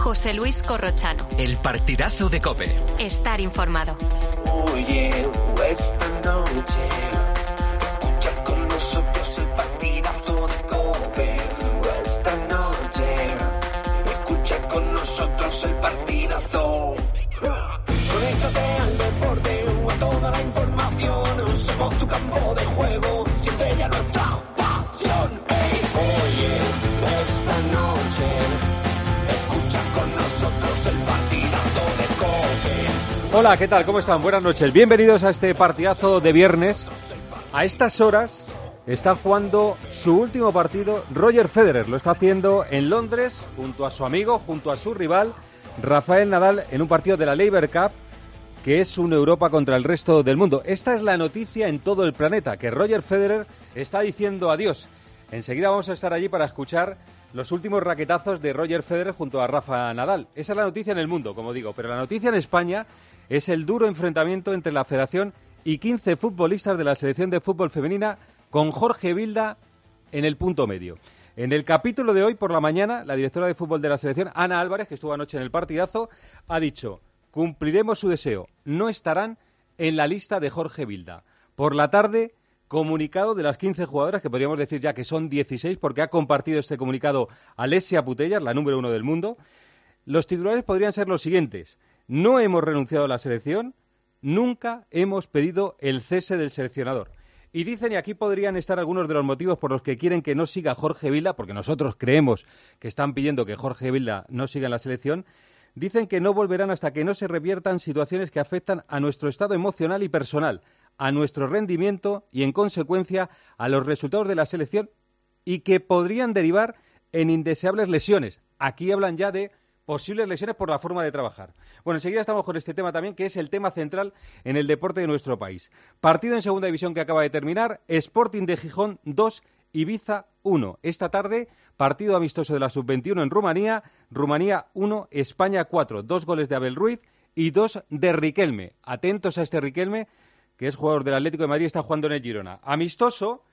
José Luis Corrochano. El partidazo de COPE. Estar informado. Oye, esta noche escucha con nosotros el partidazo de COPE. Esta noche escucha con nosotros el partidazo. Conéctate al deporte o a toda la información. Somos tu campo de juego, siempre ya nuestra pasión. Oye, esta noche escucha con nosotros el partidazo de COPE. Hola, ¿qué tal? ¿Cómo están? Buenas noches. Bienvenidos a este partidazo de viernes. A estas horas está jugando su último partido Roger Federer. Lo está haciendo en Londres junto a su amigo, junto a su rival Rafael Nadal, en un partido de la Laver Cup, que es una Europa contra el resto del mundo. Esta es la noticia en todo el planeta, que Roger Federer está diciendo adiós. Enseguida vamos a estar allí para escuchar los últimos raquetazos de Roger Federer junto a Rafa Nadal. Esa es la noticia en el mundo, como digo, pero la noticia en España es el duro enfrentamiento entre la Federación y 15 futbolistas de la selección de fútbol femenina, con Jorge Vilda en el punto medio. En el capítulo de hoy por la mañana, la directora de fútbol de la selección, Ana Álvarez, que estuvo anoche en el partidazo, ha dicho: cumpliremos su deseo, no estarán en la lista de Jorge Vilda. Por la tarde, comunicado de las 15 jugadoras, que podríamos decir ya que son 16, porque ha compartido este comunicado Alessia Putellas, la número 1 del mundo. Los titulares podrían ser los siguientes: no hemos renunciado a la selección, nunca hemos pedido el cese del seleccionador. Y dicen, y aquí podrían estar algunos de los motivos por los que quieren que no siga Jorge Vilda, porque nosotros creemos que están pidiendo que Jorge Vilda no siga en la selección. Dicen que no volverán hasta que no se reviertan situaciones que afectan a nuestro estado emocional y personal, a nuestro rendimiento y, en consecuencia, a los resultados de la selección, y que podrían derivar en indeseables lesiones. Aquí hablan ya de posibles lesiones por la forma de trabajar. Bueno, enseguida estamos con este tema también, que es el tema central en el deporte de nuestro país. Partido en segunda división que acaba de terminar, Sporting de Gijón 2, Ibiza 1. Esta tarde, partido amistoso de la Sub-21 en Rumanía, Rumanía 1, España 4. 2 goles de Abel Ruiz y 2 de Riquelme. Atentos a este Riquelme, que es jugador del Atlético de Madrid y está jugando en el Girona. Amistoso,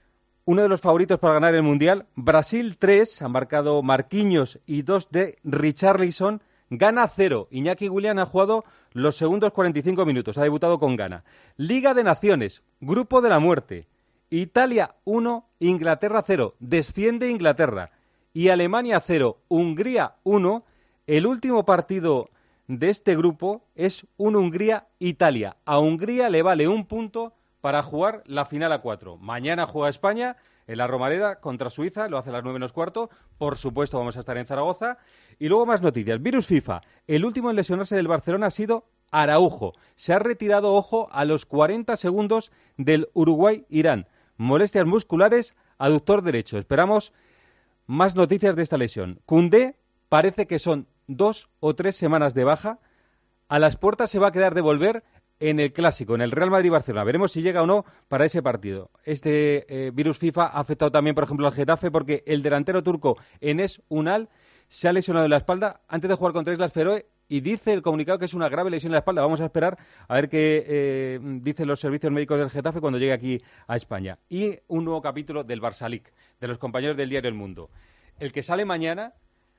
uno de los favoritos para ganar el Mundial, Brasil 3, han marcado Marquinhos y 2 de Richarlison, Ghana 0. Iñaki Williams ha jugado los segundos 45 minutos, ha debutado con Ghana. Liga de Naciones, Grupo de la Muerte, Italia 1, Inglaterra 0, desciende Inglaterra, y Alemania 0, Hungría 1. El último partido de este grupo es un Hungría-Italia. A Hungría le vale un punto para jugar la final a 4. Mañana juega España en la Romareda contra Suiza, lo hace a las 9:15. Por supuesto vamos a estar en Zaragoza. Y luego más noticias. Virus FIFA. El último en lesionarse del Barcelona ha sido Araujo. Se ha retirado, ojo, a los 40 segundos del Uruguay-Irán. Molestias musculares, aductor derecho. Esperamos más noticias de esta lesión. Koundé parece que son 2 o 3 semanas de baja. A las puertas se va a quedar de volver en el Clásico, en el Real Madrid-Barcelona. Veremos si llega o no para ese partido. Este virus FIFA ha afectado también, por ejemplo, al Getafe, porque el delantero turco Enes Unal se ha lesionado en la espalda antes de jugar contra Islas Feroe, y dice el comunicado que es una grave lesión en la espalda. Vamos a esperar a ver qué dicen los servicios médicos del Getafe cuando llegue aquí a España. Y un nuevo capítulo del Barça League, de los compañeros del diario El Mundo. El que sale mañana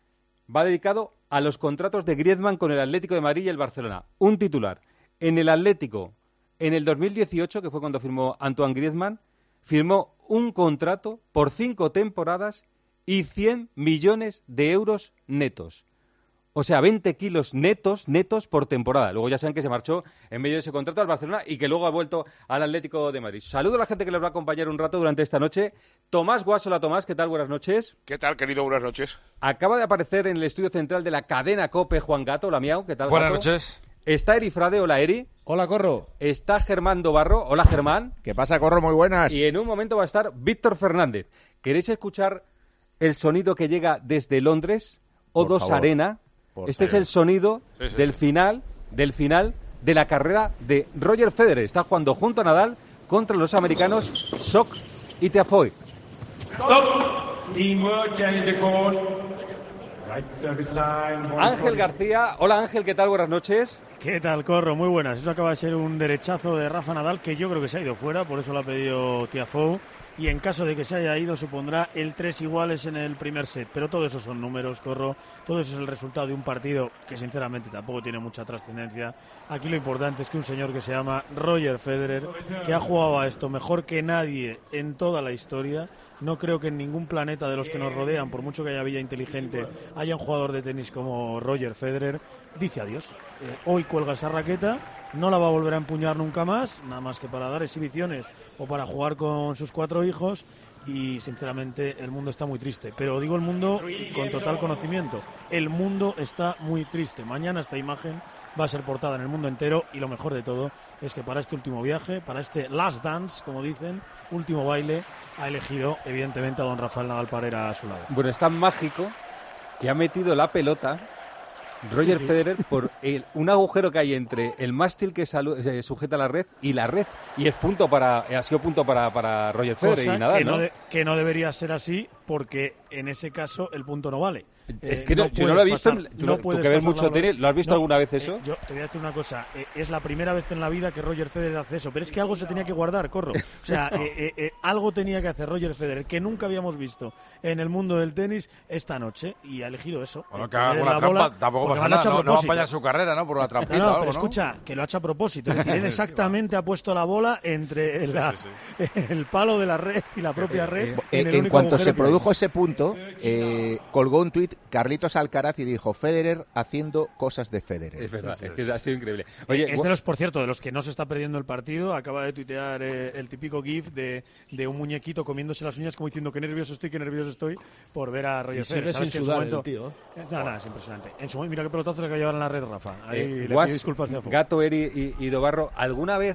va dedicado a los contratos de Griezmann con el Atlético de Madrid y el Barcelona. Un titular: en el Atlético, en el 2018, que fue cuando firmó Antoine Griezmann, firmó un contrato por 5 temporadas y 100 millones de euros netos. O sea, 20 kilos netos por temporada. Luego ya saben que se marchó en medio de ese contrato al Barcelona y que luego ha vuelto al Atlético de Madrid. Saludo a la gente que les va a acompañar un rato durante esta noche. Tomás Guas, hola Tomás, ¿qué tal? Buenas noches. ¿Qué tal, querido? Buenas noches. Acaba de aparecer en el estudio central de la cadena COPE Juan Gato, hola Miau, ¿qué tal? Buenas Gato? noches. Está Eri Frade, hola Eri. Hola, Corro. Está Germán Dobarro, hola Germán. ¿Qué pasa, Corro? Muy buenas. Y en un momento va a estar Víctor Fernández. ¿Queréis escuchar el sonido que llega desde Londres? O2 Arena. Este es el sonido del final de la carrera de Roger Federer. Está jugando junto a Nadal contra los americanos Sock y Tiafoe. Ángel García. Hola Ángel, ¿qué tal? Buenas noches. ¿Qué tal, Corro? Muy buenas. Eso acaba de ser un derechazo de Rafa Nadal que yo creo que se ha ido fuera, por eso lo ha pedido Tiafoe. y en caso de que se haya ido supondrá el 3 iguales en el primer set. Pero todo eso son números, Corro, todo eso es el resultado de un partido que sinceramente tampoco tiene mucha trascendencia. Aquí lo importante es que un señor que se llama Roger Federer, que ha jugado a esto mejor que nadie en toda la historia, no creo que en ningún planeta de los que nos rodean, por mucho que haya vida inteligente, haya un jugador de tenis como Roger Federer, dice adiós. Hoy cuelga esa raqueta, no la va a volver a empuñar nunca más, nada más que para dar exhibiciones o para jugar con sus 4 hijos, y sinceramente el mundo está muy triste. Pero digo el mundo con total conocimiento, el mundo está muy triste. Mañana esta imagen va a ser portada en el mundo entero, y lo mejor de todo es que para este último viaje, para este last dance, como dicen, último baile, ha elegido evidentemente a don Rafael Nadal Parera a su lado. Bueno, es tan mágico que ha metido la pelota Roger Federer por un agujero que hay entre el mástil que sujeta la red y la red, y ha sido punto para Roger Federer y Nadal, que no debería ser así, porque en ese caso el punto no vale. Es que yo no lo he visto. Tú que ves mucho tenis, ¿lo has visto alguna vez eso? Yo te voy a decir una cosa. Es la primera vez en la vida que Roger Federer hace eso. Pero es que algo se tenía que guardar, Corro. O sea, algo tenía que hacer Roger Federer que nunca habíamos visto en el mundo del tenis esta noche. Y ha elegido eso. Bueno, que haga una trampa, tampoco pasa nada. No apaña su carrera, ¿no? Por una trampita o algo, pero escucha, que lo ha hecho a propósito. Es decir, él exactamente ha puesto la bola entre el palo de la red y la propia red. En cuanto se produjo ese punto, colgó un tuit Carlitos Alcaraz y dijo: Federer haciendo cosas de Federer. Es verdad, es que ha sido increíble. Oye, es de los, por cierto, de los que no se está perdiendo el partido. Acaba de tuitear el típico gif de un muñequito comiéndose las uñas como diciendo qué nervioso estoy por ver a Roger Federer. Sigue sin sudar el tío. No, es impresionante. En su momento, mira qué pelotazo le que llevar en la red, Rafa. Ahí le pido disculpas de Afo. Gato, Eri y Dobarro, ¿alguna vez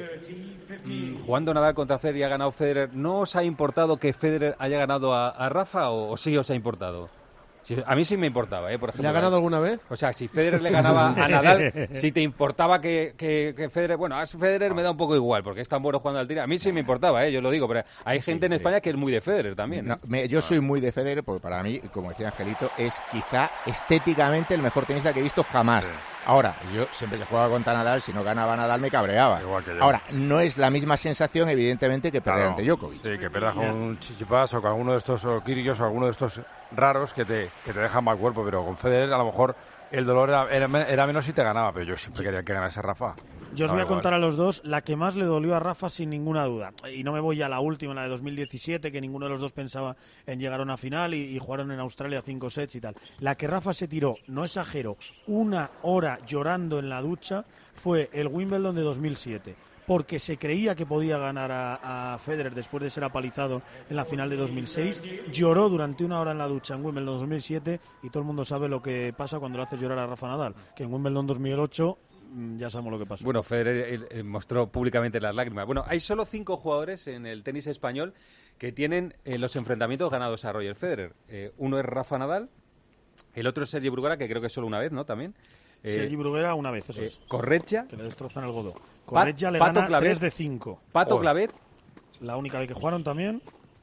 jugando Nadal contra Federer y ha ganado Federer, no os ha importado que Federer haya ganado a Rafa, o sí os ha importado? A mí sí me importaba, por ejemplo. ¿Le ha ganado alguna vez? O sea, si Federer le ganaba a Nadal, si te importaba que Federer... Bueno, a Federer me da un poco igual, porque es tan bueno jugando al tenis. A mí sí me importaba, yo lo digo, pero hay gente en España que es muy de Federer también. No, yo soy muy de Federer, porque para mí, como decía Angelito, es quizá estéticamente el mejor tenista que he visto jamás. Sí. Ahora, yo siempre que jugaba contra Nadal, si no ganaba Nadal me cabreaba. Igual que yo. Ahora, no es la misma sensación, evidentemente, que perder ante Djokovic. Sí, que pierdas con un Tsitsipas o con alguno de estos, o Kyrgios, o alguno de estos raros que te dejan mal cuerpo, pero con Federer a lo mejor el dolor era menos si te ganaba, pero yo siempre quería que ganase Rafa. Yo os voy a contar a los dos la que más le dolió a Rafa sin ninguna duda. Y no me voy a la última, la de 2017, que ninguno de los dos pensaba en llegar a una final y jugaron en Australia 5 sets y tal. La que Rafa se tiró, no exagero, 1 hora llorando en la ducha fue el Wimbledon de 2007. Porque se creía que podía ganar a Federer después de ser apalizado en la final de 2006. Lloró durante 1 hora en la ducha en Wimbledon 2007 y todo el mundo sabe lo que pasa cuando le haces llorar a Rafa Nadal, que en Wimbledon 2008 ya sabemos lo que pasó. Bueno, Federer mostró públicamente las lágrimas. Bueno, hay solo 5 jugadores en el tenis español que tienen los enfrentamientos ganados a Roger Federer. Uno es Rafa Nadal, el otro es Sergi Bruguera, que creo que es solo una vez, ¿no? También. Sergi Bruguera una vez, eso es. Corretja. Que le destrozan el Godó. Corretja le gana Clavet, 3 de 5. Pato Clavet. La única vez que jugaron también.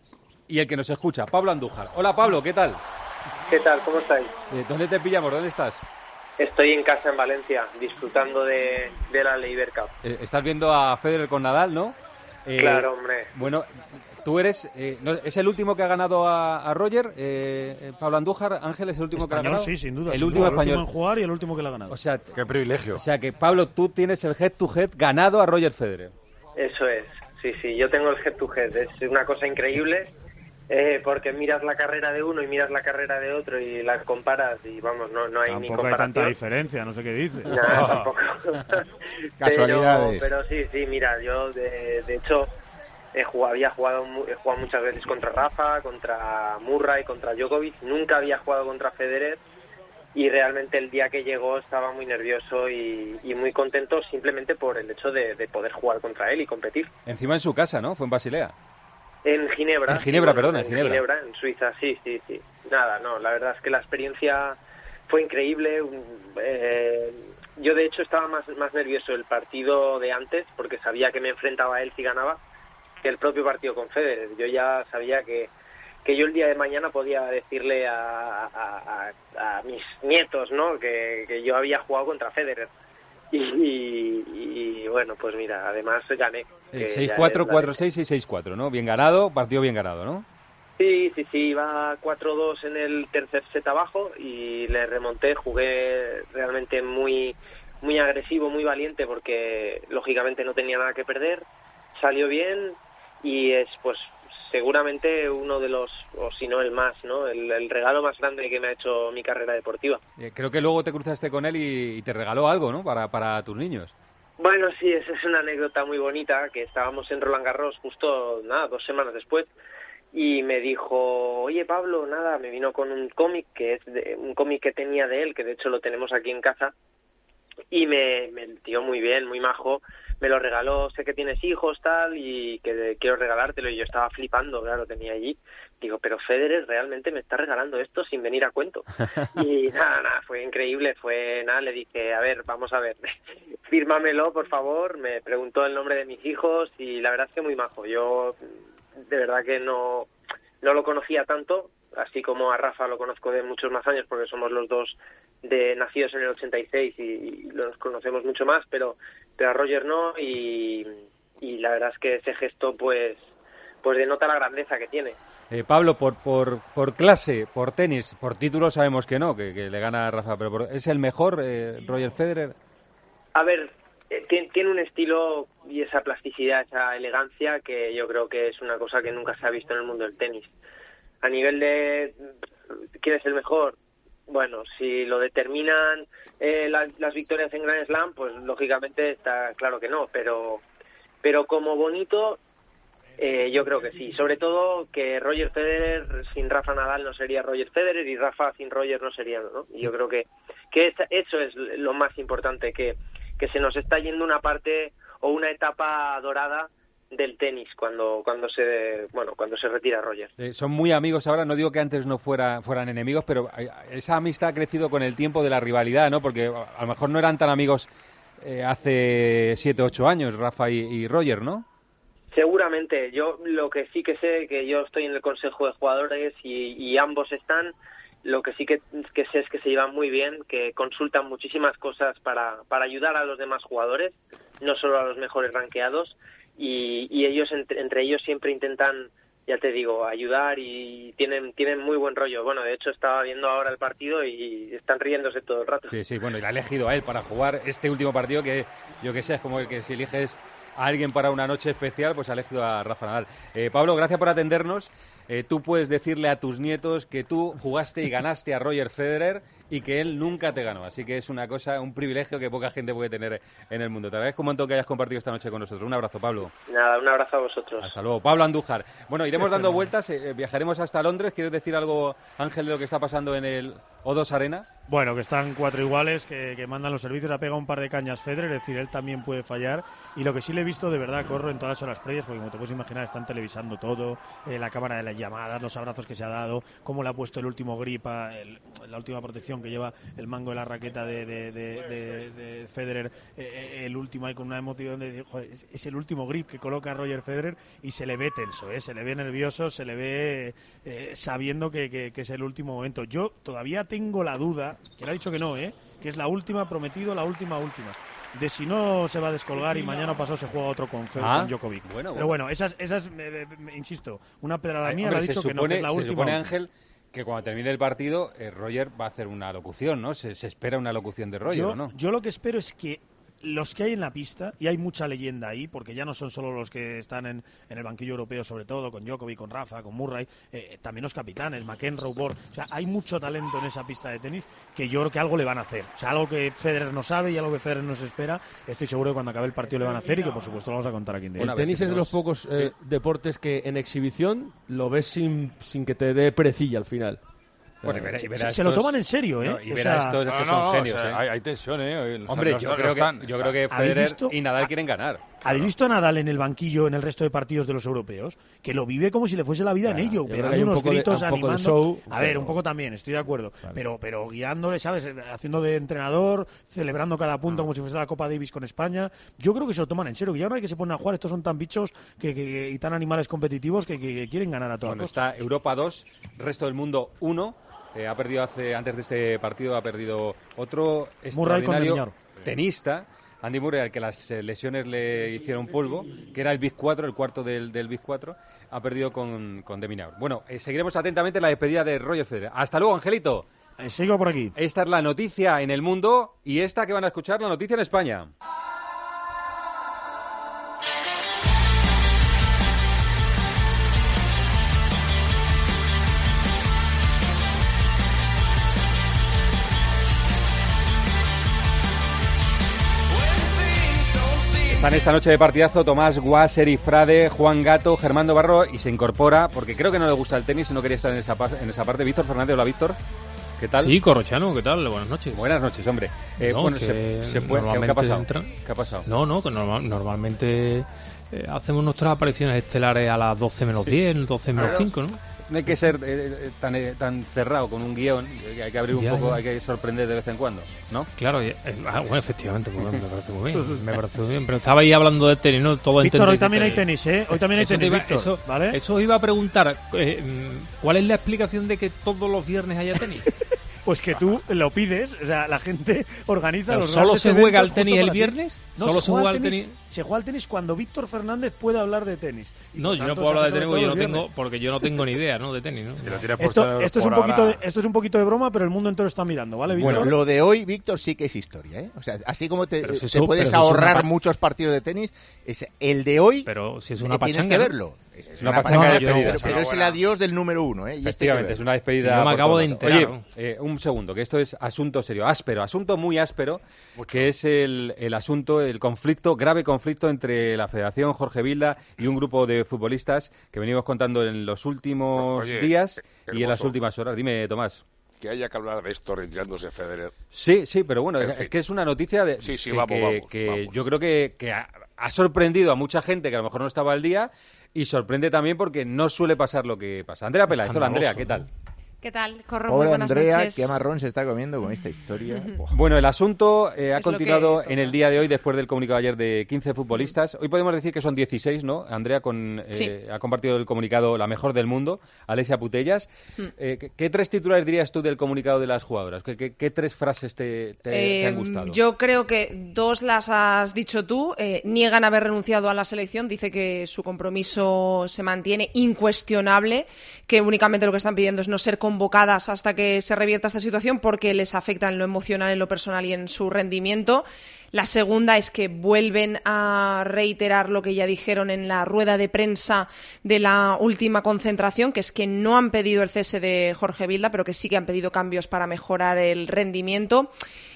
Y el que nos escucha, Pablo Andújar. Hola, Pablo, ¿qué tal? ¿Qué tal? ¿Cómo estáis? ¿Dónde te pillamos? ¿Dónde estás? Estoy en casa en Valencia, disfrutando de la Leiber Cup. Estás viendo a Federer con Nadal, ¿no? Claro, hombre. Bueno, tú eres... ¿es el último que ha ganado a Roger? Pablo Andújar, Ángel, ¿es el último español, que ha ganado? Sí, sin duda. El último español. El último en jugar y el último que le ha ganado. O sea, qué privilegio. O sea que, Pablo, tú tienes el head-to-head ganado a Roger Federer. Eso es, sí, yo tengo el head-to-head. Es una cosa increíble, porque miras la carrera de uno y miras la carrera de otro y las comparas y, vamos, no hay ni comparación. Tampoco hay tanta diferencia, no sé qué dices. No, tampoco. Casualidades. Pero sí, mira, yo de hecho... He jugado muchas veces contra Rafa, contra Murray, contra Djokovic. Nunca había jugado contra Federer y realmente el día que llegó estaba muy nervioso y muy contento simplemente por el hecho de poder jugar contra él y competir. Encima en su casa, ¿no? Fue en Basilea. En Ginebra. En Ginebra, sí, perdón, en Ginebra, en Suiza, sí. Nada, no, la verdad es que la experiencia fue increíble. Yo de hecho estaba más nervioso el partido de antes porque sabía que me enfrentaba a él si ganaba, que el propio partido con Federer. Yo ya sabía que yo el día de mañana podía decirle a mis nietos, ¿no? que yo había jugado contra Federer y y bueno, pues mira, además gané. 6-4, 4-6 y 6-4, ¿no? Bien ganado, partido bien ganado, ¿no? Sí, iba 4-2 en el tercer set abajo y le remonté, jugué realmente muy agresivo, muy valiente, porque lógicamente no tenía nada que perder, salió bien y es pues seguramente uno de los, o si no el más, ¿no? El regalo más grande que me ha hecho mi carrera deportiva. Creo que luego te cruzaste con él y te regaló algo, ¿no? Para tus niños. Bueno, sí, esa es una anécdota muy bonita, que estábamos en Roland Garros justo, 2 semanas después, y me dijo, oye Pablo, me vino con un cómic, un cómic que tenía de él, que de hecho lo tenemos aquí en casa, y me dio muy bien, muy majo, me lo regaló, sé que tienes hijos, tal, y que quiero regalártelo, y yo estaba flipando, claro, tenía allí, digo, pero Federer realmente me está regalando esto sin venir a cuento, y nada, fue increíble, le dije, a ver, vamos a ver, fírmamelo, por favor, me preguntó el nombre de mis hijos, y la verdad es que muy majo, yo de verdad que no lo conocía tanto, así como a Rafa lo conozco de muchos más años, porque somos los dos nacidos en el 86 y los conocemos mucho más, pero a Roger no, y la verdad es que ese gesto pues denota la grandeza que tiene. Pablo, por clase, por tenis, por título sabemos que no, que le gana a Rafa, pero ¿es el mejor Roger Federer? A ver, tiene un estilo y esa plasticidad, esa elegancia que yo creo que es una cosa que nunca se ha visto en el mundo del tenis. A nivel de ¿quién es el mejor? Bueno, si lo determinan las victorias en Grand Slam, pues lógicamente está claro que no, pero como bonito, yo creo que sí. Sobre todo que Roger Federer sin Rafa Nadal no sería Roger Federer y Rafa sin Roger no sería, ¿no? Y yo creo que eso es lo más importante, que se nos está yendo una parte o una etapa dorada del tenis cuando se retira Roger. Son muy amigos ahora, no digo que antes no fueran enemigos, pero esa amistad ha crecido con el tiempo de la rivalidad, ¿no? Porque a lo mejor no eran tan amigos hace 7, 8 años, Rafa y Roger, ¿no? Seguramente. Yo lo que sí que sé, que yo estoy en el consejo de jugadores y ambos están, lo que sí que sé es que se llevan muy bien, que consultan muchísimas cosas para ayudar a los demás jugadores, no solo a los mejores rankeados, y ellos entre ellos siempre intentan, ya te digo, ayudar, y tienen muy buen rollo. Bueno, de hecho estaba viendo ahora el partido y están riéndose todo el rato. Sí, bueno, y la ha elegido a él para jugar este último partido, que yo que sé, es como el que si eliges a alguien para una noche especial, pues ha elegido a Rafa Nadal. Pablo, gracias por atendernos. Tú puedes decirle a tus nietos que tú jugaste y ganaste a Roger Federer y que él nunca te ganó. Así que es un privilegio que poca gente puede tener en el mundo. Te agradezco un montón que hayas compartido esta noche con nosotros. Un abrazo, Pablo. Nada, un abrazo a vosotros. Hasta luego. Pablo Andújar. Bueno, iremos dando vueltas, viajaremos hasta Londres. ¿Quieres decir algo, Ángel, de lo que está pasando en el O2 Arena? Bueno, que están 4 iguales, que mandan los servicios, ha pegado un par de cañas Federer, es decir, él también puede fallar, y lo que sí le he visto de verdad, Corro, en todas las horas previas, porque como te puedes imaginar, están televisando todo, la cámara de las llamadas, los abrazos que se ha dado, cómo le ha puesto el último grip, la última protección que lleva el mango de la raqueta de Federer, el último ahí con una emoción de, joder, es el último grip que coloca Roger Federer, y se le ve tenso, se le ve nervioso, se le ve sabiendo que es el último momento. Yo todavía tengo la duda, que le ha dicho que no, que es la última, prometido, la última, de si no se va a descolgar y mañana pasado se juega otro con Djokovic. Pero bueno, esas insisto, una pedrada mía le ha dicho que no, que es la última. Se supone, Ángel, que cuando termine el partido, Roger va a hacer una locución, ¿no? Se espera una locución de Roger, ¿o no? Yo lo que espero es que los que hay en la pista, y hay mucha leyenda ahí, porque ya no son solo los que están en el banquillo europeo, sobre todo, con Djokovic, con Rafa, con Murray, también los capitanes, McEnroe, Borg, o sea, hay mucho talento en esa pista de tenis que yo creo que algo le van a hacer, o sea, algo que Federer no sabe y algo que Federer no se espera, estoy seguro que cuando acabe el partido le van a hacer y que por supuesto lo vamos a contar aquí en directo. El tenis es de los pocos deportes que en exhibición lo ves sin que te dé perecilla al final. Bueno, se lo toman en serio, ¿eh? No, y verá estos que son genios, hay tensión, Hombre, yo creo que Federer y Nadal quieren ganar. ¿Habéis visto a Nadal en el banquillo en el resto de partidos de los europeos? Que lo vive como si le fuese la vida en ello, pegando unos gritos, animando. Show, a ver, un poco también, estoy de acuerdo. Claro. Pero guiándole, ¿sabes? Haciendo de entrenador, celebrando cada punto como si fuese la Copa Davis con España. Yo creo que se lo toman en serio, que ya una vez que se ponen a jugar, estos son tan bichos y tan animales competitivos que quieren ganar a toda costa. Está Europa 2, resto del mundo 1. Ha perdido antes de este partido, ha perdido otro extraordinario tenista. Andy Murray, al que las lesiones le hicieron polvo, que era el Big 4, el cuarto del Big 4, ha perdido con de Minaur. Bueno, seguiremos atentamente la despedida de Roger Federer. Hasta luego, Angelito. Sigo por aquí. Esta es la noticia en el mundo y esta que van a escuchar, la noticia en España. Están esta noche de partidazo Tomás Guas, Eric Frade, Juan Gato, Germán Barro y se incorpora, porque creo que no le gusta el tenis y no quería estar en esa parte, Víctor Fernández. Hola, Víctor. ¿Qué tal? Sí, Corrochano, ¿qué tal? Buenas noches. Buenas noches, hombre. Bueno, se puede, ¿qué ha pasado? ¿Qué ha pasado? No, que normalmente hacemos nuestras apariciones estelares a las 12 menos 10, 12 menos 5, ¿no? No hay que ser tan cerrado con un guión, hay que abrir un poco, hay que sorprender de vez en cuando, ¿no? Claro, bueno, efectivamente, pues, me parece muy bien, pero estaba ahí hablando de tenis, ¿no? Todo Víctor, hoy también hay tenis, ¿eh? Hoy también hay tenis, Víctor, ¿vale? Eso os iba a preguntar, ¿cuál es la explicación de que todos los viernes haya tenis? Pues que tú lo pides, o sea, la gente organiza ¿Pero los ¿Solo se juega al tenis el viernes? No, ¿Solo se juega al tenis? Se juega al tenis cuando Víctor Fernández puede hablar de tenis. No, yo no puedo hablar de tenis porque yo no tengo ni idea, ¿no, de tenis, ¿no? Esto es un poquito de broma, pero el mundo entero está mirando, ¿vale, Víctor? Bueno, lo de hoy, Víctor, sí que es historia, ¿eh? O sea, así como te puedes ahorrar muchos partidos de tenis, es el de hoy. Pero si es una pachanga, tienes que verlo. Es una pachanga de despedida. Pero es el adiós del número 1, ¿eh? Efectivamente, es una despedida. Yo me acabo de enterar. Oye, un segundo, que esto es asunto serio, asunto muy áspero, que es el asunto, el conflicto, grave conflicto entre la Federación Jorge Vilda y un grupo de futbolistas que venimos contando en los últimos días y en las últimas horas. Dime, Tomás. Que haya que hablar de esto retirándose Federer. Sí, pero bueno, es que es una noticia vamos. Yo creo que ha sorprendido a mucha gente que a lo mejor no estaba al día y sorprende también porque no suele pasar lo que pasa. Andrea Peláez, hola Andrea, ¿qué tal? ¿Qué tal? Corro, Hola, muy buenas Andrea, noches. qué marrón se está comiendo con esta historia. Bueno, el asunto ha continuado en el día de hoy después del comunicado ayer de 15 futbolistas. Hoy podemos decir que son 16, ¿no? Andrea ha compartido el comunicado La Mejor del Mundo, Alessia Putellas. ¿Qué tres titulares dirías tú del comunicado de las jugadoras? ¿Qué tres frases te han gustado? Yo creo que dos las has dicho tú. Niegan haber renunciado a la selección. Dice que su compromiso se mantiene incuestionable, que únicamente lo que están pidiendo es no ser convocadas hasta que se revierta esta situación porque les afecta en lo emocional, en lo personal y en su rendimiento. La segunda es que vuelven a reiterar lo que ya dijeron en la rueda de prensa de la última concentración, que es que no han pedido el cese de Jorge Vilda, pero que sí que han pedido cambios para mejorar el rendimiento.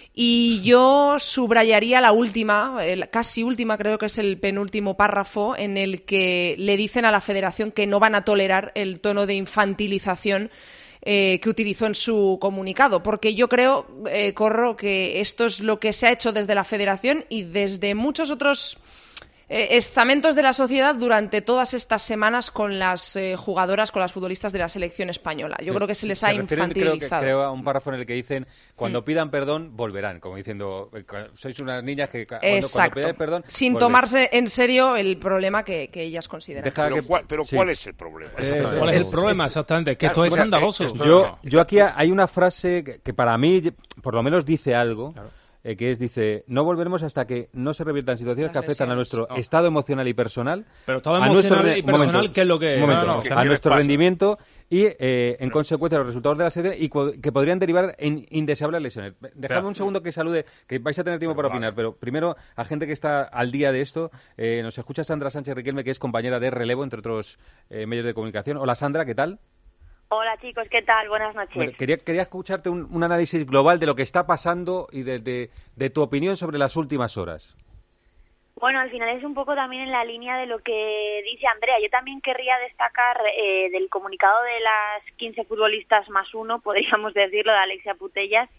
Y yo subrayaría la última, casi última, creo que es el penúltimo párrafo, en el que le dicen a la Federación que no van a tolerar el tono de infantilización que utilizó en su comunicado, porque yo creo, Corro, que esto es lo que se ha hecho desde la Federación y desde muchos otros estamentos de la sociedad durante todas estas semanas con las jugadoras, con las futbolistas de la selección española. Yo creo que se les ha infantilizado. Creo a un párrafo en el que dicen, cuando pidan perdón, volverán, como diciendo, sois unas niñas que cuando pidáis perdón... Sin tomarse en serio el problema que ellas consideran. Pero ¿cuál es el problema? ¿Cuál es el problema exactamente? Es que esto es escandaloso. Yo aquí hay una frase que para mí, por lo menos, dice algo... que dice, no volveremos hasta que no se reviertan situaciones que afectan a nuestro estado emocional y personal. Pero estado emocional y personal, ¿qué es lo que es? A nuestro rendimiento y, en consecuencia, los resultados de la serie y que podrían derivar en indeseables lesiones. Dejadme un segundo que salude, que vais a tener tiempo para opinar, pero primero, a gente que está al día de esto, nos escucha Sandra Sánchez Riquelme, que es compañera de Relevo, entre otros medios de comunicación. Hola, Sandra, ¿qué tal? Hola chicos, ¿qué tal? Buenas noches. Bueno, quería escucharte un análisis global de lo que está pasando y de tu opinión sobre las últimas horas. Bueno, al final es un poco también en la línea de lo que dice Andrea. Yo también querría destacar del comunicado de las 15 futbolistas más uno, podríamos decirlo, de Alessia Putellas.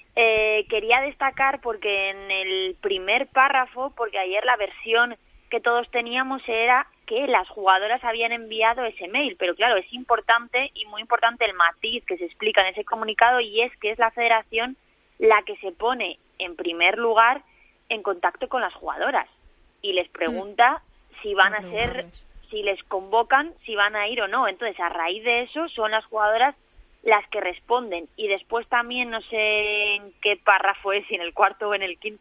Quería destacar porque en el primer párrafo, porque ayer la versión que todos teníamos era que las jugadoras habían enviado ese mail, pero claro, es importante y muy importante el matiz que se explica en ese comunicado, y es que es la Federación la que se pone en primer lugar en contacto con las jugadoras y les pregunta si van a ser, si les convocan, si van a ir o no. Entonces, a raíz de eso son las jugadoras las que responden, y después también, no sé en qué párrafo es, si en el cuarto o en el quinto,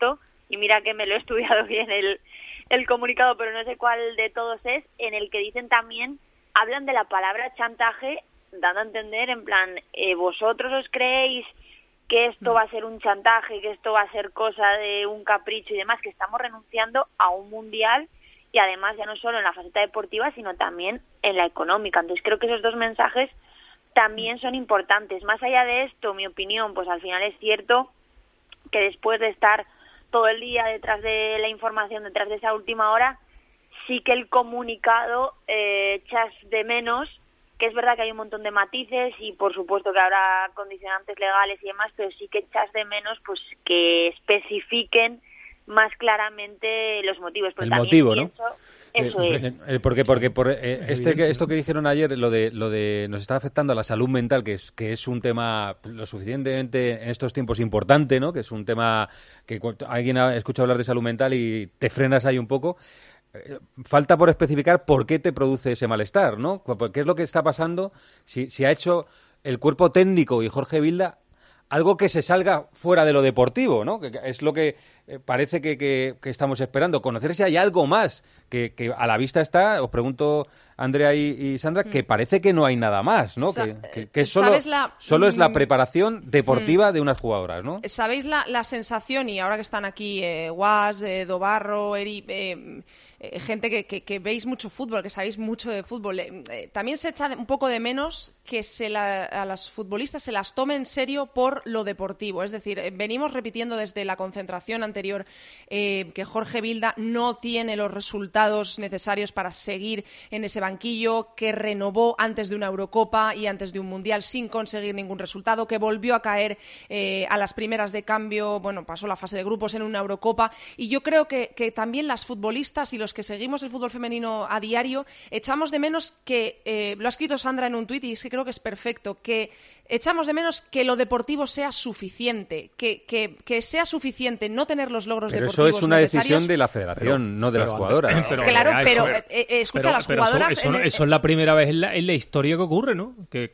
y mira que me lo he estudiado bien el comunicado, pero no sé cuál de todos es, en el que dicen también, hablan de la palabra chantaje, dando a entender, en plan, vosotros os creéis que esto va a ser un chantaje, que esto va a ser cosa de un capricho y demás, que estamos renunciando a un mundial y además ya no solo en la faceta deportiva, sino también en la económica. Entonces creo que esos dos mensajes también son importantes. Más allá de esto, mi opinión, pues al final es cierto que después de estar todo el día detrás de la información, detrás de esa última hora, sí que el comunicado echas de menos, que es verdad que hay un montón de matices y por supuesto que habrá condicionantes legales y demás, pero sí que echas de menos pues que especifiquen más claramente los motivos. Pero el motivo, pienso, ¿no? Eso es. Porque esto que dijeron ayer, lo de nos está afectando a la salud mental, que es un tema lo suficientemente en estos tiempos importante, ¿no? Que es un tema que alguien escucha hablar de salud mental y te frenas ahí un poco. Falta por especificar por qué te produce ese malestar, ¿no? ¿Qué es lo que está pasando? Si ha hecho el cuerpo técnico y Jorge Vilda algo que se salga fuera de lo deportivo, ¿no? Que es lo que parece que estamos esperando. Conocer si hay algo más que a la vista está. Os pregunto, Andrea y Sandra, que parece que no hay nada más, ¿no? Que solo es la preparación deportiva de unas jugadoras, ¿no? ¿Sabéis la sensación, y ahora que están aquí Guas, Dobarro, Eri, gente que veis mucho fútbol, que sabéis mucho de fútbol, también se echa un poco de menos que a las futbolistas se las tome en serio por lo deportivo? Es decir, venimos repitiendo desde la concentración anterior que Jorge Vilda no tiene los resultados necesarios para seguir en ese banquillo, que renovó antes de una Eurocopa y antes de un Mundial sin conseguir ningún resultado, que volvió a caer a las primeras de cambio, bueno, pasó la fase de grupos en una Eurocopa, y yo creo que también las futbolistas y los que seguimos el fútbol femenino a diario echamos de menos que, lo ha escrito Sandra en un tuit y es que creo que es perfecto, que echamos de menos que lo deportivo sea suficiente, que sea suficiente no tener los logros deportivos necesarios. Pero eso es una decisión de la federación, no de las jugadoras. Escucha, las jugadoras... Eso es la primera vez en la historia que ocurre, ¿no? Que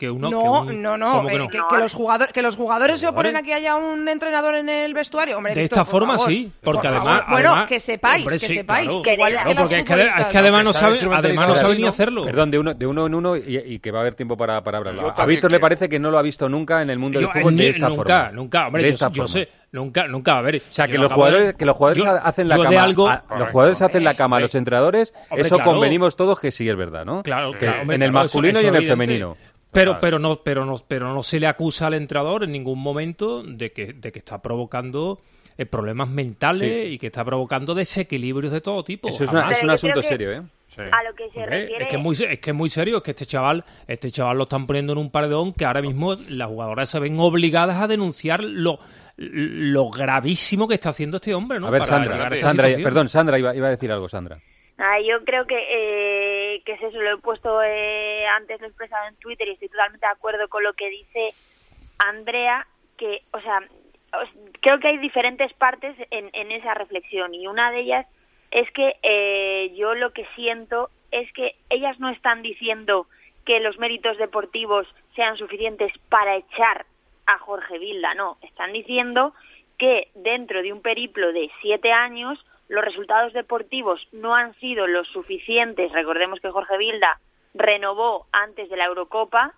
los jugadores se oponen a que haya un entrenador en el vestuario. Hombre, de Víctor, esta forma favor. sí, porque además... Bueno, que sepáis, que igual es que las futbolistas... Es que además no saben ni hacerlo. Perdón, de uno en uno, y que va a haber tiempo para hablarlo. A Víctor le parece que no lo ha visto nunca en el mundo del fútbol de esta forma. Nunca, hombre, yo sé, nunca, a ver. O sea, que los jugadores hacen la cama, los jugadores hacen la cama a los entrenadores, eso convenimos todos que sí es verdad, ¿no? Claro, en el masculino y en el femenino. Pero no se le acusa al entrenador en ningún momento de que está provocando problemas mentales y que está provocando desequilibrios de todo tipo. Eso es un asunto serio, ¿eh? Sí. A lo que se refiere... Es que es muy serio, es que este chaval lo están poniendo en un paredón que ahora mismo las jugadoras se ven obligadas a denunciar lo gravísimo que está haciendo este hombre, ¿no? A ver, Sandra iba a decir algo, Sandra. Yo creo que es eso, lo he puesto antes, lo he expresado en Twitter y estoy totalmente de acuerdo con lo que dice Andrea, que, o sea, creo que hay diferentes partes en esa reflexión y una de ellas es que yo lo que siento es que ellas no están diciendo que los méritos deportivos sean suficientes para echar a Jorge Vilda, no, están diciendo que dentro de un periplo de 7 años los resultados deportivos no han sido los suficientes. Recordemos que Jorge Vilda renovó antes de la Eurocopa,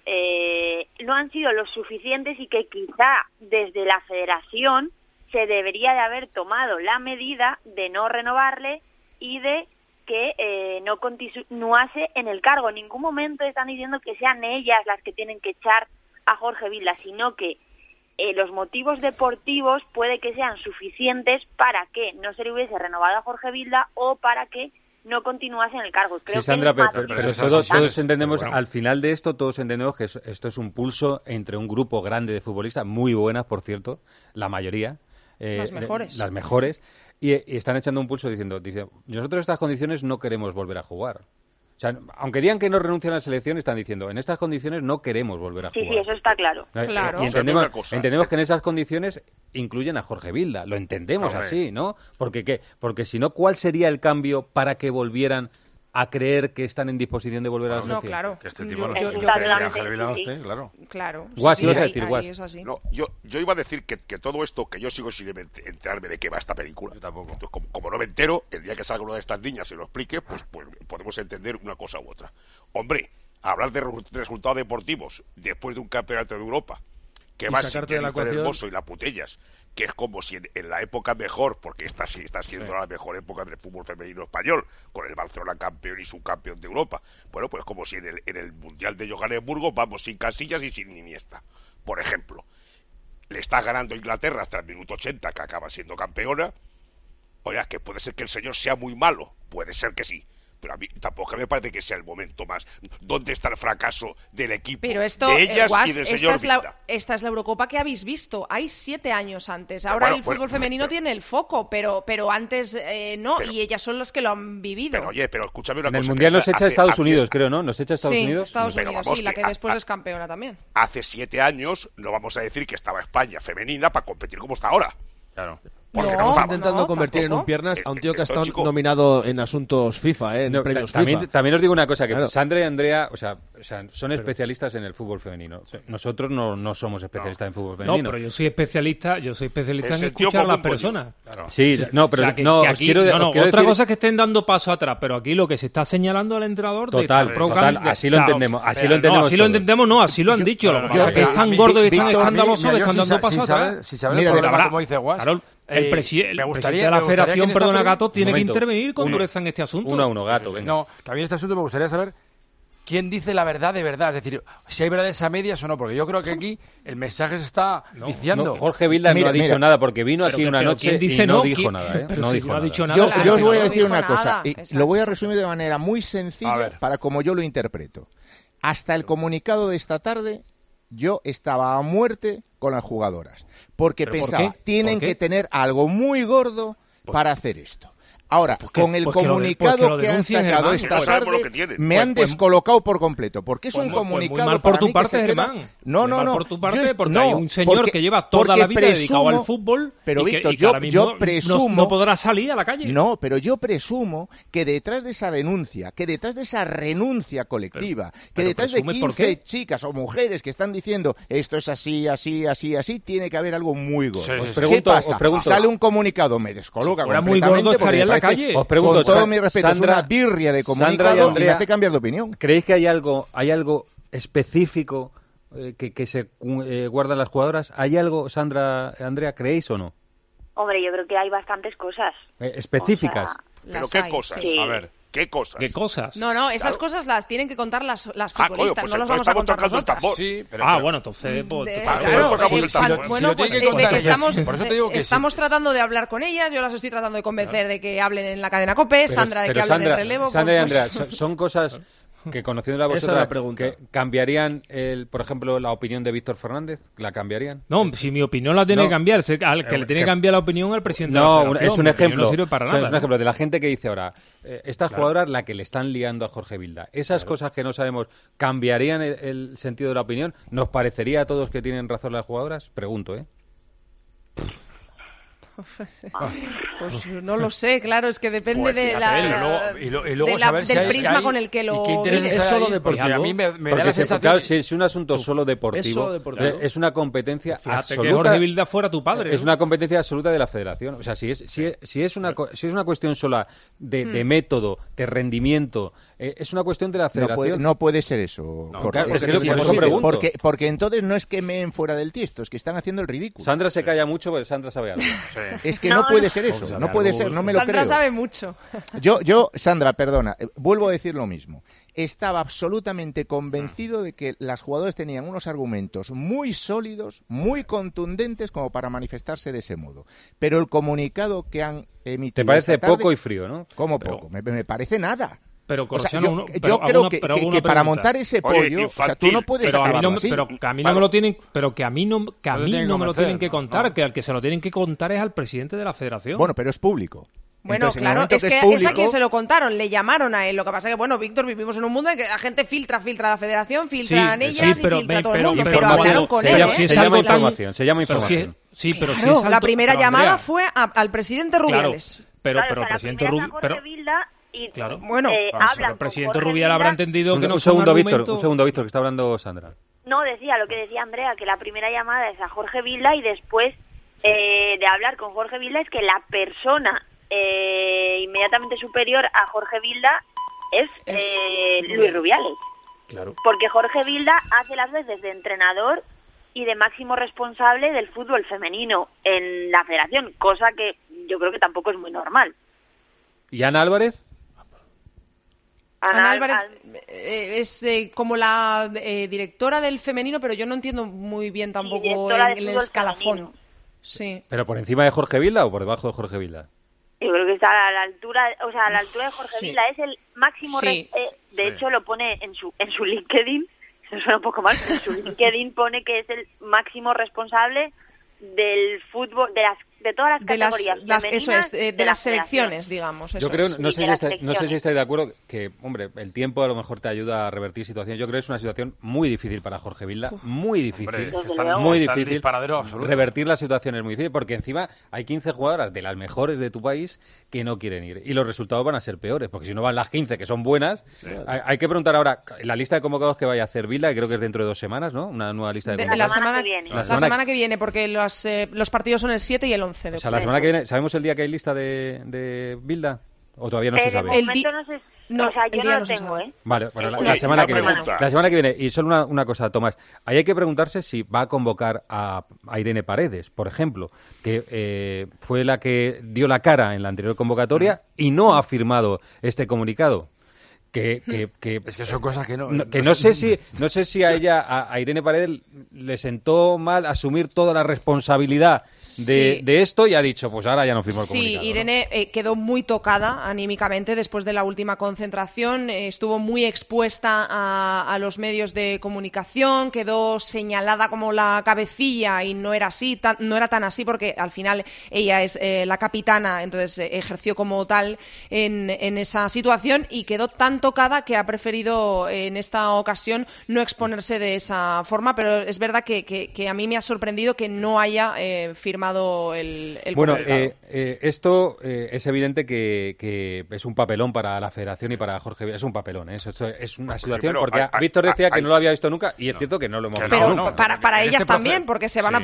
no han sido los suficientes y que quizá desde la federación se debería de haber tomado la medida de no renovarle y de que no continuase en el cargo. En ningún momento están diciendo que sean ellas las que tienen que echar a Jorge Vilda, sino que los motivos deportivos puede que sean suficientes para que no se le hubiese renovado a Jorge Vilda o para que no continuase en el cargo. Creo sí, Sandra, pero todos entendemos, al final de esto, todos entendemos que esto es un pulso entre un grupo grande de futbolistas, muy buenas, por cierto, la mayoría. Las mejores. Y están echando un pulso diciendo, nosotros en estas condiciones no queremos volver a jugar. O sea, aunque digan que no renuncian a la selección, están diciendo, en estas condiciones no queremos volver a jugar. Sí, eso está claro. Y entendemos que en esas condiciones incluyen a Jorge Vilda. Lo entendemos así, ¿no? Porque si no, ¿cuál sería el cambio para que volvieran a creer que están en disposición de volver a la selección? No, claro. Que este tipo no Yo- se yo- cree que yo- Ángel Vila no esté, claro. Claro. Guas, Sí, ibas a ahí- decir, ahí Guas. es así. No, yo iba a decir que todo esto, que yo sigo sin enterarme de qué va esta película. Yo tampoco. Entonces, como no me entero, el día que salga una de estas niñas y lo explique, pues podemos entender una cosa u otra. Hombre, hablar de resultados deportivos después de un campeonato de Europa, que Y va sin sacarte de la Jennifer ecuación. Hermoso y la Putellas, que es como si en la época mejor, porque esta sí está siendo la mejor época del fútbol femenino español, con el Barcelona campeón y subcampeón de Europa. Bueno, pues como si en el Mundial de Johannesburgo vamos sin Casillas y sin Iniesta, por ejemplo. Le está ganando Inglaterra hasta el minuto 80, que acaba siendo campeona. Oiga, que puede ser que el señor sea muy malo, puede ser que sí. Pero a mí tampoco me parece que sea el momento más. ¿Dónde está el fracaso del equipo? Pero esto, de ellas Guas, y del esta señor es Vilda? esta es la Eurocopa que habéis visto. Hay 7 años antes. Ahora Bueno, el fútbol bueno, femenino tiene el foco, pero antes no, Pero- y ellas son las que lo han vivido. Pero oye, pero escúchame una En cosa. el Mundial que nos echa hace- Estados hace- Unidos, creo, ¿no? ¿Nos echa Estados sí, Unidos? Estados Pero Unidos, vamos, sí, la que que después es campeona también. Hace 7 años no vamos a decir que estaba España femenina para competir como está ahora. Claro. Porque No, estamos Estamos intentando no, convertir en tampoco. un piernas a un tío que ha estado Chico. nominado en asuntos FIFA, en No, premios también, FIFA. también os digo una cosa, que Claro. Sandra y Andrea, o sea, son especialistas en el fútbol femenino. Nosotros no somos especialistas en fútbol No, femenino. pero yo soy especialista El en sentido escuchar a las común, personas. Sí, no, pero O sea, que no, os aquí- quiero, no, os quiero otra decir- cosa es que estén dando paso atrás, pero aquí lo que se está señalando al entrenador de Total, estar provocando- total, así lo entendemos, así lo no, entendemos así lo todos. entendemos, no, así lo han dicho. Lo que pasa es que es tan gordo y es tan Víctor, escandaloso que están dando paso atrás. Si sabes Mira, el problema, ahora- como dice Guas, Claro, el presidente me de gustaría la que federación, en esta perdona, peli- Gato, tiene que momento. intervenir con Uno. dureza en este asunto. 1-1, Gato, venga. No, que a mí en este asunto me gustaría saber quién dice la verdad de verdad. Es decir, si hay verdades a medias o no, porque yo creo que aquí el mensaje se está viciando. No, Jorge Vilda Mira, no ha dicho mira. nada porque vino Pero aquí que- una pero noche ¿quién dice y no no? dijo ¿Quién- nada, ¿eh? pero No si dijo no ha nada. dicho nada. Yo Claro, os voy a no decir dijo una cosa, nada. y Exacto. lo voy a resumir de manera muy A sencilla ver. para como yo lo interpreto. Hasta el comunicado de esta tarde, yo estaba a muerte con las jugadoras, porque ¿Pero por pensaba, qué? tienen ¿Por qué? que tener algo muy gordo para hacer esto. Ahora, Pues que- con el pues que lo de- comunicado pues que lo que han denuncien, sacado Germán. esta No sabemos lo tarde, que tienen. me han descolocado por completo, porque es Pues un muy- pues muy comunicado mal por para tu mí que parte, se queda- Germán. No, Muy no, mal no. por tu parte, Yo porque hay un señor porque- que lleva toda porque la vida dedicado al presumo- fútbol pero y que, Víctor, y que ahora mismo yo presumo no podrá salir a la calle. No, pero yo presumo que detrás de esa denuncia, que detrás de esa renuncia colectiva, que pero detrás de presume, ¿por 15 qué? chicas o mujeres que están diciendo esto es así, así, así, así, tiene que haber algo muy gordo. Sí, sí, sí. ¿Qué Pregunto- pasa? os pregunto- Sale un comunicado, me descoloca Si fuera muy completamente gordo, porque estaría en me la parece, calle. Os pregunto, con todo Sa- mi respeto, es Sandra- una birria de Sandra y comunicado y me Andrea, hace cambiar de opinión. ¿Creéis que hay algo específico que se guardan las jugadoras? ¿Hay algo, Sandra, Andrea, creéis o no? Hombre, yo creo que hay bastantes cosas. Específicas. O sea, ¿Pero Las qué hay, cosas? sí. A ver, ¿Qué cosas? ¿Qué cosas? No, esas Claro. cosas las tienen que contar las coño, futbolistas, pues no los entonces vamos a estamos contar tocando el nosotras. tambor. sí, pero Bueno, entonces... pues, Claro, tocamos el sí, tambor. bueno, Si lo pues tiene que de que contar, estamos, por eso te digo que estamos sí. tratando de hablar con ellas, yo las estoy tratando de convencer de que hablen en la cadena COPE, Sandra de que pero hablen Sandra, en relevo. Sandra y pues- Andrea, son cosas que conociéndola Esa es vosotras la pregunta. que cambiarían, por ejemplo, la opinión de Víctor Fernández, ¿la cambiarían? No, si mi opinión la tiene No. que cambiar, al que le tiene que cambiar la opinión al presidente de la No, federación. es un Mi opinión ejemplo. No sirve para O sea, nada. es un ejemplo de la gente que dice ahora, estas jugadoras la que le están liando a Jorge Vilda. Esas cosas que no sabemos, ¿cambiarían el sentido de la opinión? ¿Nos parecería a todos que tienen razón las jugadoras? Pregunto, ¿eh? Pues no lo sé, claro, es que depende Pues de fíjate, la, y luego de la- saber si del hay- prisma hay- con el que lo ¿y qué intereses vives. Es hay solo ahí? deportivo. Porque a mí me da Porque la sensación... claro, si es un asunto solo deportivo, es solo deportivo. es una competencia Fíjate que absoluta. Jorge Vilda fuera tu padre. Es ¿no? una competencia absoluta de la federación. O sea, si es una cuestión sola de método, de rendimiento, es una cuestión de la federación. No puede ser eso. Corro. claro, Es es que por eso imposible, pregunto. porque entonces no es que meen fuera del tiesto, es que están haciendo el ridículo. Sandra se calla mucho porque Sandra sabe algo. Es que no puede ser eso, no puede ser, no me lo Sandra creo. sabe mucho. Yo, Sandra, perdona, vuelvo a decir lo mismo. Estaba absolutamente convencido de que las jugadoras tenían unos argumentos muy sólidos, muy contundentes como para manifestarse de ese modo. Pero el comunicado que han emitido... Te parece esta tarde, poco y frío, ¿no? ¿Cómo poco? Me parece nada. Pero, O sea, Corrochano, yo creo que para pregunta. montar ese Oye, pollo, o sea, tú no puedes Pero a mí acabarlo no, así. pero que a mí no Claro. me lo tienen, pero que a mí no No te tienen me lo que tienen que convencer, contar, ¿no? que al que se lo tienen que contar es al presidente de la federación. Bueno, pero es público. Bueno, Entonces, en el claro, momento es que es a público- quien se lo contaron, le llamaron a él. Lo que pasa es que, bueno, Víctor, vivimos en un mundo en que la gente filtra a la federación, filtran Sí, ellas sí, pero- y filtra a todo el pero- mundo. pero Pero hablaron con se él, llama, ¿eh? si es se llama algo tan- información, se llama Pero información. sí, pero Claro, si es la alto- primera pero, llamada Andrea, fue al presidente claro, Rubiales. pero Claro, o sea, el la presidente primera Rubiales, fue a Jorge Vilda y Claro. Bueno, hablan el presidente con Jorge Rubial habrá Vilda. entendido que no Un son segundo, Víctor, argumentos. un segundo, Víctor, que está hablando Sandra. No, decía lo que decía Andrea, que la primera llamada es a Jorge Vilda y después de hablar con Jorge Vilda es que la persona inmediatamente superior a Jorge Vilda es Luis Rubiales. Claro. Porque Jorge Vilda hace las veces de entrenador y de máximo responsable del fútbol femenino en la federación, cosa que yo creo que tampoco es muy normal. ¿Y Ana Álvarez? Ana Álvarez es como la directora del femenino, pero yo no entiendo muy bien tampoco directora de el fútbol escalafón. femenino. Sí. ¿Pero por encima de Jorge Vilda o por debajo de Jorge Vilda? Yo creo que está a la altura, o sea, a la altura de Jorge Sí. Vilda, es el máximo, Sí. de hecho lo pone en su LinkedIn, eso suena un poco mal, pero en su LinkedIn pone que es el máximo responsable del fútbol, de todas las categorías femeninas eso es, de la las federación. selecciones, digamos. Yo eso creo, es. no sé de si las estáis selecciones. de acuerdo, que, hombre, el tiempo a lo mejor te ayuda a revertir situaciones. Yo creo que es una situación muy difícil para Jorge Vilda, muy difícil, Hombre, Desde está- luego. muy está en difícil. disparadero absoluto. Revertir la situación es muy difícil porque encima hay 15 jugadoras de las mejores de tu país que no quieren ir. Y los resultados van a ser peores, porque si no van las 15 que son buenas, hay que preguntar ahora la lista de convocados que vaya a hacer Vilda, que creo que es dentro de 2 semanas, ¿no? Una nueva lista de La convocados. semana que viene. La semana que viene, porque los partidos son el 7 y el 11 de O sea, la semana que viene, ¿sabemos el día que hay lista de Vilda? ¿O todavía no se De sabe? momento no sé, No, o sea, el yo día no no lo se tengo, sabe. ¿eh? Vale, bueno, Oye, la semana que viene. pregunta. La semana que viene. Y solo una cosa, Tomás. Ahí hay que preguntarse si va a convocar a Irene Paredes, por ejemplo, que fue la que dio la cara en la anterior convocatoria y no ha firmado este comunicado. Que Es que son cosas que no... no sé si a ella, a Irene Paredes, le sentó mal asumir toda la responsabilidad Sí. de esto y ha dicho, pues ahora ya no firmo el Sí, comunicado. ¿no? Irene quedó muy tocada anímicamente después de la última concentración, estuvo muy expuesta a los medios de comunicación, quedó señalada como la cabecilla y no era así, no era tan así porque al final ella es la capitana, entonces ejerció como tal en esa situación y quedó tan tocada que ha preferido en esta ocasión no exponerse de esa forma, pero es verdad que a mí me ha sorprendido que no haya firmado el Bueno, comunicado. esto es evidente que es un papelón para la Federación y para Jorge Vilda. Es un papelón, ¿eh? Esto es una situación, primero, porque Víctor decía que no lo había visto nunca y es cierto que no lo hemos Que visto Pero nunca. para en ellas este también, proceso- porque se van a Sí.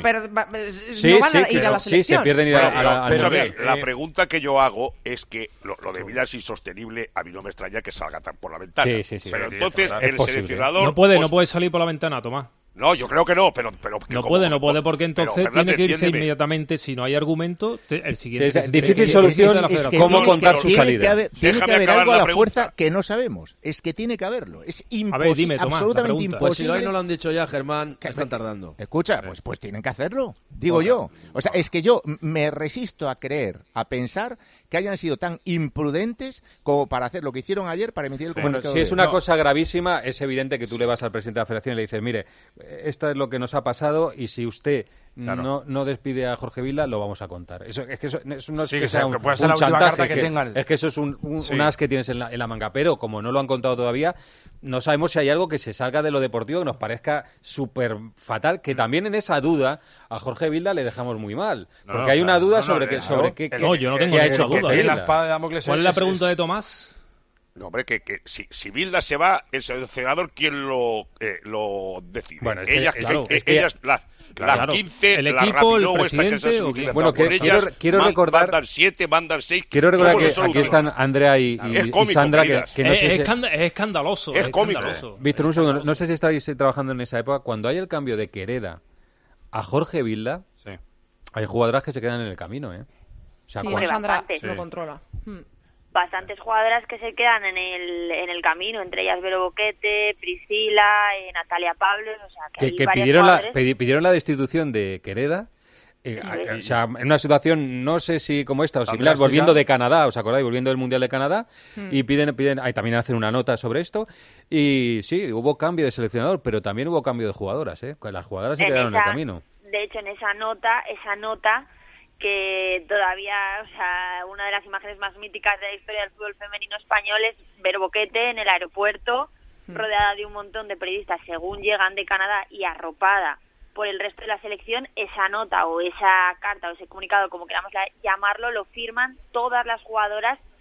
Sí, no van sí, a ir a la sí, selección. se pierden ir Bueno, al pero, Mundial. la pregunta que yo hago es que lo de Vilda es insostenible, a mí no me extraña que salga tan por la ventana. Sí, sí, sí. Pero Sí, entonces es el posible. seleccionador... No puede, pues, no puede salir por la ventana, Tomás. No, yo creo que no, pero que No como- puede, porque entonces pero, tiene que irse entiéndeme. inmediatamente. Si no hay argumento, el siguiente. Sí, que se difícil tiene que- solución, es de la Es que federación. ¿cómo tiene contar que- su tiene salida? que haber, tiene Déjame que haber acabar algo a la la pregunta. fuerza que no sabemos. Es que tiene que haberlo. Es A ver, dime, Tomás, la absolutamente pregunta. Pues si imposible. no lo han dicho ya, Germán, están tardando. Escucha, pues tienen que hacerlo, digo yo. O sea, es que yo me resisto a creer, a pensar que hayan sido tan imprudentes como para hacer lo que hicieron ayer para emitir el Bueno, comunicado. si es de- una No. cosa gravísima, es evidente que tú le vas al presidente de la Federación y le dices, mire, esto es lo que nos ha pasado y si usted Claro. no despide a Jorge Vilda, lo vamos a contar. Eso no es Sí, que que sea sea- un, que pueda ser un la última chantaje, carta que tenga el- es que eso es Sí. un as que tienes en la manga. Pero como no lo han contado todavía, no sabemos si hay algo que se salga de lo deportivo que nos parezca súper fatal, que también en esa duda a Jorge Vilda le dejamos muy mal. No, Porque no, hay una claro. duda No, no, sobre claro. sobre qué No, yo no tengo qué ha ninguna hecho duda. Jorge la Vilda. espada de Damocles ¿Cuál es la es- pregunta de Tomás? No, hombre, que si Vilda se va, el seleccionador, ¿quién lo decide? Bueno, es que- ellas, claro, es que- ellas las Claro. 15, El la equipo, el Rapinoe, esta que se ha presidente, ¿o utilizado quién? Bueno, con quiero recordar- mandan 7, mandan 6. Quiero recordar ¿Cómo que se aquí soluciona? están Andrea y cómico, Sandra, queridas. que no sé si- Es escandaloso. Es cómico. escandaloso. Víctor, un segundo. No sé si estáis trabajando en esa época. Cuando hay el cambio de Quereda a Jorge Vilda, Sí. hay jugadoras que se quedan en el camino, ¿eh? O sea, Sí, cuando- Sandra bastante. lo Sí. controla. Bastantes jugadoras que se quedan en el camino, entre ellas Vero Boquete, Priscila, Natalia Pablos, o sea, que, hay que varias pidieron jugadoras. pidieron la destitución de Quereda. O sea, en una situación, no sé si como esta o Tan similar, drástica. volviendo de Canadá, ¿os acordáis? Volviendo del Mundial de Canadá, Hmm. y piden, ahí también hacen una nota sobre esto, y sí, hubo cambio de seleccionador, pero también hubo cambio de jugadoras, ¿eh? Las jugadoras se quedaron en el camino. De hecho, en esa nota que todavía, o sea, una de las imágenes más míticas de la historia del fútbol femenino español es Vero Boquete en el aeropuerto, rodeada de un montón de periodistas según llegan de Canadá y arropada por el resto de la selección. Esa nota o esa carta o ese comunicado, como queramos llamarlo, lo firman todas las jugadoras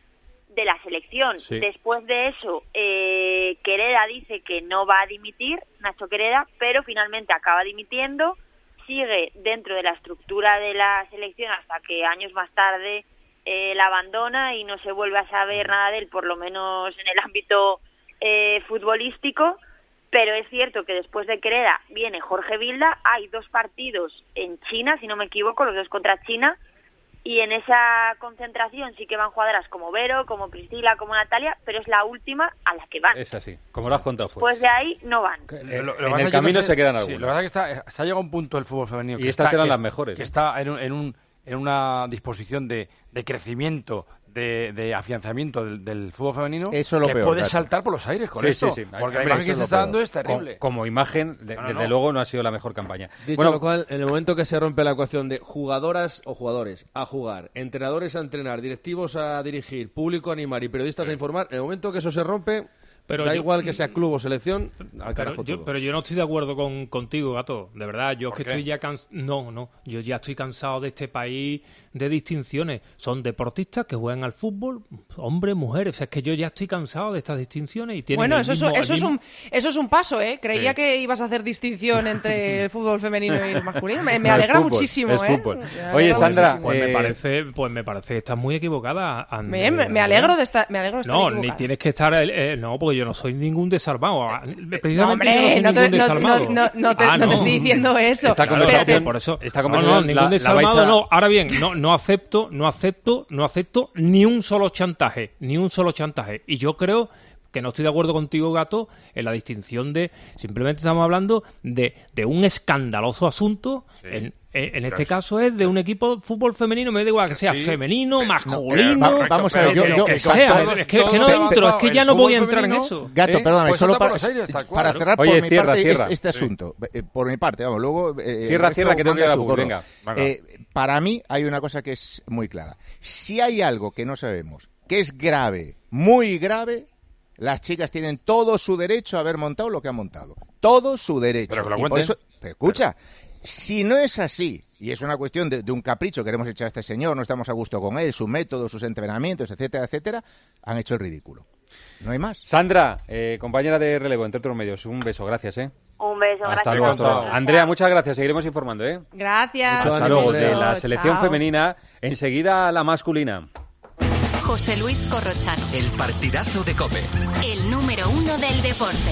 de la selección. Sí. Después de eso, Quereda dice que no va a dimitir, Nacho Quereda, pero finalmente acaba dimitiendo, sigue dentro de la estructura de la selección hasta que años más tarde la abandona y no se vuelve a saber nada de él, por lo menos en el ámbito futbolístico. Pero es cierto que después de Quereda viene Jorge Vilda, hay 2 partidos en China, si no me equivoco, los 2 contra China, y en esa concentración sí que van jugadoras como Vero, como Priscila, como Natalia, pero es la última a la que van. Es así, como lo has contado. Pues de ahí no van. En el camino se quedan algunos. Sí, lo que pasa es que se ha llegado a un punto del fútbol femenino. Y estas eran las mejores. Que está en una disposición de crecimiento, de afianzamiento del fútbol femenino, eso lo que peor, puede Gato. saltar por los aires con esto. Sí. Porque la imagen que se está dando es terrible. Como imagen, desde luego, no ha sido la mejor campaña. Dicho lo cual, en el momento que se rompe la ecuación de jugadoras o jugadores a jugar, entrenadores a entrenar, directivos a dirigir, público a animar y periodistas a informar, en el momento que eso se rompe, Pero da yo- igual que sea club o selección, al carajo todo. Pero yo no estoy de acuerdo contigo, Gato. De verdad, yo es ¿Por que qué? estoy ya yo ya estoy cansado de este país de distinciones. Son deportistas que juegan al fútbol, hombres, mujeres. O sea, es que yo ya estoy cansado de estas distinciones y tienen Bueno, el eso mismo- es un paso, ¿eh? Creía Sí. que ibas a hacer distinción entre el fútbol femenino y el masculino. Me No, es alegra fútbol, muchísimo, es ¿eh? fútbol. Me Oye, alegra Sandra, muchísimo. Pues me parece que estás muy equivocada. Me alegro de estar No, ni tienes que estar... no, porque yo no soy ningún desarmado. Precisamente No, hombre, yo no soy no te- ningún no- desarmado. no te estoy diciendo eso. Esta Claro, conversación, por eso. esta No, conversación ningún la vais desarmado, a- no. Ahora bien, no acepto ni un solo chantaje. Y yo creo que no estoy de acuerdo contigo, Gato, en la distinción de... Simplemente estamos hablando de un escandaloso asunto. Sí. En este caso es de un equipo de fútbol femenino, me da igual que sea Sí, femenino, pero- masculino... vamos a ver, lo yo- que yo- sea. todos- Es que todos no hemos entro, es que ya no voy a entrar en femenino, eso. Gato, perdóname, pues solo salta por los aires, tal cual, para ¿no? cerrar Oye, por mi cierra, parte cierra. este asunto. Por mi parte, vamos, luego... Cierra, esto que tengo que ir a la mandas tú, pub, Corro. venga. Para mí hay una cosa que es muy clara. Si hay algo que no sabemos, que es grave, muy grave, las chicas tienen todo su derecho a haber montado lo que han montado. Todo su derecho. Pero que lo Y por cuenten. eso, pero escucha, si no es así, y es una cuestión de un capricho, queremos echar a este señor, no estamos a gusto con él, su método, sus entrenamientos, etcétera, etcétera, han hecho el ridículo. No hay más. Sandra, compañera de relevo entre otros medios, un beso, gracias, ¿eh? Un beso, Hasta gracias. luego. a Hasta luego. vosotros. Andrea, muchas gracias, seguiremos informando, ¿eh? Gracias. Mucho Hasta ánimo, luego de Andrea. la selección Chao. femenina, enseguida la masculina. José Luis Corrochano, El partidazo de COPE. el número 1 del deporte.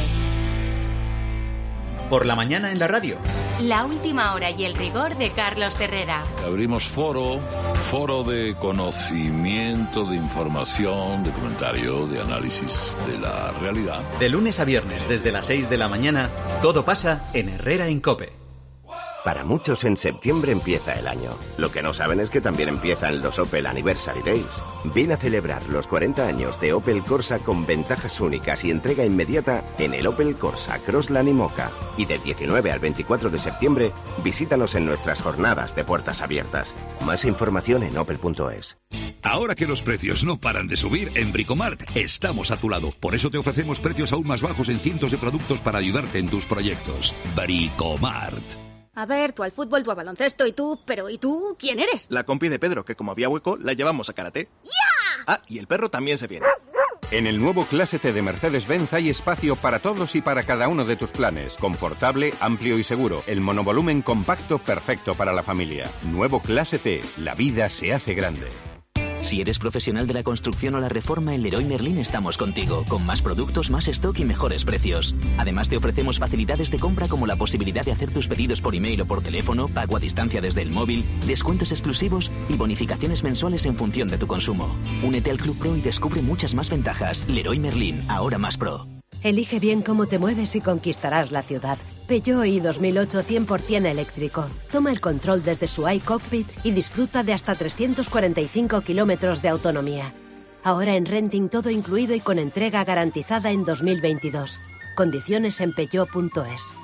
Por la mañana en la radio. La última hora y el rigor de Carlos Herrera. Abrimos foro de conocimiento, de información, de comentario, de análisis de la realidad. De lunes a viernes desde las 6 de la mañana, todo pasa en Herrera en COPE. Para muchos en septiembre empieza el año. Lo que no saben es que también empiezan los Opel Anniversary Days. Ven a celebrar los 40 años de Opel Corsa con ventajas únicas y entrega inmediata en el Opel Corsa Crossland y Moca. Y del 19 al 24 de septiembre, visítanos en nuestras jornadas de puertas abiertas. Más información en opel.es. Ahora que los precios no paran de subir, en Bricomart estamos a tu lado. Por eso te ofrecemos precios aún más bajos en cientos de productos para ayudarte en tus proyectos. Bricomart. A ver, tú al fútbol, tú a baloncesto y tú... Pero ¿y tú quién eres? La compi de Pedro, que como había hueco, la llevamos a karate. ¡Ya! Ah, y el perro también se viene. En el nuevo Clase T de Mercedes-Benz hay espacio para todos y para cada uno de tus planes. Confortable, amplio y seguro. El monovolumen compacto perfecto para la familia. Nuevo Clase T. La vida se hace grande. Si eres profesional de la construcción o la reforma, en Leroy Merlin estamos contigo, con más productos, más stock y mejores precios. Además, te ofrecemos facilidades de compra como la posibilidad de hacer tus pedidos por email o por teléfono, pago a distancia desde el móvil, descuentos exclusivos y bonificaciones mensuales en función de tu consumo. Únete al Club Pro y descubre muchas más ventajas. Leroy Merlin, ahora más pro. Elige bien cómo te mueves y conquistarás la ciudad. Peugeot i 2008 100% eléctrico. Toma el control desde su iCockpit y disfruta de hasta 345 kilómetros de autonomía. Ahora en renting todo incluido y con entrega garantizada en 2022. Condiciones en peugeot.es.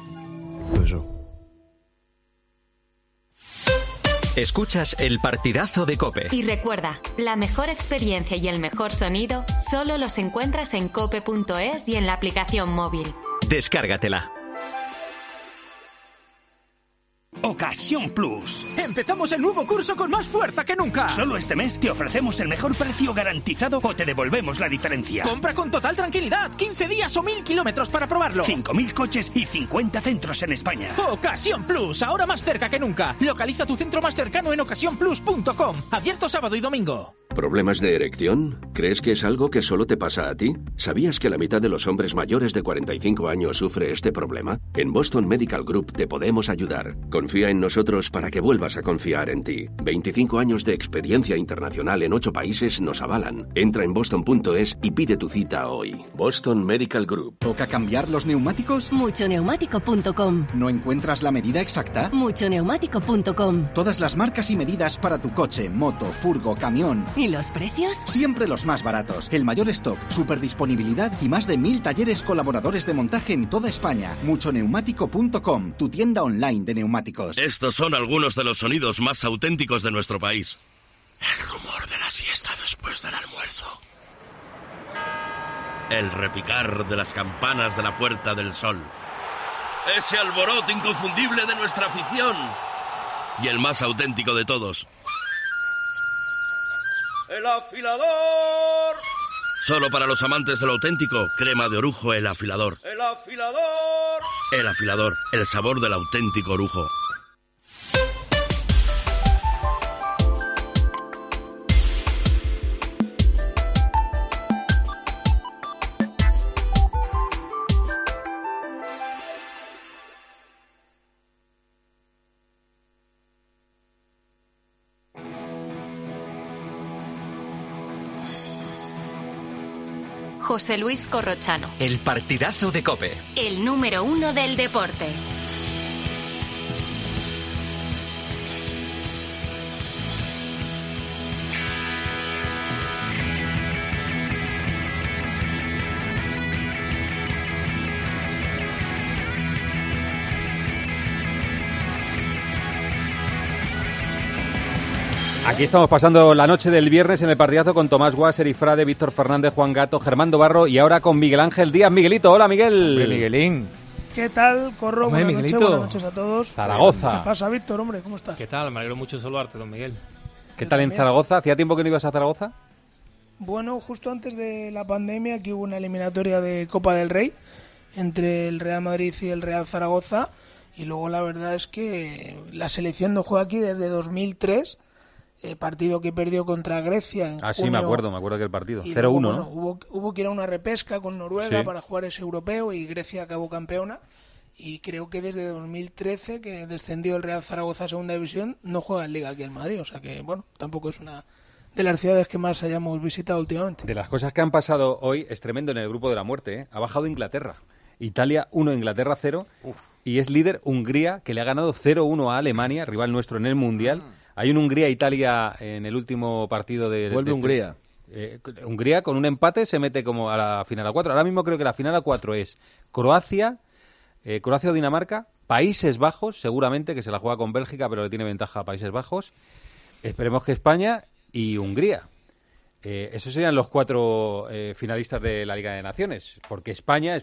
Escuchas el partidazo de COPE. Y recuerda, la mejor experiencia y el mejor sonido solo los encuentras en cope.es y en la aplicación móvil. Descárgatela. Ocasión Plus. Empezamos el nuevo curso con más fuerza que nunca. Solo este mes te ofrecemos el mejor precio garantizado o te devolvemos la diferencia. Compra con total tranquilidad. 15 días o 1000 kilómetros para probarlo. 5.000 coches y 50 centros en España. Ocasión Plus, ahora más cerca que nunca. Localiza tu centro más cercano en ocasiónplus.com. Abierto sábado y domingo. ¿Problemas de erección? ¿Crees que es algo que solo te pasa a ti? ¿Sabías que la mitad de los hombres mayores de 45 años sufre este problema? En Boston Medical Group te podemos ayudar. Confía en nosotros para que vuelvas a confiar en ti. 25 años de experiencia internacional en 8 países nos avalan. Entra en boston.es y pide tu cita hoy. Boston Medical Group. ¿Toca cambiar los neumáticos? Muchoneumático.com. ¿No encuentras la medida exacta? Muchoneumático.com. Todas las marcas y medidas para tu coche, moto, furgo, camión. ¿Y los precios? Siempre los más baratos. El mayor stock, superdisponibilidad y más de 1000 talleres colaboradores de montaje en toda España. Muchoneumático.com, tu tienda online de neumáticos. Estos son algunos de los sonidos más auténticos de nuestro país. El rumor de la siesta después del almuerzo. El repicar de las campanas de la Puerta del Sol. Ese alboroto inconfundible de nuestra afición. Y el más auténtico de todos. ¡El afilador! Solo para los amantes de lo auténtico, crema de orujo El Afilador. ¡El afilador! El Afilador, el sabor del auténtico orujo. José Luis Corrochano. El partidazo de COPE. El número 1 del deporte. Aquí estamos pasando la noche del viernes en el partidazo con Tomás Guas, Eric Frade, Víctor Fernández, Juan Gato, Germán Barro y ahora con Miguel Ángel Díaz. Miguelito, hola Miguel. Hombre, Miguelín. ¿Qué tal, Corro? Buenas noches a todos. Zaragoza. ¿Qué pasa, Víctor, hombre? ¿Cómo estás? ¿Qué tal? Me alegro mucho de saludarte, don Miguel. ¿Qué tal en Zaragoza? ¿Hacía tiempo que no ibas a Zaragoza? Bueno, justo antes de la pandemia aquí hubo una eliminatoria de Copa del Rey entre el Real Madrid y el Real Zaragoza y luego la verdad es que la selección no juega aquí desde 2003, partido que perdió contra Grecia en junio. Sí, me acuerdo que el partido. 0-1, luego, ¿no? Hubo que ir a una repesca con Noruega sí, para jugar ese europeo y Grecia acabó campeona. Y creo que desde 2013, que descendió el Real Zaragoza a Segunda División, no juega en Liga aquí en Madrid. O sea que, bueno, tampoco es una de las ciudades que más hayamos visitado últimamente. De las cosas que han pasado hoy, es tremendo en el grupo de la muerte, ¿eh? Ha bajado Inglaterra. Italia 1, Inglaterra 0. Y es líder Hungría, que le ha ganado 0-1 a Alemania, rival nuestro en el Mundial. Hay un Hungría-Italia en el último partido de... Vuelve Hungría. Hungría con un empate se mete como a la final a 4. Ahora mismo creo que la final a 4 es Croacia o Dinamarca, Países Bajos, seguramente, que se la juega con Bélgica, pero le tiene ventaja a Países Bajos. Esperemos que España y Hungría. Esos serían los 4 finalistas de la Liga de Naciones, porque España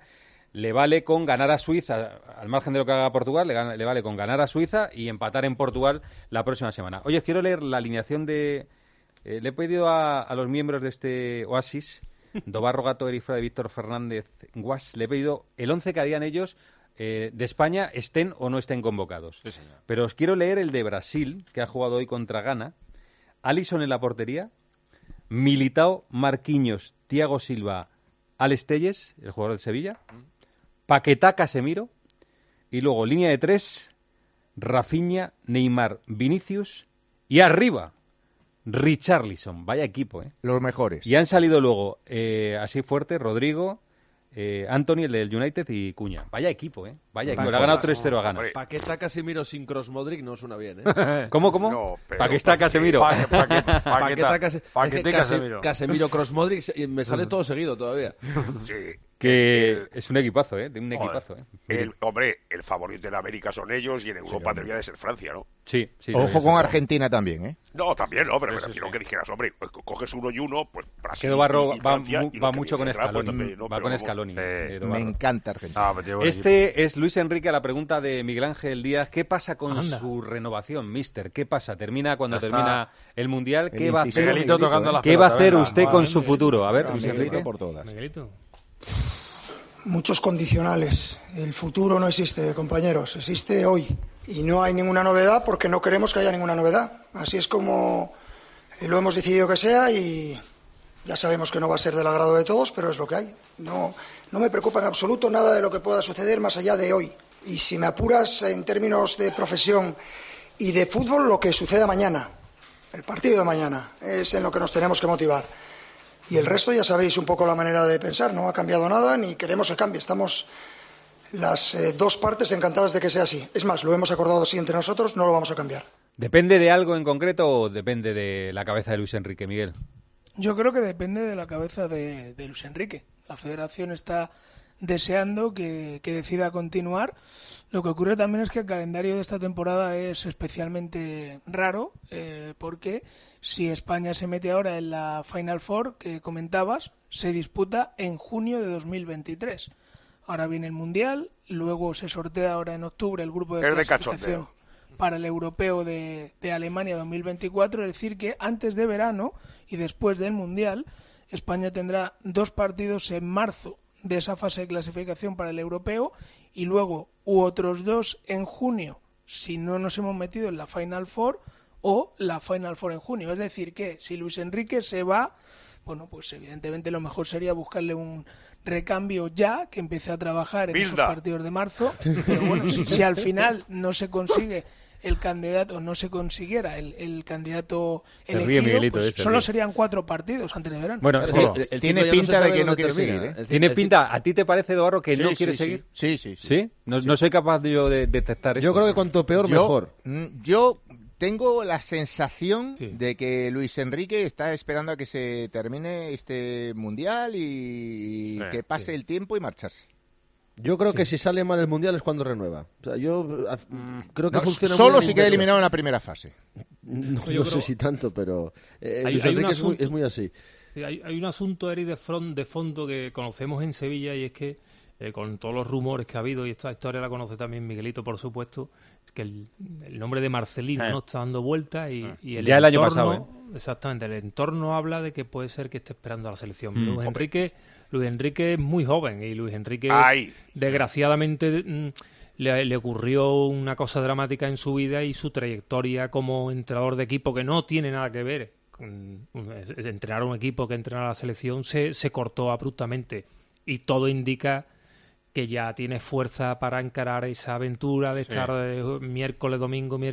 le vale con ganar a Suiza, al margen de lo que haga Portugal, le vale con ganar a Suiza y empatar en Portugal la próxima semana. Oye, quiero leer la alineación de... le he pedido a los miembros de este Oasis, Dobarro, Gato, Eric Frade, Víctor Fernández, Guas, le he pedido el 11 que harían ellos de España, estén o no estén convocados. Sí, señor. Pero os quiero leer el de Brasil, que ha jugado hoy contra Ghana. Alisson en la portería, Militao, Marquinhos, Thiago Silva, Alex Telles, el jugador del Sevilla, Paquetá, Casemiro, y luego línea de 3, Rafinha, Neymar, Vinicius, y arriba, Richarlison. Vaya equipo, ¿eh? Los mejores. Y han salido luego, así fuerte, Rodrigo, Anthony, el del United, y Cuña. Vaya equipo, ¿eh? Vaya equipo. Le ha ganado 3-0 a Ghana. Paquetá, Casemiro sin Kroos, Modric no suena bien, ¿eh? ¿Cómo? No, Paquetá, Casemiro. Casemiro. Kroos, Modric, me sale todo seguido todavía. Sí, que es un equipazo, de un equipazo. Hombre, el favorito en América son ellos y en Europa debería de ser Francia, ¿no? Sí. Ojo con Argentina también, ¿eh? No, también, no, pero me refiero que dijeras, hombre, coges uno y uno, pues Brasil Quedo Barro y Francia, va mucho con Scaloni. Pues, va con Scaloni. Me encanta Argentina. Este es Luis Enrique, a la pregunta de Miguel Ángel Díaz. ¿Qué pasa con su renovación, mister? ¿Qué pasa? ¿Termina cuando termina el Mundial? ¿Qué va a hacer, ¿qué va a hacer usted con su futuro? A ver, Luis Enrique. Por todas. Muchos condicionales. El futuro no existe, compañeros, existe hoy. Y no hay ninguna novedad porque no queremos que haya ninguna novedad. Así es como lo hemos decidido que sea y ya sabemos que no va a ser del agrado de todos, pero es lo que hay. No me preocupa en absoluto nada de lo que pueda suceder más allá de hoy. Y si me apuras en términos de profesión y de fútbol, lo que suceda mañana, el partido de mañana, es en lo que nos tenemos que motivar. Y el resto ya sabéis un poco la manera de pensar, no ha cambiado nada ni queremos que cambie. Estamos las dos partes encantadas de que sea así. Es más, lo hemos acordado así entre nosotros, no lo vamos a cambiar. ¿Depende de algo en concreto o depende de la cabeza de Luis Enrique, Miguel? Yo creo que depende de la cabeza de Luis Enrique. La Federación está deseando que decida continuar. Lo que ocurre también es que el calendario de esta temporada es especialmente raro, porque si España se mete ahora en la Final Four que comentabas, se disputa en junio de 2023. Ahora viene el Mundial, luego se sortea ahora en octubre el grupo de clasificación para el Europeo de Alemania 2024, es decir que antes de verano y después del Mundial, España tendrá 2 partidos en marzo de esa fase de clasificación para el Europeo y luego otros 2 en junio si no nos hemos metido en la Final Four o la Final Four en junio. Es decir que si Luis Enrique se va, bueno, pues evidentemente lo mejor sería buscarle un recambio ya, que empiece a trabajar en esos partidos de marzo, pero bueno, si al final no se consigue el candidato, no se consiguiera el candidato elegido, pues solo serían 4 partidos antes de verano. Bueno, tiene pinta de que no quiere seguir, ¿eh? Tiene pinta. ¿A ti te parece, Eduardo, que no quiere seguir? Sí. No soy capaz yo de detectar eso. Yo creo que cuanto peor, mejor. Yo tengo la sensación de que Luis Enrique está esperando a que se termine este Mundial y que pase el tiempo y marcharse. Yo creo que si sale mal el Mundial es cuando renueva. O sea, yo creo que funciona solo muy si queda eliminado en la primera fase. No sé si tanto, pero Luis Enrique es muy así. Hay un asunto, Eric, de fondo que conocemos en Sevilla y es que con todos los rumores que ha habido, y esta historia la conoce también Miguelito, por supuesto, es que el nombre de Marcelino no está dando vueltas y el ya entorno, el año pasado, exactamente, el entorno habla de que puede ser que esté esperando a la selección. Luis Enrique es muy joven y Luis Enrique desgraciadamente le ocurrió una cosa dramática en su vida y su trayectoria como entrenador de equipo, que no tiene nada que ver con entrenar a un equipo que entrenar a la selección, se cortó abruptamente y todo indica que ya tiene fuerza para encarar esa aventura de estar miércoles, domingo. A mí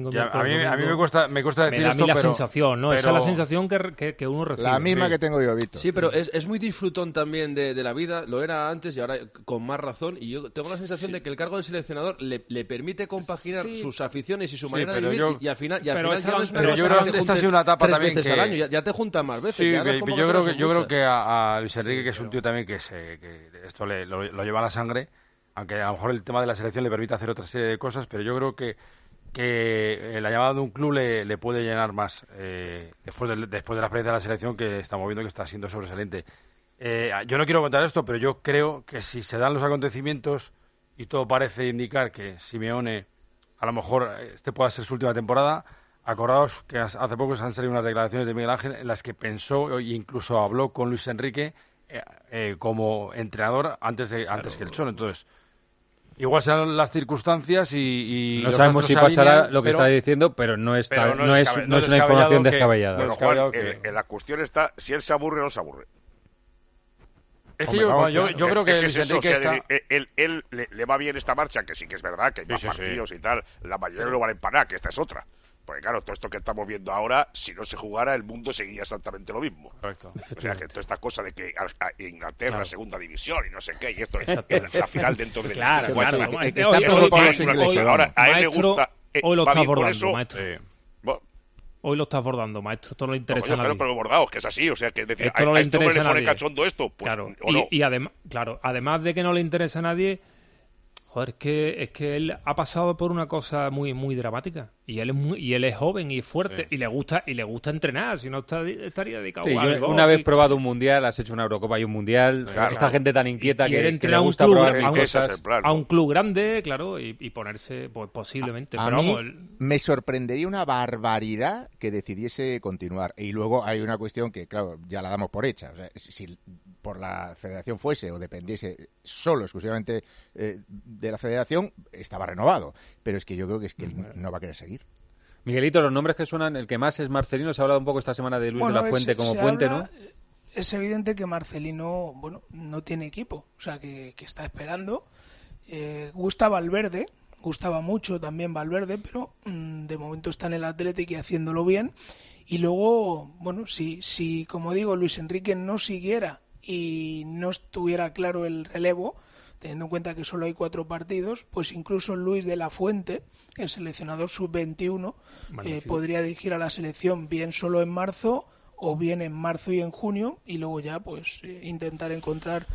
me cuesta decir esto, la sensación, ¿no? Esa es la sensación que uno recibe. La misma que tengo yo, Víctor. Sí, pero es muy disfrutón también de la vida. Lo era antes y ahora con más razón. Y yo tengo la sensación de que el cargo de seleccionador le permite compaginar sus aficiones y su manera de vivir. Y al final ya no es una cosa. Pero yo creo que esta ha sido una etapa también veces al año. Ya te juntas más veces. Sí, yo creo que a Luis Enrique, que es un tío también que esto lo lleva a la sangre, aunque a lo mejor el tema de la selección le permite hacer otra serie de cosas, pero yo creo que la llamada de un club le puede llenar más después de la experiencia de la selección, que estamos viendo que está siendo sobresaliente. Yo no quiero contar esto, pero yo creo que si se dan los acontecimientos y todo parece indicar que Simeone a lo mejor este pueda ser su última temporada, acordaos que hace poco se han salido unas declaraciones de Miguel Ángel en las que pensó e incluso habló con Luis Enrique como entrenador antes que el Cholo. Entonces, igual serán las circunstancias y no sabemos si pasará lo que está diciendo, pero no es una información descabellada. Bueno, Juan, la cuestión está si él se aburre o no se aburre. Es que yo creo que Luis Enrique él le va bien esta marcha, que sí que es verdad, que hay más partidos y tal, la mayoría no valen para nada, que esta es otra. Porque claro, todo esto que estamos viendo ahora, si no se jugara, el mundo seguiría exactamente lo mismo. Correcto. O sea, que toda esta cosa de que Inglaterra, segunda división y no sé qué, y esto es la final dentro de la que están preocupados los ingleses. Ahora, a él le gusta... Hoy lo está abordando, maestro. Hoy lo estás bordando, maestro. Esto no le interesa a nadie. Claro, pero bordado, que es así. O sea, que es decir, esto no le interesa a nadie. Le pone cachondo esto, pues, claro. ¿o no? Y además de que no le interesa a nadie, joder, es que él ha pasado por una cosa muy muy dramática. Y él es joven y fuerte, y le gusta entrenar, si no estaría dedicado a algo. Una vez probado un mundial, has hecho una Eurocopa y un mundial, esta gente tan inquieta que le gusta probar cosas a un club grande, claro, y ponerse, pues posiblemente. A mí me sorprendería una barbaridad que decidiese continuar. Y luego hay una cuestión que, claro, ya la damos por hecha. O sea, si por la federación fuese o dependiese solo, exclusivamente de la federación, estaba renovado. Pero es que yo creo que no va a querer seguir. Miguelito, los nombres que suenan, el que más es Marcelino. Se ha hablado un poco esta semana de Luis de la Fuente como puente, ¿no? Es evidente que Marcelino, no tiene equipo, o sea, que está esperando. Gusta Valverde, gustaba mucho también Valverde, pero de momento está en el Athletic y haciéndolo bien. Y luego, si como digo, Luis Enrique no siguiera y no estuviera claro el relevo, teniendo en cuenta que solo hay 4 partidos, pues incluso Luis de la Fuente, el seleccionador sub-21, podría dirigir a la selección bien solo en marzo o bien en marzo y en junio, y luego ya pues intentar encontrar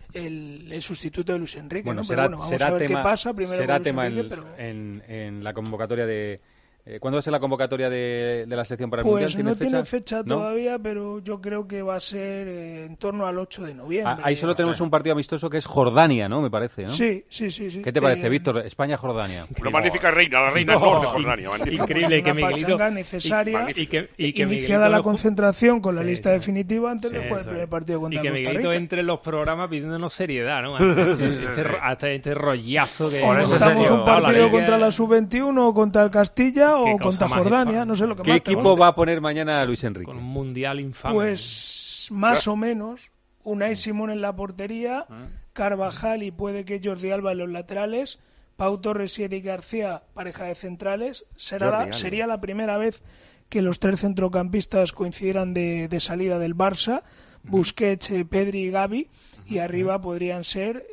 el sustituto de Luis Enrique. Bueno, ¿no? será, Pero vamos a ver qué pasa primero será con Luis tema Enrique, en la convocatoria de... ¿Cuándo va a ser la convocatoria de la selección para el Mundial? ¿Tiene Pues no tiene fecha todavía, pero yo creo que va a ser en torno al 8 de noviembre. Ahí solo tenemos un partido amistoso que es Jordania, ¿no? Me parece, ¿no? Sí. ¿Qué te parece, Víctor? España-Jordania. Una magnífica reina, la reina norte de Jordania. Increíble que Miguelito... necesaria, iniciada la concentración con la lista definitiva antes de jugar el primer partido contra Costa Rica. Y que Miguelito entre en los programas pidiéndonos seriedad, ¿no? Hasta este rollazo que... Estamos un partido contra la sub-21 contra el Castilla o contra Jordania. No sé lo que ¿Qué equipo va a poner mañana Luis Enrique? Con un mundial infame. Pues más o menos Unai Simón en la portería, Carvajal y puede que Jordi Alba en los laterales, Pau Torres y Eric García, pareja de centrales. Sería la primera vez que los 3 centrocampistas coincidieran de salida del Barça, Busquets, Pedri y Gavi, y arriba podrían ser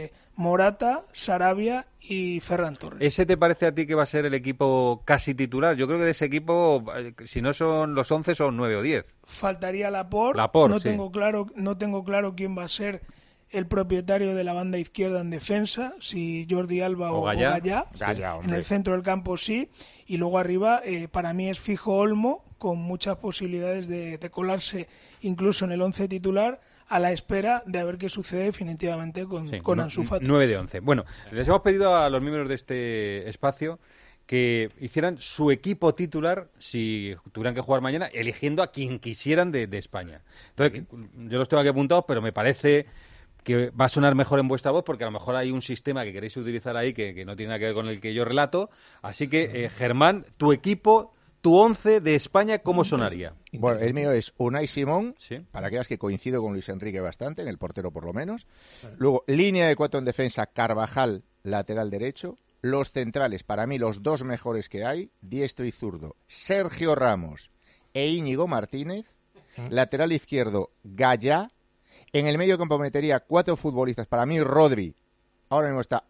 Morata, Sarabia y Ferran Torres. ¿Ese te parece a ti que va a ser el equipo casi titular? Yo creo que de ese equipo, si no son los 11, son 9 o 10. Faltaría Laporte. No tengo claro quién va a ser el propietario de la banda izquierda en defensa, si Jordi Alba o Gallá. En el centro del campo sí. Y luego arriba, para mí es fijo Olmo, con muchas posibilidades de colarse incluso en el 11 titular, a la espera de ver qué sucede definitivamente con Ansu Fati. 9 de 11. Bueno, les hemos pedido a los miembros de este espacio que hicieran su equipo titular si tuvieran que jugar mañana, eligiendo a quien quisieran de España. Entonces, yo los tengo aquí apuntados, pero me parece que va a sonar mejor en vuestra voz, porque a lo mejor hay un sistema que queréis utilizar ahí que no tiene nada que ver con el que yo relato. Así que, Germán, tu equipo... ¿Tu 11 de España cómo sonaría? Bueno, el mío es Unai Simón, para que veas que coincido con Luis Enrique bastante, en el portero por lo menos. Luego, línea de 4 en defensa, Carvajal, lateral derecho. Los centrales, para mí, los 2 mejores que hay, diestro y zurdo, Sergio Ramos e Íñigo Martínez. Lateral izquierdo, Gallá. En el medio campo metería 4 futbolistas. Para mí, Rodri, ahora mismo está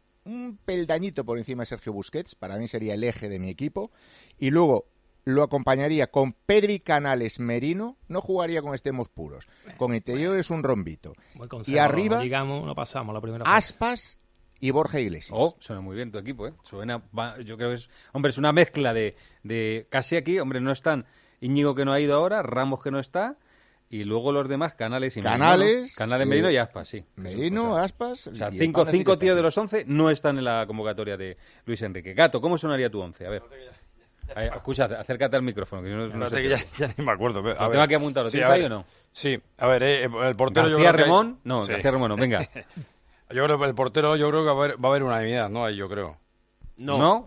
un peldañito por encima de Sergio Busquets. Para mí sería el eje de mi equipo. Y luego lo acompañaría con Pedri, Canales, Merino. No jugaría con extremos puros. Con interiores un rombito. Y arriba, digamos, no pasamos la primera Aspas y Borja Iglesias. Suena muy bien tu equipo, ¿eh? Yo creo que es una mezcla de casi aquí. Hombre, no están Íñigo, que no ha ido ahora, Ramos, que no está, y luego los demás, Canales y Merino. Canales, Merino y Aspas, sí. Merino, Aspas... O sea, 5 tíos de los 11 no están en la convocatoria de Luis Enrique. Gato, ¿cómo sonaría tu 11? A ver... Escucha, acércate al micrófono. Que no sé ya ni me acuerdo. ¿Lo tengo aquí apuntado? ¿Lo tienes ahí o no? Sí, a ver, el portero... ¿García Ramón? No, García Ramón no, venga. Yo creo que el portero, va a haber unanimidad, ¿no? Yo creo. No.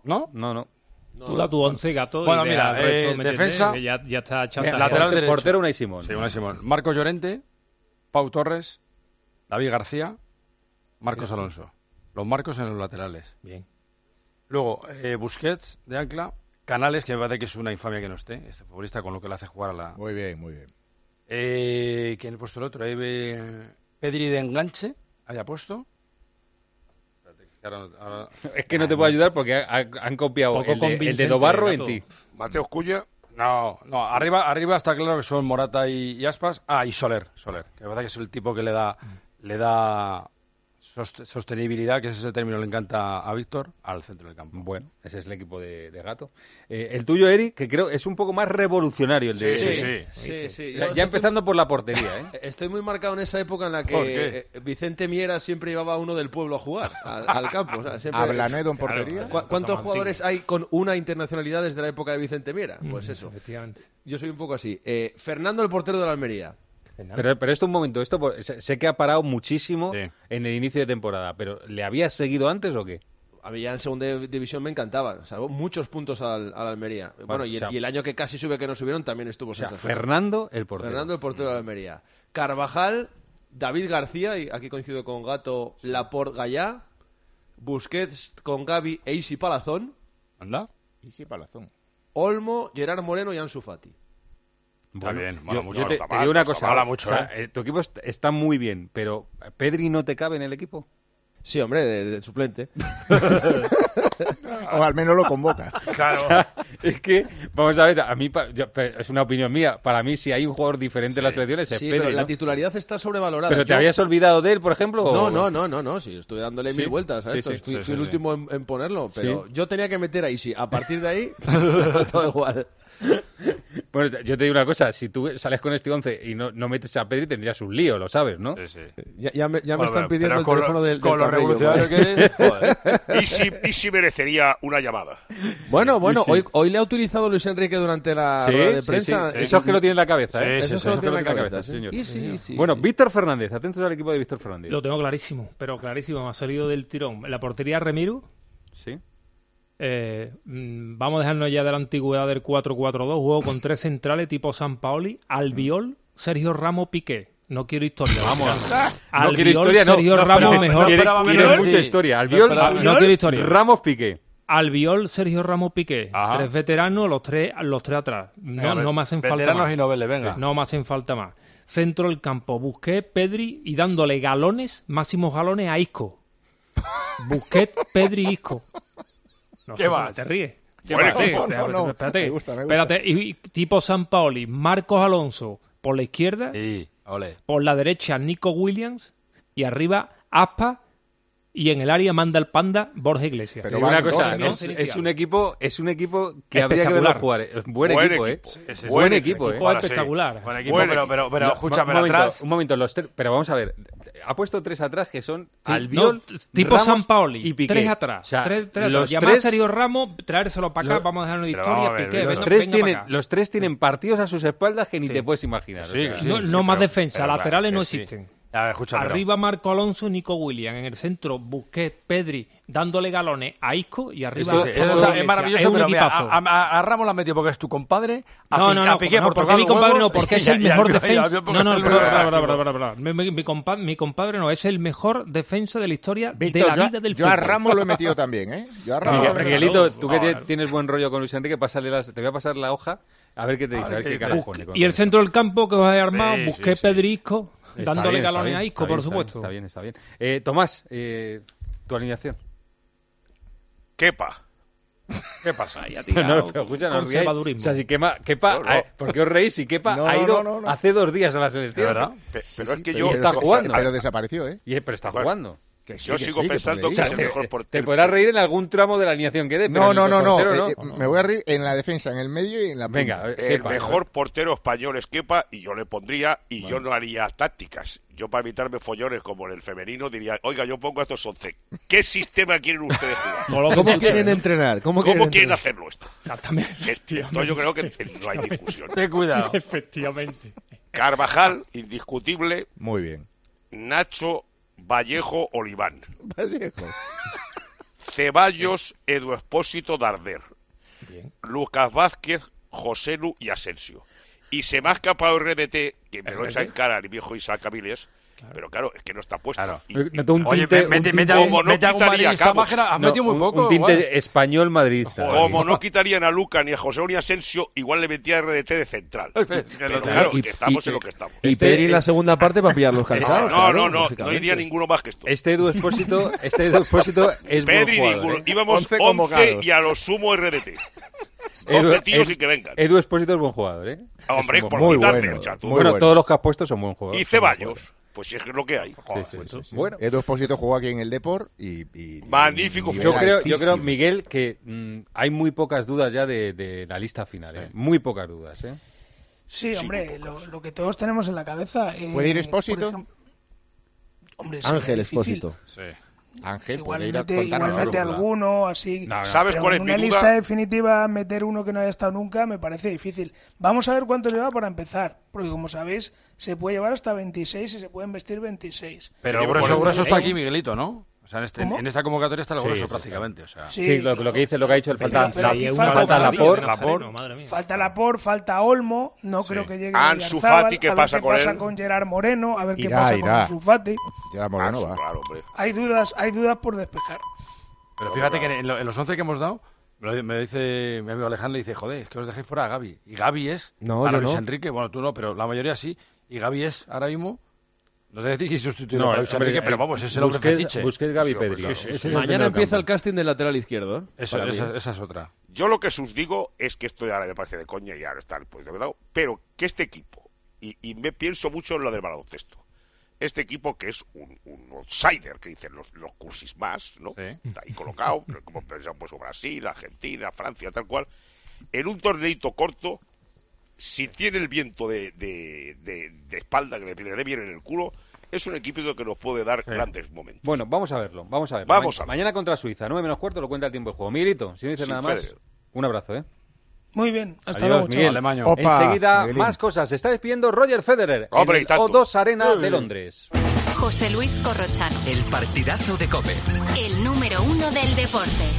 Tú da tu 11, Gato. Bueno, mira, defensa... Que ya está chantajeado. Lateral derecho. Portero Unai Simón. Sí, Unai Simón. Marcos Llorente, Pau Torres, David García, Marcos Alonso. Los Marcos en los laterales. Bien. Luego, Busquets, de ancla... Canales, que me parece que es una infamia que no esté, este futbolista, con lo que le hace jugar a la... Muy bien. ¿Quién ha puesto el otro? Ahí Pedri de enganche, haya puesto. Es que no te puedo ayudar porque han copiado el de Dobarro en ti. Mateus Cuña. No, arriba está claro que son Morata y Aspas. Y Soler. Que la verdad que es el tipo que le da sostenibilidad, que es ese término le encanta a Víctor, al centro del campo. Bueno, ese es el equipo de Gato. El tuyo, Eric, que creo es un poco más revolucionario el de... Sí. Ya empezando por la portería, ¿eh? Estoy muy marcado en esa época en la que Vicente Miera siempre llevaba a uno del pueblo a jugar al campo. O sea, siempre... ¿Ablanedo en portería? ¿Cuántos jugadores hay con una internacionalidad desde la época de Vicente Miera? Pues eso. Efectivamente. Yo soy un poco así. Fernando, el portero de la Almería. Pero esto un momento, sé que ha parado muchísimo en el inicio de temporada, pero ¿le habías seguido antes o qué? A mí ya en segunda división me encantaba, salvó muchos puntos al Almería. Bueno, y el año que casi sube que no subieron también estuvo sensacional. Fernando, el portero. Fernando, el portero de Almería. Carvajal, David García, y aquí coincido con Gato, Laporte Gallá, Busquets con Gavi e Isi Palazón. ¿Anda? Isi Palazón. Olmo, Gerard Moreno y Ansu Fati. Bueno, bien, mola mucho. Te digo una cosa, mola mucho, tu equipo está muy bien, pero ¿Pedri no te cabe en el equipo? Sí, hombre, de suplente. O al menos lo convoca. Claro. O sea, es que, vamos a ver, a mí, es una opinión mía, para mí si hay un jugador diferente en las selecciones es Pedri, pero ¿no? la titularidad está sobrevalorada. ¿Pero te habías olvidado de él, por ejemplo? No, sí, estoy dándole mil vueltas a esto. Fui el último en ponerlo, pero yo tenía que meter ahí, sí. A partir de ahí, todo igual. Bueno, yo te digo una cosa, si tú sales con este 11 y no metes a Pedri tendrías un lío, lo sabes, ¿no? Sí. Ya me están pidiendo el teléfono del con lo revolucionario que es, joder. Y si merecería una llamada. Bueno, hoy le ha utilizado Luis Enrique durante la rueda de prensa. Sí. Eso es que lo tiene en la cabeza, ¿eh? Eso es que lo tiene en la cabeza, señor. Sí. Bueno, Víctor Fernández, atentos al equipo de Víctor Fernández. Lo tengo clarísimo, me ha salido del tirón. La portería Remiro. Sí. Vamos a dejarnos ya de la antigüedad del 4-4-2, juego con 3 centrales tipo Sampaoli, Albiol, Sergio Ramos, Piqué. No quiero historia. Vamos. Albiol, no quiero historia, Sergio Ramos mejor. Quiere mucha historia. Albiol, no quiero historia. Ramos, Piqué. Albiol, Sergio Ramos, Piqué. Ajá. 3 veteranos, los tres atrás. No me hacen falta más. Veteranos y noveles, venga. No me hacen falta más. Centro del campo, Busquets, Pedri y dándole máximos galones a Isco. Busquets, Pedri, Isco. No ¿Qué sé, vas? ¿Te ríes? No. Espérate. Me gusta. Espérate. Y tipo Sampaoli, Marcos Alonso por la izquierda. Sí, ole. Por la derecha, Nico Williams. Y arriba, Aspas. Y en el área manda el panda Borja Iglesias. Pero una cosa, es un equipo que habría que verlo jugar. Es buen equipo, ¿eh? Buen equipo, ¿eh? Espectacular. Buen equipo, pero escúchame, atrás. Un momento, los tres, pero vamos a ver. Ha puesto 3 atrás que son Albiol, tipo Ramos Sampaoli y Piqué. 3 atrás. O sea, tres los llamar a tres, Sergio Ramos, traérselo para acá, vamos a dejarnos de historia, Piqué. Los tres tienen partidos a sus espaldas que ni te puedes imaginar. No más defensa, laterales no existen. Escucha, arriba Marco Alonso, Nico Williams. En el centro, Busquets, Pedri, dándole galones a Isco. Y arriba esto es maravilloso. Es un pero equipazo. Mira, a Ramos la has metido porque es tu compadre. No, Piqué, porque mi compadre no, porque es el mejor defensa. No, mi compadre no, es el mejor defensa de la historia Víctor, de la vida del fútbol. Yo a Ramos lo he metido también, ¿eh? Miguelito, tú que tienes buen rollo con Luis Enrique, te voy a pasar la hoja a ver qué te dice. A ver qué carajo pone. Y el centro del campo que os he armado, Busquets, Pedri, Isco. Dándole galones a Isco, por supuesto. Está bien. Tomás, tu alineación. Kepa. ¿Qué pasa? Pero escucha, no ríais. O sea, si Kepa, ¿por qué os reís? Si Kepa ha ido hace 2 días a la selección. ¿Verdad? Pero es que yo... está jugando. Pero desapareció, ¿eh? Pero está jugando. Yo sigo pensando que es el mejor portero. Te podrás reír en algún tramo de la alineación que dé. No. Me voy a reír en la defensa, en el medio y en la punta. Venga, el mejor portero español es Kepa y yo le pondría, yo no haría tácticas. Yo para evitarme follones como en el femenino diría, oiga, yo pongo a estos 11. ¿Qué sistema quieren ustedes jugar? ¿Cómo quieren entrenar? ¿Cómo quieren hacerlo esto? Exactamente. Entonces yo creo que no hay discusión. Ten cuidado. Efectivamente. Carvajal, indiscutible. Muy bien. Nacho, Vallejo, Oliván. Vallejo. Ceballos, Edu Expósito, Darder. Bien. Lucas Vázquez, Joselu y Asensio. Y se me ha escapado RDT, que me lo echa en cara el viejo Isaac Avilés. Claro. Pero claro, es que no está puesto. Claro. Un tinte español madridista. Como no quitarían a Luca ni a José ni a Asensio, igual le metía RDT de central. Pero claro, que estamos en lo que estamos. Y Pedri en la segunda parte para pillarlos cansados. No iría ninguno más que esto. Este Edu Expósito es Pedri buen jugador, ninguno. Íbamos 11 y a lo sumo RDT. objetivos y que vengan. Edu Expósito es buen jugador, ¿eh? Hombre, por muy quitarme bueno, el chato. Bueno, todos los que has puesto son buen jugador. Y Ceballos. Pues es lo que hay. Sí. Bueno, Edu Expósito jugó aquí en el Depor y magnífico. Yo creo, Miguel, que hay muy pocas dudas ya de la lista final, ¿eh? Muy pocas dudas, ¿eh? Sí, hombre, lo que todos tenemos en la cabeza. ¿Puede ir Expósito? Hombre, Ángel Expósito. Sí. Ángel, igual puede ir a mete contarnos algo. alguno, así. ¿Sabes cuál es mi duda? En una lista definitiva, meter uno que no haya estado nunca me parece difícil. Vamos a ver cuánto lleva para empezar, porque como sabéis, se puede llevar hasta 26 y se pueden vestir 26. Pero el grueso está aquí, Miguelito, ¿no? O sea, en esta convocatoria está el grueso prácticamente. O sea. Sí, lo que dice, lo que ha dicho, falta Laporte. Falta Laporte, falta Olmo, no creo que llegue Ansu Fati, ¿qué pasa con él? A ver qué pasa con Gerard Moreno, a ver qué pasa con Ansu Fati. Gerard Moreno va. Claro, hay dudas por despejar. Pero fíjate que en los 11 que hemos dado, me dice mi amigo Alejandro, dice, joder, es que os dejéis fuera a Gavi. Y Gavi es, para Luis Enrique, bueno, tú no, pero la mayoría sí, y Gavi es ahora mismo... No te decís que sustituir a Luis Enrique, pero vamos, es el hombre fetiche. Busquets, Gavi, Pedri. Mañana empieza el casting del lateral izquierdo. Esa es otra. Yo lo que os digo es que esto ya me parece de coña y ahora está el punto de pero que este equipo, y me pienso mucho en lo del baloncesto, este equipo que es un outsider, que dicen los cursis más, ¿no? Sí. Está ahí colocado, como pensamos pues, Brasil, Argentina, Francia, tal cual, en un torneito corto. Si tiene el viento de espalda que le dé bien en el culo, es un equipo que nos puede dar grandes momentos. Bueno, vamos a verlo. Mañana contra Suiza, 9:15, lo cuenta el tiempo de juego. Miguelito, si no dices nada más, un abrazo, ¿eh? Muy bien, hasta luego, Miguel. Enseguida, Miguelín. Más cosas. Se está despidiendo Roger Federer en el O2 Arena de Londres. José Luis Corrochano. El partidazo de COPE. El número 1 del deporte.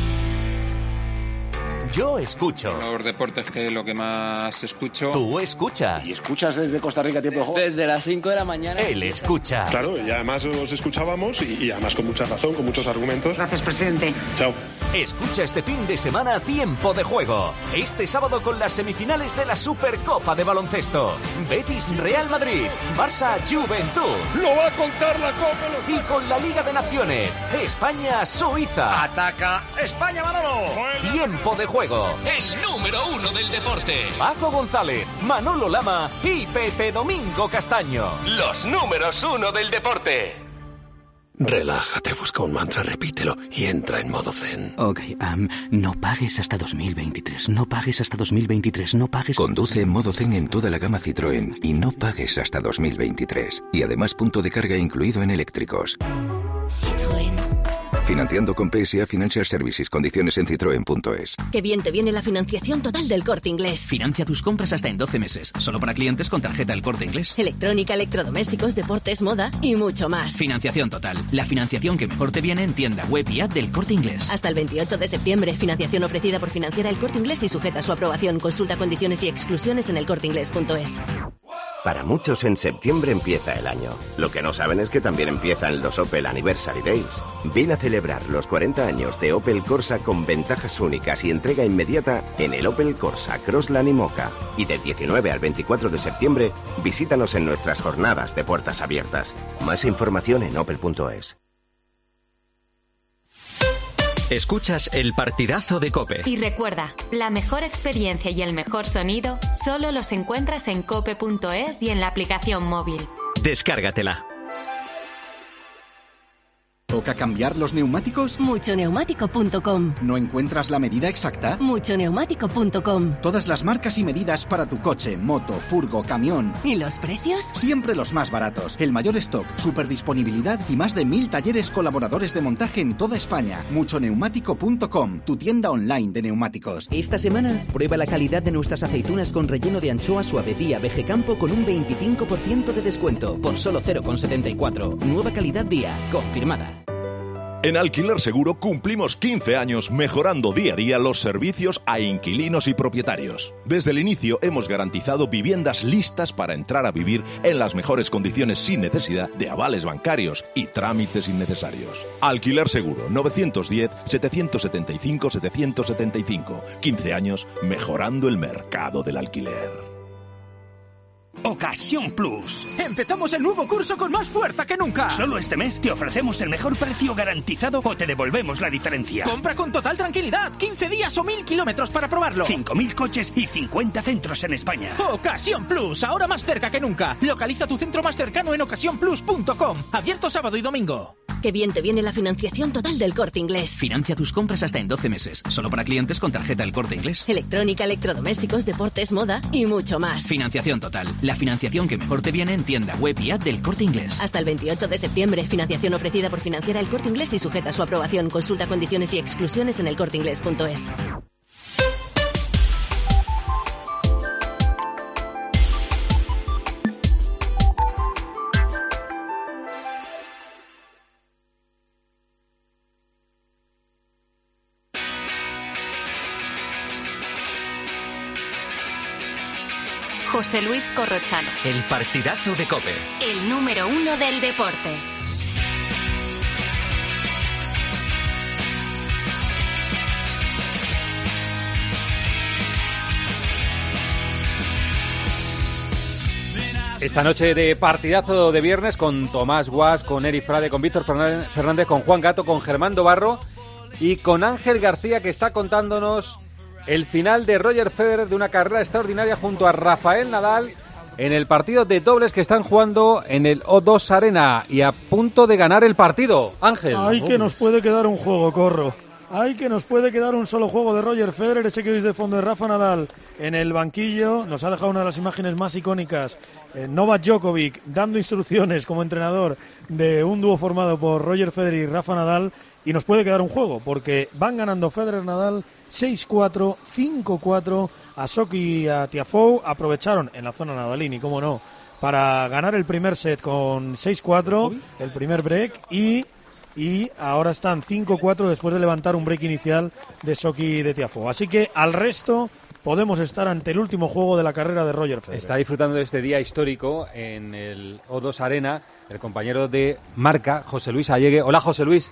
Yo escucho. Los deportes que es lo que más escucho. Tú escuchas. ¿Y escuchas desde Costa Rica tiempo de juego? Desde las 5 de la mañana. Él escucha. Claro, y además os escuchábamos y además con mucha razón, con muchos argumentos. Gracias, presidente. Chao. Escucha este fin de semana Tiempo de Juego. Este sábado con las semifinales de la Supercopa de Baloncesto. Betis Real Madrid. Barça Juventud. ¡Lo va a contar la Copa! Y con la Liga de Naciones. España Suiza. ¡Ataca España, Manolo! Tiempo de Juego. El número 1 del deporte. Paco González, Manolo Lama y Pepe Domingo Castaño. Los números 1 del deporte. Relájate, busca un mantra, repítelo y entra en modo zen. Ok, no pagues hasta 2023, no pagues hasta 2023, no pagues... Conduce en modo zen en toda la gama Citroën y no pagues hasta 2023. Y además punto de carga incluido en eléctricos. Citroën. Financiando con PSA Financial Services. Condiciones en citroen.es. Qué bien te viene la financiación total del Corte Inglés. Financia tus compras hasta en 12 meses. Solo para clientes con tarjeta El Corte Inglés. Electrónica, electrodomésticos, deportes, moda y mucho más. Financiación total. La financiación que mejor te viene en tienda, web y app del Corte Inglés. Hasta el 28 de septiembre. Financiación ofrecida por Financiera El Corte Inglés y sujeta a su aprobación. Consulta condiciones y exclusiones en elcorteinglés.es. Para muchos en septiembre empieza el año. Lo que no saben es que también empiezan los Opel Anniversary Days. Ven a celebrar los 40 años de Opel Corsa con ventajas únicas y entrega inmediata en el Opel Corsa Crossland y Moca. Y del 19 al 24 de septiembre, visítanos en nuestras jornadas de puertas abiertas. Más información en opel.es. Escuchas el partidazo de COPE. Y recuerda, la mejor experiencia y el mejor sonido solo los encuentras en cope.es y en la aplicación móvil. Descárgatela. ¿Toca cambiar los neumáticos? Muchoneumático.com. ¿No encuentras la medida exacta? Muchoneumático.com. Todas las marcas y medidas para tu coche, moto, furgo, camión. ¿Y los precios? Siempre los más baratos. El mayor stock, superdisponibilidad y más de 1000 talleres colaboradores de montaje en toda España. Muchoneumático.com, tu tienda online de neumáticos. Esta semana, prueba la calidad de nuestras aceitunas con relleno de anchoa Suavedía Vegecampo con un 25% de descuento, por solo 0,74. Nueva calidad día, confirmada. En Alquiler Seguro cumplimos 15 años mejorando día a día los servicios a inquilinos y propietarios. Desde el inicio hemos garantizado viviendas listas para entrar a vivir en las mejores condiciones sin necesidad de avales bancarios y trámites innecesarios. Alquiler Seguro, 910-775-775. 15 años mejorando el mercado del alquiler. Ocasión Plus. Empezamos el nuevo curso con más fuerza que nunca. Solo este mes te ofrecemos el mejor precio garantizado o te devolvemos la diferencia. Compra con total tranquilidad. 15 días o 1000 kilómetros para probarlo. 5000 coches y 50 centros en España. Ocasión Plus, ahora más cerca que nunca. Localiza tu centro más cercano en ocasiónplus.com. Abierto sábado y domingo. Qué bien te viene la financiación total del Corte Inglés. Financia tus compras hasta en 12 meses. Solo para clientes con tarjeta El Corte Inglés. Electrónica, electrodomésticos, deportes, moda y mucho más. Financiación total. La financiación que mejor te viene en tienda, web y app del Corte Inglés. Hasta el 28 de septiembre. Financiación ofrecida por Financiera El Corte Inglés y sujeta a su aprobación. Consulta condiciones y exclusiones en elcorteinglés.es. José Luis Corrochano. El partidazo de COPE. El número 1 del deporte. Esta noche de partidazo de viernes con Tomás Guas, con Eri Frade, con Víctor Fernández, con Juan Gato, con Germán Dobarro y con Ángel García, que está contándonos el final de Roger Federer de una carrera extraordinaria junto a Rafael Nadal en el partido de dobles que están jugando en el O2 Arena y a punto de ganar el partido. Ángel. Ay, que nos puede quedar un juego, Corro. Ay, que nos puede quedar un solo juego de Roger Federer, ese que veis de fondo de Rafa Nadal en el banquillo. Nos ha dejado una de las imágenes más icónicas. Novak Djokovic dando instrucciones como entrenador de un dúo formado por Roger Federer y Rafa Nadal. Y nos puede quedar un juego, porque van ganando Federer-Nadal 6-4, 5-4. A Soki y a Tiafoe aprovecharon en la zona Nadalini, cómo no, para ganar el primer set con 6-4, el primer break, y ahora están 5-4 después de levantar un break inicial de Soki y de Tiafoe. Así que al resto podemos estar ante el último juego de la carrera de Roger Federer. Está disfrutando de este día histórico en el O2 Arena el compañero de Marca, José Luis Allegue. Hola, José Luis.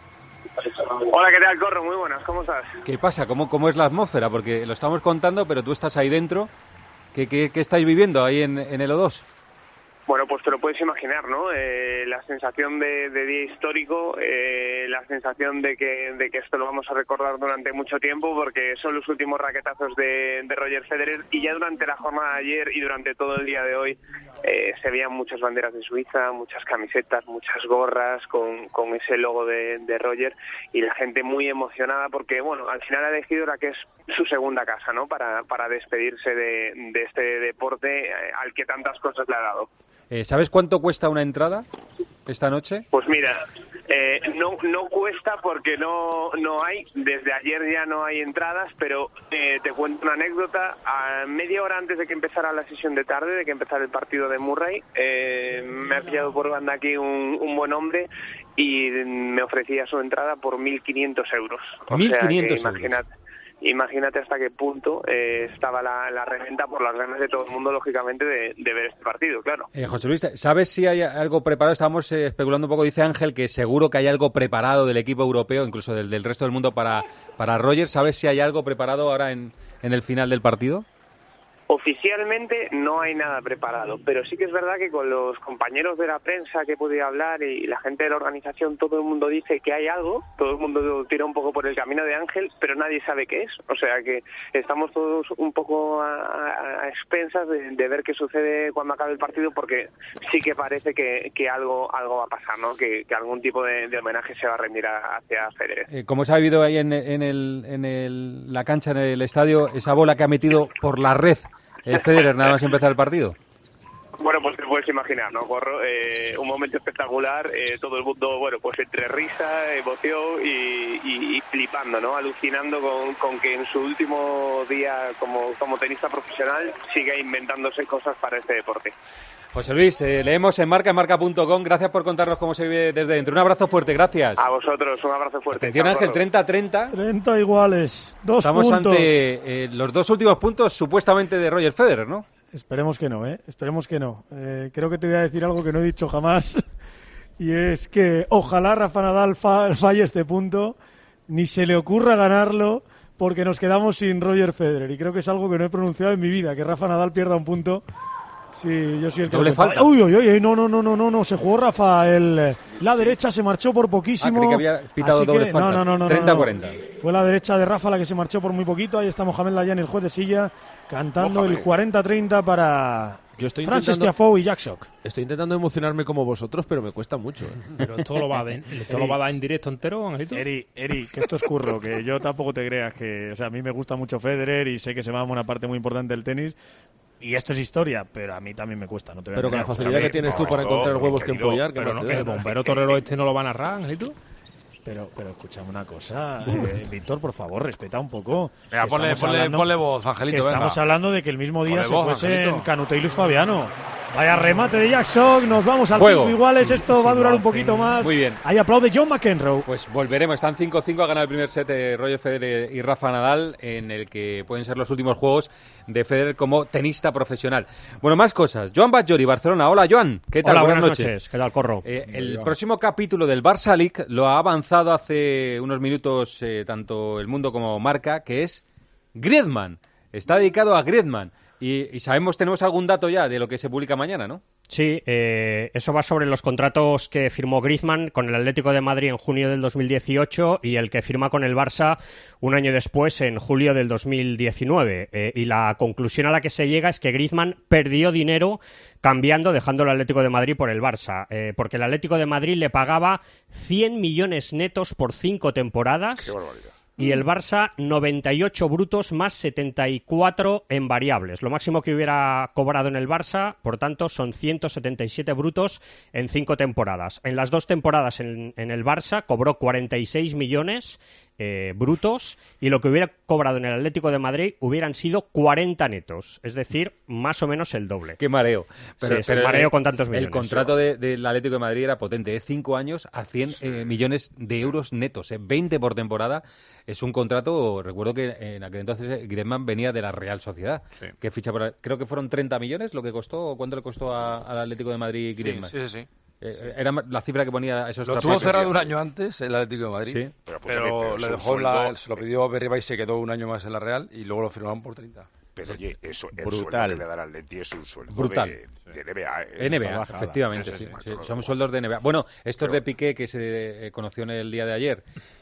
Hola, ¿qué tal, Corro? Muy buenas, ¿cómo estás? ¿Qué pasa? ¿Cómo es la atmósfera? Porque lo estamos contando, pero tú estás ahí dentro. ¿Qué estáis viviendo ahí en el O2? Bueno, pues te lo puedes imaginar, ¿no? La sensación de día histórico, la sensación de que esto lo vamos a recordar durante mucho tiempo, porque son los últimos raquetazos de Roger Federer, y ya durante la jornada de ayer y durante todo el día de hoy se veían muchas banderas de Suiza, muchas camisetas, muchas gorras con ese logo de Roger, y la gente muy emocionada porque, bueno, al final ha elegido la que es su segunda casa, ¿no? Para despedirse de este deporte al que tantas cosas le ha dado. ¿Sabes cuánto cuesta una entrada esta noche? Pues mira, no cuesta porque no hay, desde ayer ya no hay entradas, pero te cuento una anécdota. A media hora antes de que empezara la sesión de tarde, de que empezara el partido de Murray, me ha pillado por banda aquí un buen hombre y me ofrecía su entrada por 1.500 euros. 1.500 euros. Imagínate hasta qué punto estaba la reventa por las ganas de todo el mundo, lógicamente, de ver este partido, claro. José Luis, ¿sabes si hay algo preparado? Estábamos especulando un poco, dice Ángel, que seguro que hay algo preparado del equipo europeo, incluso del resto del mundo, para Roger. ¿Sabes si hay algo preparado ahora en el final del partido? Oficialmente no hay nada preparado, pero sí que es verdad que con los compañeros de la prensa que he podido hablar y la gente de la organización, todo el mundo dice que hay algo, todo el mundo tira un poco por el camino de Ángel, pero nadie sabe qué es. O sea que estamos todos un poco a expensas de ver qué sucede cuando acabe el partido, porque sí que parece que algo va a pasar, ¿no? Que algún tipo de homenaje se va a rendir hacia Federer. ¿Cómo se ha vivido ahí en la cancha, en el estadio, esa bola que ha metido por la red Federer nada más empezar el partido? Bueno, pues te puedes imaginar, ¿no, Corro? Un momento espectacular, todo el mundo, bueno, pues entre risa, emoción y flipando, ¿no? Alucinando con que en su último día como tenista profesional siga inventándose cosas para este deporte. José Luis, leemos en marca.com. Gracias por contarnos cómo se vive desde dentro. Un abrazo fuerte, gracias. A vosotros, un abrazo fuerte. Atención, Ángel, 30-30. 30 iguales, 2 Estamos puntos. Ante los dos últimos puntos supuestamente de Roger Federer, ¿no? Esperemos que no, Esperemos que no. Creo que te voy a decir algo que no he dicho jamás, y es que ojalá Rafa Nadal falle este punto, ni se le ocurra ganarlo, porque nos quedamos sin Roger Federer, y creo que es algo que no he pronunciado en mi vida, que Rafa Nadal pierda un punto Sí, yo sí el que Doble lo falta. Uy, no, se jugó Rafael. La derecha se marchó por poquísimo. Creí que había pitado así doble que, falta. No. 30-40. Fue la derecha de Rafa la que se marchó por muy poquito. Ahí está Mohamed Layani, el juez de silla, cantando el 40-30 para Francis Tiafoe y Jack Sock. Estoy intentando emocionarme como vosotros, pero me cuesta mucho. Pero esto lo va a dar en directo entero, Angelito. Eri, que esto es curro, que yo tampoco te creas que... O sea, a mí me gusta mucho Federer y sé que se va a una parte muy importante del tenis. Y esto es historia, pero a mí también me cuesta. No te voy a pero con la engañar. facilidad que tienes tú para encontrar huevos que empollar, que pero el bombero torero no lo va a narrar, Angelito. Pero escúchame una cosa, Víctor, por favor, respeta un poco. Venga, ponle voz, Angelito. Que estamos hablando de que el mismo día ponle se voz, fuese Angelito. en Canute y Luis Fabiano. Vaya remate de Jack Sock, nos vamos al Juego. 5 iguales, esto va a durar un poquito más. Muy bien. Ahí aplaude John McEnroe. Pues volveremos, están 5-5, ha ganado el primer set Roger Federer y Rafa Nadal, en el que pueden ser los últimos juegos de Federer como tenista profesional. Bueno, más cosas. Joan Batllori, Barcelona. Hola, Joan. ¿Qué tal? Hola, buenas noches. ¿Qué tal, Corro? El próximo capítulo del Barça League lo ha avanzado hace unos minutos tanto El Mundo como Marca, que es Griezmann. Está dedicado a Griezmann. Y tenemos algún dato ya de lo que se publica mañana, ¿no? Sí, eso va sobre los contratos que firmó Griezmann con el Atlético de Madrid en junio del 2018 y el que firma con el Barça un año después, en julio del 2019. Y la conclusión a la que se llega es que Griezmann perdió dinero dejando el Atlético de Madrid por el Barça, porque el Atlético de Madrid le pagaba 100 millones netos por 5 temporadas. ¡Qué barbaridad! Y el Barça 98 brutos más 74 en variables. Lo máximo que hubiera cobrado en el Barça, por tanto, son 177 brutos en 5 temporadas. En las 2 temporadas en el Barça cobró 46 millones brutos y lo que hubiera cobrado en el Atlético de Madrid hubieran sido 40 netos. Es decir, más o menos el doble. ¡Qué mareo! Pero el mareo con tantos millones. El contrato del Atlético de Madrid era potente, 5 años a 100 millones de euros netos, 20 por temporada. Es un contrato, recuerdo que en aquel entonces Griezmann venía de la Real Sociedad, que ficha creo que fueron 30 millones lo que costó, ¿o cuánto le costó al Atlético de Madrid Griezmann? Sí. Era la cifra que ponía esos traspasos. Lo tuvo cerrado un año antes el Atlético de Madrid, sí. pero le dejó se lo pidió Berriba y se quedó un año más en la Real y luego lo firmaron por 30. Pero oye, eso, el brutal. sueldo que le dará al Atleti es un sueldo brutal. De NBA. NBA, efectivamente, sí. Son sueldos de NBA. Bueno, estos de Piqué, que se conoció en el día de ayer,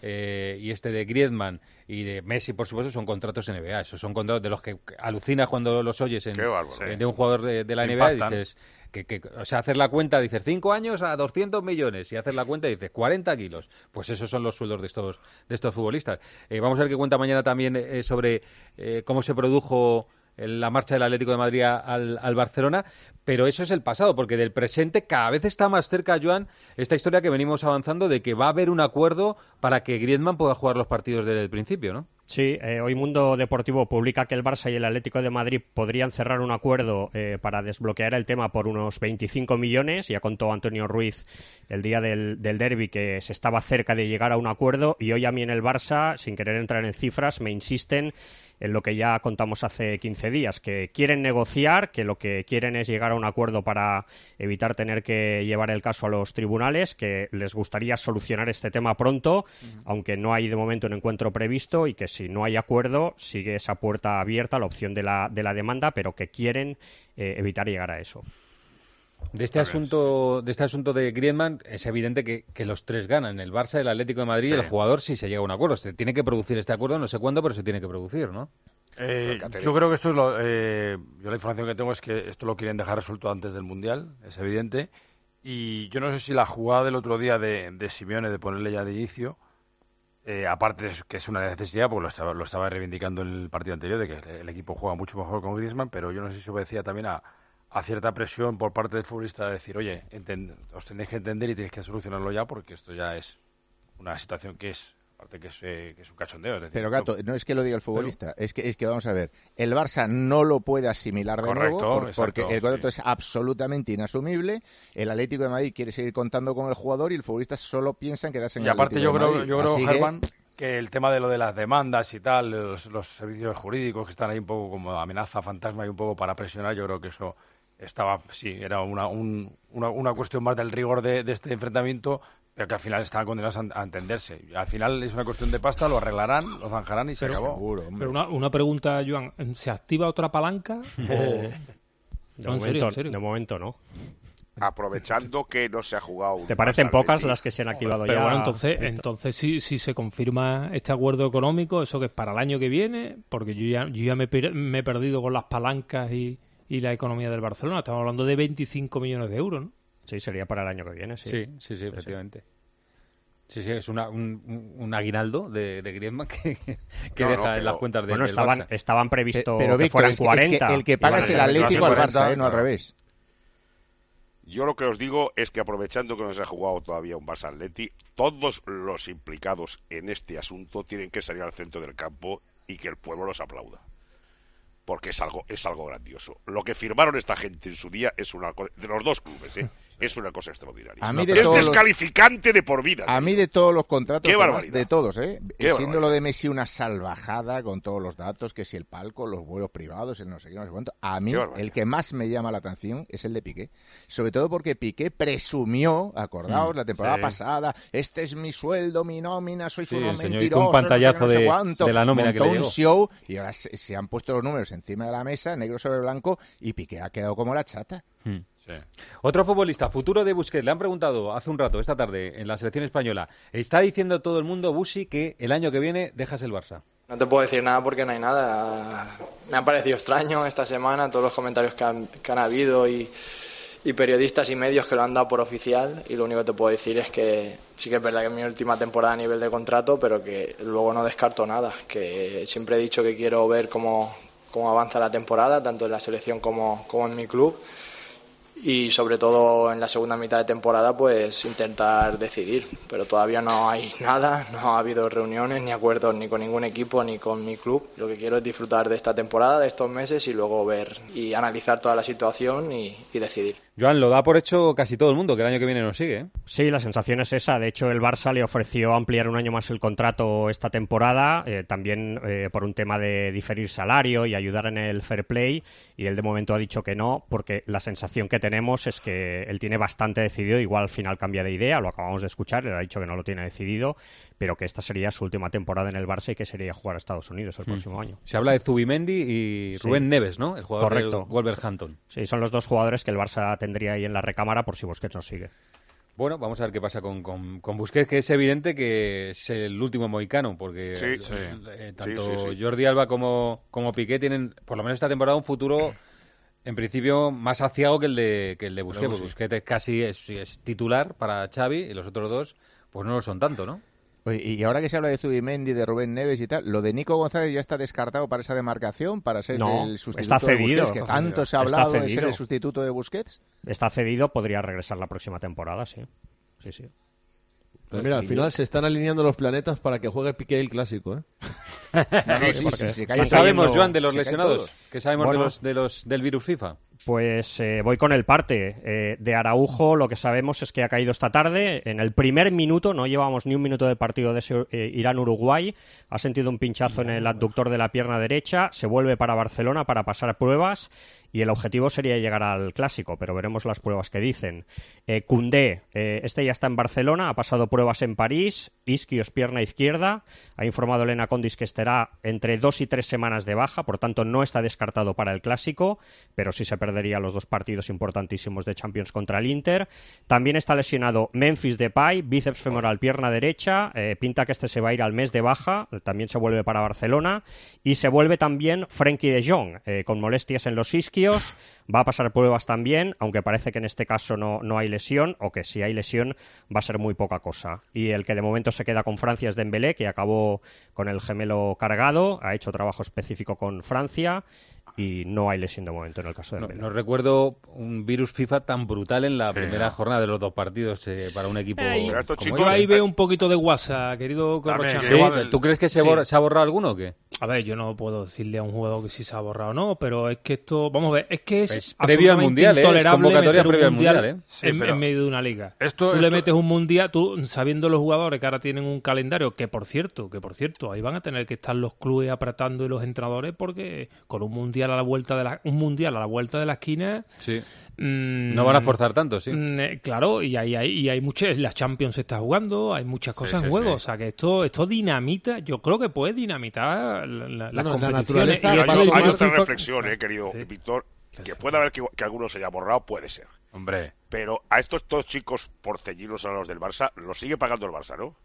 y este de Griezmann y de Messi, por supuesto, son contratos NBA. Esos son contratos de los que alucinas cuando los oyes de un jugador de la NBA. Y dices... o sea, hacer la cuenta, dices 5 años a 200 millones y hacer la cuenta y dices 40 kilos. Pues esos son los sueldos de estos futbolistas. Vamos a ver qué cuenta mañana también sobre cómo se produjo la marcha del Atlético de Madrid al Barcelona, pero eso es el pasado, porque del presente cada vez está más cerca, Joan, esta historia que venimos avanzando de que va a haber un acuerdo para que Griezmann pueda jugar los partidos desde el principio, ¿no? Sí, hoy Mundo Deportivo publica que el Barça y el Atlético de Madrid podrían cerrar un acuerdo para desbloquear el tema por unos 25 millones. Ya contó Antonio Ruiz el día del derbi que se estaba cerca de llegar a un acuerdo, y hoy a mí en el Barça, sin querer entrar en cifras, me insisten en lo que ya contamos hace 15 días, que quieren negociar, que lo que quieren es llegar a un acuerdo para evitar tener que llevar el caso a los tribunales, que les gustaría solucionar este tema pronto, aunque no hay de momento un encuentro previsto, y que si no hay acuerdo sigue esa puerta abierta, la opción de la demanda, pero que quieren evitar llegar a eso. De este asunto de Griezmann es evidente que los tres ganan, el Barça, el Atlético de Madrid y el jugador, si se llega a un acuerdo. Se tiene que producir este acuerdo, no sé cuándo, pero se tiene que producir, ¿no? Yo creo que esto es yo la información que tengo es que esto lo quieren dejar resuelto antes del Mundial, es evidente. Y yo no sé si la jugada del otro día de Simeone de ponerle ya de inicio, aparte de que es una necesidad, porque lo estaba reivindicando en el partido anterior, de que el equipo juega mucho mejor con Griezmann, pero yo no sé si obedecía también a cierta presión por parte del futbolista de decir, oye, os tenéis que entender y tenéis que solucionarlo ya, porque esto ya es una situación que es, aparte que es un cachondeo. Es decir, pero Gato, no es que lo diga el futbolista, es que vamos a ver, el Barça no lo puede asimilar de nuevo, porque el contrato es absolutamente inasumible, el Atlético de Madrid quiere seguir contando con el jugador y el futbolista solo piensa en quedarse en el Atlético de Madrid. Y aparte yo creo, Germán, que el tema de lo de las demandas y tal, los servicios jurídicos que están ahí un poco como amenaza fantasma y un poco para presionar, yo creo que eso era una cuestión más del rigor de este enfrentamiento, pero que al final estaban condenados a entenderse. Al final es una cuestión de pasta, lo arreglarán, lo zanjarán y se acabó. Pero una pregunta, Joan, ¿se activa otra palanca? De momento no. Aprovechando que no se ha jugado. ¿Te parecen pocas las que se han activado pero ya? Bueno, entonces si se confirma este acuerdo económico, eso que es para el año que viene, porque yo ya me he perdido con las palancas y la economía del Barcelona. Estamos hablando de 25 millones de euros, ¿no? Sí, sería para el año que viene, sí. Sí, efectivamente. Sí, es un aguinaldo de Griezmann que deja en las cuentas de Bueno, estaban previstos pero que fueran 40. El que paga es el Atlético al Barça, no al revés. Yo lo que os digo es que aprovechando que no se ha jugado todavía un Barça-Atleti, todos los implicados en este asunto tienen que salir al centro del campo y que el pueblo los aplauda. Porque es algo grandioso. Lo que firmaron esta gente en su día es una cosa, de los dos clubes, es una cosa extraordinaria. Es descalificante de por vida. A mí de todos los contratos, de todos, siendo lo de Messi una salvajada con todos los datos, que si el palco, los vuelos privados, el no sé qué, no sé cuánto. A mí el que más me llama la atención es el de Piqué. Sobre todo porque Piqué presumió, acordaos, la temporada pasada, este es mi sueldo, mi nómina, sois unos mentirosos, hizo un pantallazo no sé cuánto, de la nómina que le llegó. Un show y ahora se han puesto los números encima de la mesa, negro sobre blanco, y Piqué ha quedado como la chata. Sí. Otro futbolista, futuro de Busquets. Le han preguntado hace un rato, esta tarde, en la selección española. Está diciendo todo el mundo, Busi, que el año que viene dejas el Barça. No te puedo decir nada porque no hay nada. Me ha parecido extraño esta semana todos los comentarios que han habido y periodistas y medios que lo han dado por oficial, y lo único que te puedo decir es que sí que es verdad que es mi última temporada a nivel de contrato, pero que luego no descarto nada, que siempre he dicho que quiero ver cómo avanza la temporada, tanto en la selección como en mi club. Y sobre todo en la segunda mitad de temporada pues intentar decidir, pero todavía no hay nada, no ha habido reuniones ni acuerdos ni con ningún equipo ni con mi club. Lo que quiero es disfrutar de esta temporada, de estos meses, y luego ver y analizar toda la situación y decidir. Joan, lo da por hecho casi todo el mundo, que el año que viene nos sigue, ¿eh? Sí, la sensación es esa. De hecho, el Barça le ofreció ampliar un año más el contrato esta temporada, también por un tema de diferir salario y ayudar en el fair play, y él de momento ha dicho que no, porque la sensación que tenemos es que él tiene bastante decidido, igual al final cambia de idea, lo acabamos de escuchar, él ha dicho que no lo tiene decidido, pero que esta sería su última temporada en el Barça y que sería jugar a Estados Unidos el próximo año. Se habla de Zubimendi y Rubén Neves, ¿no? El jugador del Wolverhampton. Sí, son los dos jugadores que el Barça tendría ahí en la recámara por si Busquets nos sigue. Bueno, vamos a ver qué pasa con Busquets, que es evidente que es el último mohicano, porque tanto Jordi Alba como Piqué tienen, por lo menos esta temporada, un futuro en principio más aciago que el de Busquets, porque Busquets casi es titular para Xavi, y los otros dos pues no lo son tanto, ¿no? Oye, y ahora que se habla de Zubimendi, de Rubén Neves y tal, ¿lo de Nico González ya está descartado para esa demarcación, para ser el sustituto de Busquets, que tanto se ha hablado de ser el sustituto de Busquets? Está cedido, podría regresar la próxima temporada, sí. Sí. Pero mira, al final se están alineando los planetas para que juegue Piqué el clásico, ¿eh? ¿Qué sabemos, Joan, de los lesionados? ¿Qué sabemos del virus FIFA? Pues voy con el parte. De Araujo lo que sabemos es que ha caído esta tarde. En el primer minuto, no llevamos ni un minuto de partido de Irán-Uruguay, ha sentido un pinchazo en el adductor de la pierna derecha, se vuelve para Barcelona para pasar pruebas, y el objetivo sería llegar al Clásico, pero veremos las pruebas que dicen. Koundé, este ya está en Barcelona, ha pasado pruebas en París, isquios, pierna izquierda, ha informado Elena Condis que estará entre 2 y 3 semanas de baja, por tanto no está descartado para el Clásico, pero sí se perdería los 2 partidos importantísimos de Champions contra el Inter. También está lesionado Memphis Depay, bíceps femoral, pierna derecha, pinta que este se va a ir al mes de baja, también se vuelve para Barcelona, y se vuelve también Frenkie de Jong, con molestias en los isquios, va a pasar pruebas también, aunque parece que en este caso no hay lesión, o que si hay lesión va a ser muy poca cosa. Y el que de momento se queda con Francia es Dembélé, que acabó con el gemelo cargado, ha hecho trabajo específico con Francia, y no hay lesión de momento en el caso de Dembélé. No recuerdo un virus FIFA tan brutal en la primera jornada de los 2 partidos para un equipo como yo ahí veo un poquito de guasa, querido Corrochano. ¿Sí? ¿Tú crees que se ha borrado alguno o qué? A ver, yo no puedo decirle a un jugador que sí se ha borrado o no, pero es que esto, vamos a ver, es que es previo al Mundial, es convocatoria previo al Mundial, en medio de una liga. Tú le metes un Mundial, tú sabiendo los jugadores que ahora tienen un calendario, que por cierto, ahí van a tener que estar los clubes apretando y los entrenadores, porque con un Mundial a la vuelta de la esquina, no van a forzar tanto, sí. Claro, y hay muchas, la Champions se está jugando, hay muchas cosas en juego, o sea que esto dinamita, yo creo que puede dinamitar las competiciones. Hay otra reflexión, querido Víctor, Que puede haber que alguno se haya borrado, puede ser. Hombre. Pero a estos dos chicos, por ceñirlos a los del Barça, los sigue pagando el Barça, ¿no?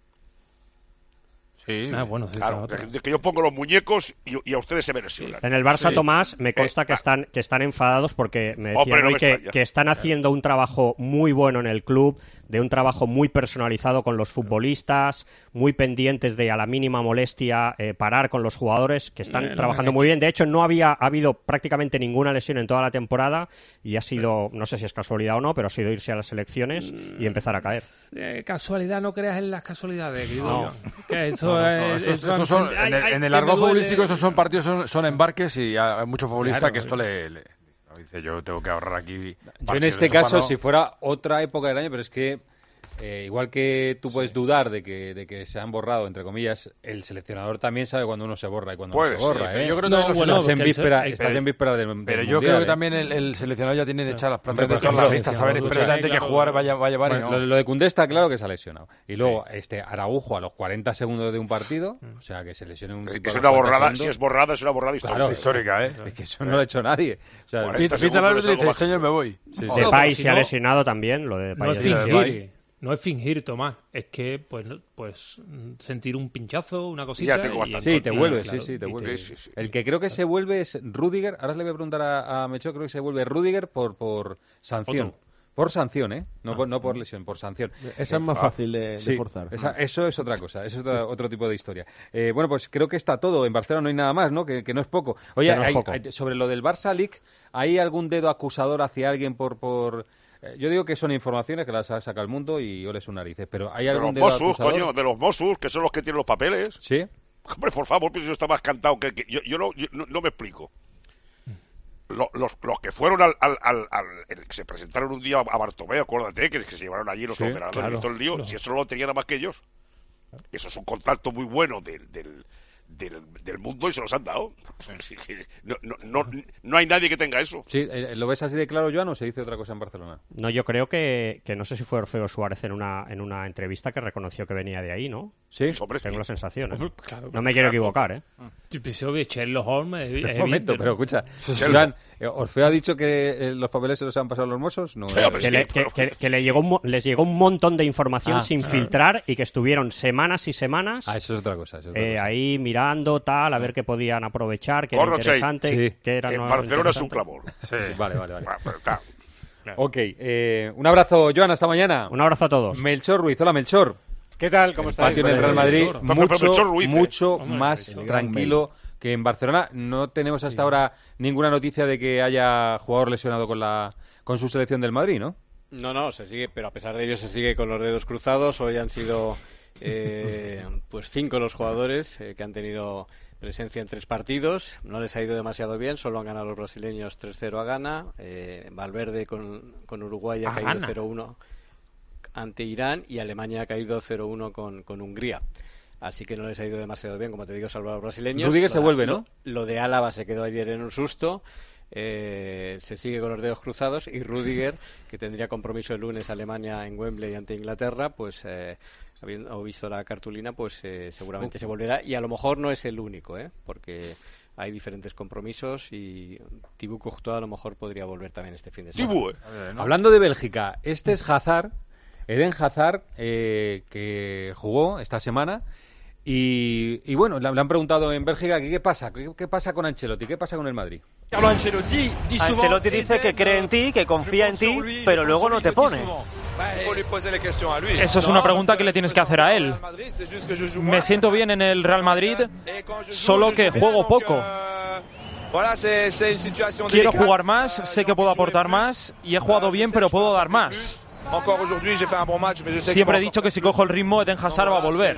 Sí. Bueno, sí, claro, que yo pongo los muñecos y a ustedes se me lesionan. En el Barça, Tomás, me consta que están enfadados porque me decían hoy que están haciendo un trabajo muy bueno en el club, de un trabajo muy personalizado con los futbolistas, muy pendientes de a la mínima molestia parar con los jugadores, que están trabajando muy bien. De hecho, no ha habido prácticamente ninguna lesión en toda la temporada y ha sido, no sé si es casualidad o no, pero ha sido irse a las selecciones y empezar a caer. Casualidad, no creas en las casualidades, querido. No. Estos son, en el argot futbolístico, estos son partidos, son embarques y hay muchos futbolistas que esto le dice, yo tengo que ahorrar aquí. Yo en este caso, si fuera otra época del año, pero es que igual que tú puedes dudar de que se han borrado, entre comillas, el seleccionador también sabe cuando uno se borra y cuando no se borra. Yo creo que estás en víspera del Pero yo mundial, creo que también el seleccionador ya tiene hechas las plantas de todas las listas, saber perfectamente qué jugar va a llevar y no. Lo de Koundé está claro que se ha lesionado. Y luego Araujo a los 40 segundos de un partido, o sea, que se lesione un tipo. Es una borrada, si es borrada, es una borrada histórica. Es que eso no lo ha hecho nadie. O sea, pita la luz y dice, señor, me voy. Depay se ha lesionado también, lo de Depay. No es fingir, Tomás, es que pues sentir un pinchazo, una cosita. Sí, te vuelve, te vuelve. Sí. El que creo que se vuelve es Rüdiger. Ahora le voy a preguntar a Mecho, creo que se vuelve Rüdiger por sanción. Otro. Por sanción, no por lesión, por sanción. Esa es más fácil de forzar. Eso es otra cosa, eso es otro tipo de historia. Bueno, pues creo que está todo. En Barcelona no hay nada más, ¿no? Que no es poco. Oye, sobre lo del Barça League, ¿hay algún dedo acusador hacia alguien por yo digo que son informaciones que las saca el mundo y ole sus narices, pero ¿hay algún dedo acusador? Coño, de los Mossos, que son los que tienen los papeles. ¿Sí? Hombre, por favor, pues yo estaba más cantado que yo no me explico. Los que fueron que se presentaron un día a Bartomeu, acuérdate, que se llevaron allí los operadores y todo el lío, si eso no lo tenían nada más que ellos. Eso es un contacto muy bueno del mundo y se los han dado. No hay nadie que tenga eso. Sí, ¿lo ves así de claro, Joan, o se dice otra cosa en Barcelona? No, yo creo que no sé si fue Orfeo Suárez en una entrevista que reconoció que venía de ahí, ¿no? Sí. Tengo la sensación, ¿eh? Claro, no me quiero equivocar, ¿eh? Sherlock Holmes, un momento, pero escucha, Joan, ¿Orfeo ha dicho que los papeles se los han pasado los Mossos? No, que les llegó un montón de información sin filtrar y que estuvieron semanas y semanas eso es otra cosa. ahí mirando, tal, a ver qué podían aprovechar, qué era interesante, qué era en Barcelona es un clamor. Sí, vale. Ok, un abrazo, Joan, hasta mañana. Un abrazo a todos. Melchor Ruiz, hola Melchor. ¿Qué tal? ¿Cómo estáis? Patio en el Real Madrid, mucho Ruiz, más tranquilo que en Barcelona. No tenemos hasta ahora ninguna noticia de que haya jugador lesionado con su selección del Madrid, ¿no? No, se sigue, pero a pesar de ello se sigue con los dedos cruzados. Hoy han sido pues 5 los jugadores que han tenido presencia en 3 partidos. No les ha ido demasiado bien, solo han ganado los brasileños 3-0 a Ghana. Valverde con Uruguay ha caído 0-1 ante Irán y Alemania ha caído 0-1 con Hungría. Así que no les ha ido demasiado bien, como te digo, salvo a los brasileños. Rüdiger se vuelve, ¿no? Lo de Álava se quedó ayer en un susto. Se sigue con los dedos cruzados y Rüdiger, que tendría compromiso el lunes Alemania en Wembley ante Inglaterra, pues habiendo visto la cartulina, pues seguramente se volverá, y a lo mejor no es el único, porque hay diferentes compromisos y Thibaut Courtois a lo mejor podría volver también este fin de semana. Hablando de Bélgica, este es Hazard, Eden Hazard, que jugó esta semana. Y bueno, le han preguntado en Bélgica qué pasa con Ancelotti, qué pasa con el Madrid. Ancelotti dice que cree en ti, que confía en ti, pero luego no te pone. Eso es una pregunta que le tienes que hacer a él. Me siento bien en el Real Madrid, solo que juego poco. Quiero jugar más, sé que puedo aportar más y he jugado bien, pero puedo dar más. Siempre he dicho que si cojo el ritmo, Eden Hazard va a volver.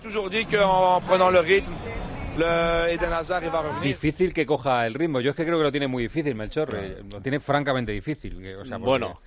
Difícil que coja el ritmo. Yo es que creo que lo tiene muy difícil, Melchor. Lo tiene francamente difícil. O sea,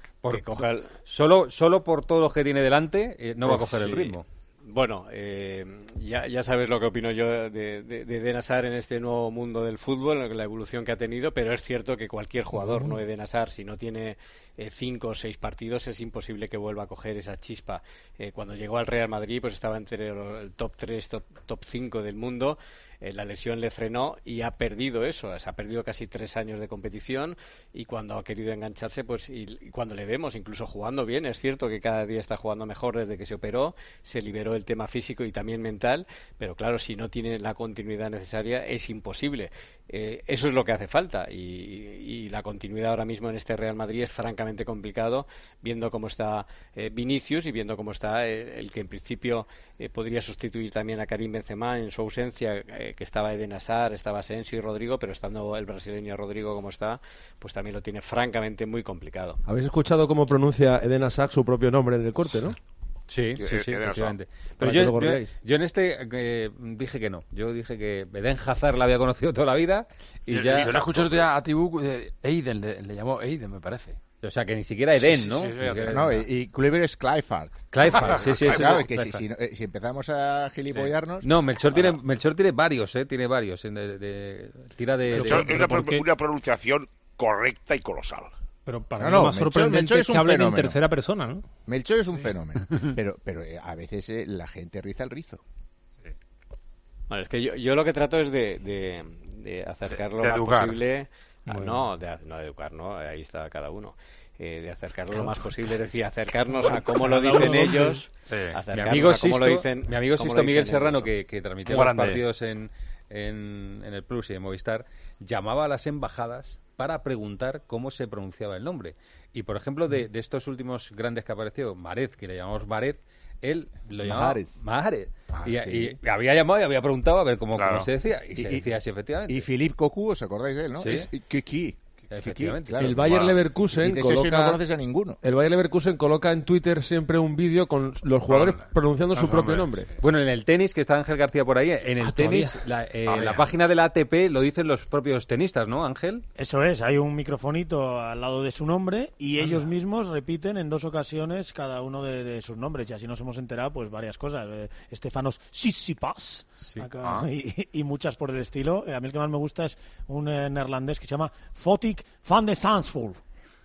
solo por todos los que tiene delante no va a coger el ritmo. Bueno, ya sabes lo que opino yo de Eden Hazard en este nuevo mundo del fútbol, la evolución que ha tenido, pero es cierto que cualquier jugador, no Eden Hazard, si no tiene 5 o 6 partidos, es imposible que vuelva a coger esa chispa. Cuando llegó al Real Madrid, pues estaba entre el top 3, top 5 del mundo. la lesión le frenó y ha perdido eso, se ha perdido casi 3 años de competición, y cuando ha querido engancharse, pues y cuando le vemos incluso jugando bien, es cierto que cada día está jugando mejor desde que se operó, se liberó el tema físico y también mental, pero claro, si no tiene la continuidad necesaria es imposible. Eso es lo que hace falta, y la continuidad ahora mismo en este Real Madrid es francamente complicado, viendo cómo está Vinicius y viendo cómo está el que en principio podría sustituir también a Karim Benzema en su ausencia, que estaba Eden Hazard, estaba Asensio y Rodrigo, pero estando el brasileño Rodrigo como está, pues también lo tiene francamente muy complicado. ¿Habéis escuchado cómo pronuncia Eden Hazard su propio nombre en el corte, no? Sí, efectivamente. Pero yo en este dije que no. Yo dije que Eden Hazard la había conocido toda la vida y ya... Yo la escuché otro día a Tibú, Eiden, le llamó Eiden, me parece. O sea, que ni siquiera Eden, ¿no? No, y Kluivert es Clifford. Clifford, sí. Claro, que si empezamos a gilipollarnos... No, Melchor tiene varios, tiene varios. Tira de... Una pronunciación correcta y colosal. Pero para mí lo más sorprendente es que hablen en tercera persona, ¿no? Melchor es un fenómeno, pero a veces la gente riza el rizo. Bueno, es que yo lo que trato es de acercarlo lo más posible... No, de educar, ¿no? Ahí está cada uno. De acercarlo lo más posible, es decir, acercarnos a cómo lo dicen ellos, acercarnos a cómo lo dicen... Mi amigo Sisto Miguel Serrano, que transmitía los partidos en el Plus y en Movistar, llamaba a las embajadas para preguntar cómo se pronunciaba el nombre. Y, por ejemplo, de estos últimos grandes que apareció, Mahrez, que le llamamos Mahrez, él lo llamaba Mahrez. Y había llamado y había preguntado a ver cómo se decía. Y se decía así, efectivamente. Y Philippe Cocu, ¿os acordáis de él, no? Sí. Es Kiki. Efectivamente. Claro. El Bayer Leverkusen coloca... no conoces a ninguno. El Bayer Leverkusen coloca en Twitter siempre un vídeo con los jugadores pronunciando su propio nombre. Bueno, en el tenis, que está Ángel García por ahí, en el tenis, la página de la ATP lo dicen los propios tenistas, ¿no, Ángel? Eso es, hay un microfonito al lado de su nombre y ellos mismos repiten en 2 ocasiones cada uno de sus nombres, y así nos hemos enterado pues varias cosas. Stefanos Tsitsipas y muchas por el estilo. A mí el que más me gusta es un neerlandés que se llama Fotik van de Sansvold.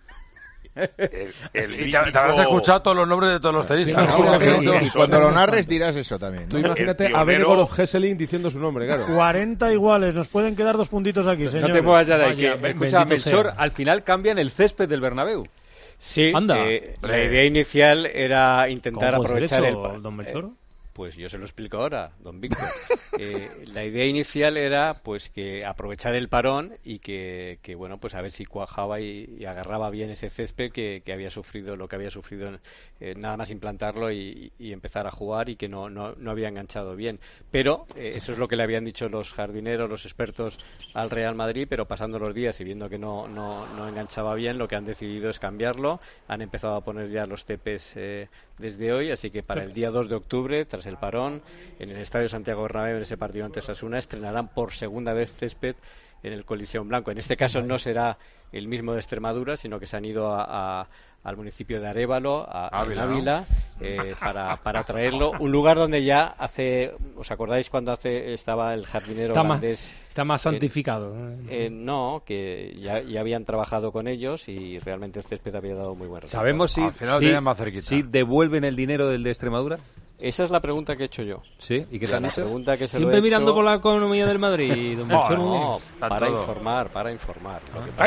Te habrás escuchado todos los nombres de todos los tenistas. Y cuando lo narres dirás eso también, ¿no? Tú imagínate a Benegorov Hesselink diciendo su nombre, claro. 40 iguales, nos pueden quedar 2 puntitos aquí, señores. No te muevas ya de ahí. Escucha, Melchor, al final cambian el césped del Bernabéu. Sí, la idea inicial era intentar aprovechar don Melchor. Pues yo se lo explico ahora, don Víctor. La idea inicial era pues que aprovechar el parón y que bueno, pues a ver si cuajaba y agarraba bien ese césped que había sufrido lo que había sufrido nada más implantarlo y empezar a jugar, y que no había enganchado bien. Pero eso es lo que le habían dicho los jardineros, los expertos al Real Madrid, pero pasando los días y viendo que no enganchaba bien, lo que han decidido es cambiarlo. Han empezado a poner ya los tepes desde hoy, así que para el día 2 de octubre, tras el parón, en el Estadio Santiago Bernabéu, en ese partido ante Osasuna, estrenarán por segunda vez césped en el Coliseum Blanco. En este caso no será el mismo de Extremadura, sino que se han ido al municipio de Arévalo, a Ávila, para traerlo. Un lugar donde ya ¿os acordáis cuando estaba el jardinero holandés? Está más santificado. No, que ya habían trabajado con ellos y realmente el césped había dado muy buen resultado. ¿Sabemos si devuelven el dinero del de Extremadura? Esa es la pregunta que he hecho yo. ¿Sí? ¿Y qué te han dicho? Siempre mirando por la economía del Madrid, don Melchor. No, para informar.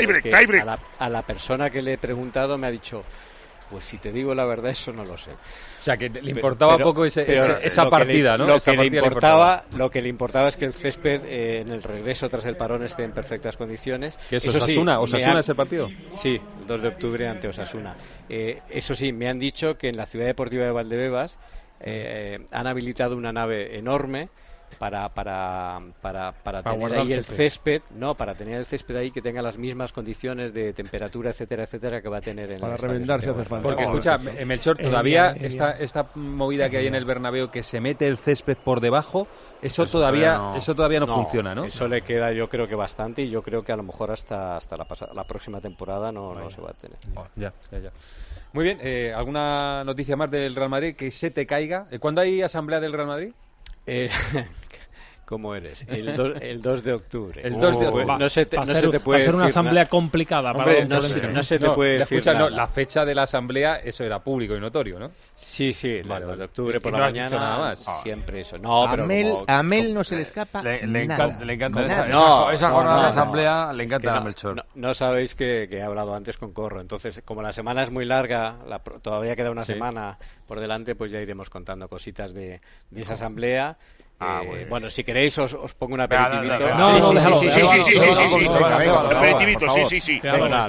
A la persona que le he preguntado me ha dicho, pues si te digo la verdad, eso no lo sé. O sea, que le importaba poco esa partida, ¿no? Lo que le importaba es que el césped en el regreso tras el parón esté en perfectas condiciones. ¿Qué es Osasuna? ¿Osasuna es el partido? Sí, el 2 de octubre ante Osasuna. Eso sí, me han dicho que en la Ciudad Deportiva de Valdebebas han habilitado una nave enorme para tener ahí el césped, para tener el césped ahí que tenga las mismas condiciones de temperatura, etcétera, etcétera, que va a tener en para remendar si hace falta. Porque escucha, Melchor, todavía esta movida que hay en el Bernabéu, que se mete el césped por debajo, eso todavía no funciona, ¿no? Eso le queda, yo creo que bastante, y yo creo que a lo mejor hasta la próxima temporada no se va a tener. Ya. Muy bien, ¿alguna noticia más del Real Madrid que se te caiga? ¿Cuándo hay asamblea del Real Madrid? ¿Cómo eres? El 2 de octubre. El 2 de octubre. No se te puede decir. Va a ser una asamblea complicada para Hombre, no se te puede decir nada. La fecha de la asamblea, eso era público y notorio, ¿no? Sí, el 2 de octubre por no la has mañana. dicho nada más. Siempre eso. No, a Mel no se le escapa Le nada. encanta Nada. esa jornada de asamblea, le encanta a Melchor. No sabéis que he hablado antes con Corro. Entonces, como la semana es muy larga, todavía queda una semana por delante, pues ya iremos contando cositas de esa asamblea. Bueno, si queréis os pongo un aperitivito. Sí.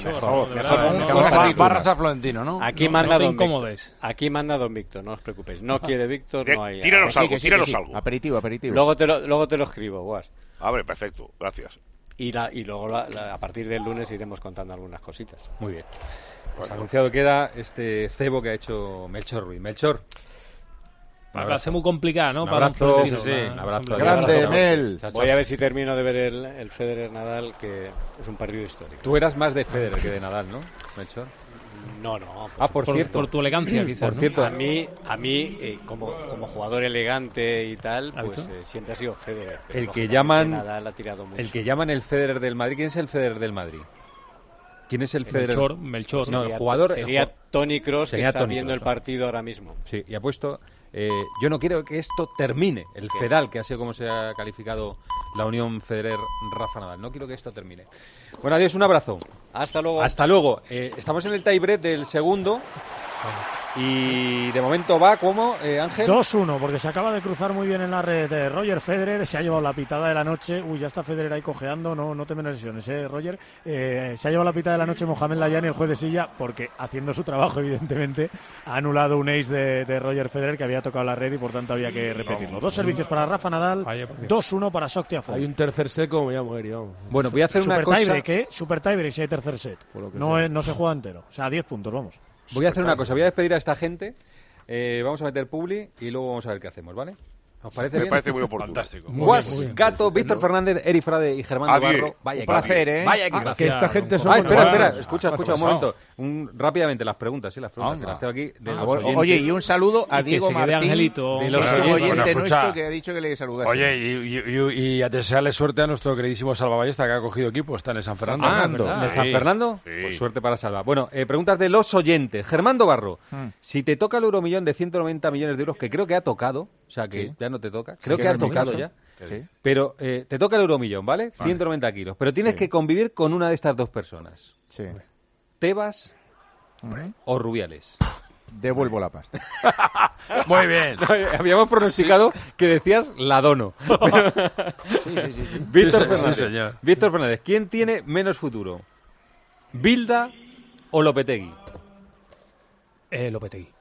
Barras a Florentino, ¿no? Aquí manda Don Víctor, no os preocupéis. No quiere Víctor, no hay... Tíranos algo. Aperitivo. Luego te lo escribo, Guas. Abre, perfecto, gracias. Y luego a partir del lunes iremos contando algunas cositas. Muy bien. Pues anunciado queda este cebo que ha hecho Melchor Ruiz. Melchor. Va a ser muy complicado, ¿no? Un abrazo, un abrazo. Grande, Mel. Voy a ver si termino de ver el Federer-Nadal, que es un partido histórico. Tú eras más de Federer que de Nadal, ¿no, Melchor? No. Por cierto. Por tu elegancia, quizás. Por cierto. A mí como jugador elegante y tal, pues siempre ha sido Federer. El que llaman Nadal ha tirado mucho. El que llaman el Federer del Madrid. ¿Quién es el Federer del Madrid? ¿Quién es el Federer? Melchor. No, el jugador sería Toni Kroos, que está viendo el partido ahora mismo. Sí, y ha puesto... yo no quiero que esto termine, el FEDAL, que ha sido como se ha calificado la unión Federer-Rafa Nadal. No quiero que esto termine. Bueno, adiós, un abrazo. Hasta luego. Hasta luego. Estamos en el tie-break del segundo. Y de momento va como, Ángel. 2-1, porque se acaba de cruzar muy bien en la red de Roger Federer, se ha llevado la pitada de la noche. Uy, ya está Federer ahí cojeando, no te menos lesiones, Roger. Se ha llevado la pitada de la noche Mohamed Layani, el juez de silla, porque haciendo su trabajo, evidentemente, ha anulado un ace de Roger Federer que había tocado la red y por tanto había que repetirlo. 2 servicios para Rafa Nadal, 2-1 para Sok Tiafoe. Hay un tercer set como me voy a morir, vamos. Bueno, voy a hacer una cosa. Super tiebreak si hay tercer set. No se juega entero. O sea, 10 puntos, vamos. Voy a hacer una cosa, voy a despedir a esta gente, vamos a meter publi y luego vamos a ver qué hacemos, ¿vale? ¿Os parece bien? Me parece muy oportuno. Fantástico. Guas, Gato, Víctor Fernández, Eri Frade y Germán Navarro. Vaya un placer, Vaya que que esta gente son... espera, escucha un momento. Rápidamente las preguntas, que las tengo aquí. De los oyentes. Oye, y un saludo a Diego Martín, de los oyentes nuestro que ha dicho que le saludase. Oye, y a desearle suerte a nuestro queridísimo Salva Ballesta, que ha cogido equipo, está en el San Fernando. ¿En San Fernando? Sí. Pues suerte para Salva. Bueno, preguntas de los oyentes. Germán Navarro, si te toca el Euromillón de 190 millones de euros, que creo que ha tocado, o sea que ya no te toca, creo que ha tocado ya. Sí. Pero te toca el Euromillón, ¿vale? 190 kilos. Pero tienes que convivir con una de estas dos personas. Sí. Tebas o Rubiales. Devuelvo la pasta. Muy bien. Habíamos pronosticado que decías la dono. Sí. Víctor Fernández. Víctor Fernández, ¿quién tiene menos futuro? ¿Bilda o Lopetegui? Lopetegui.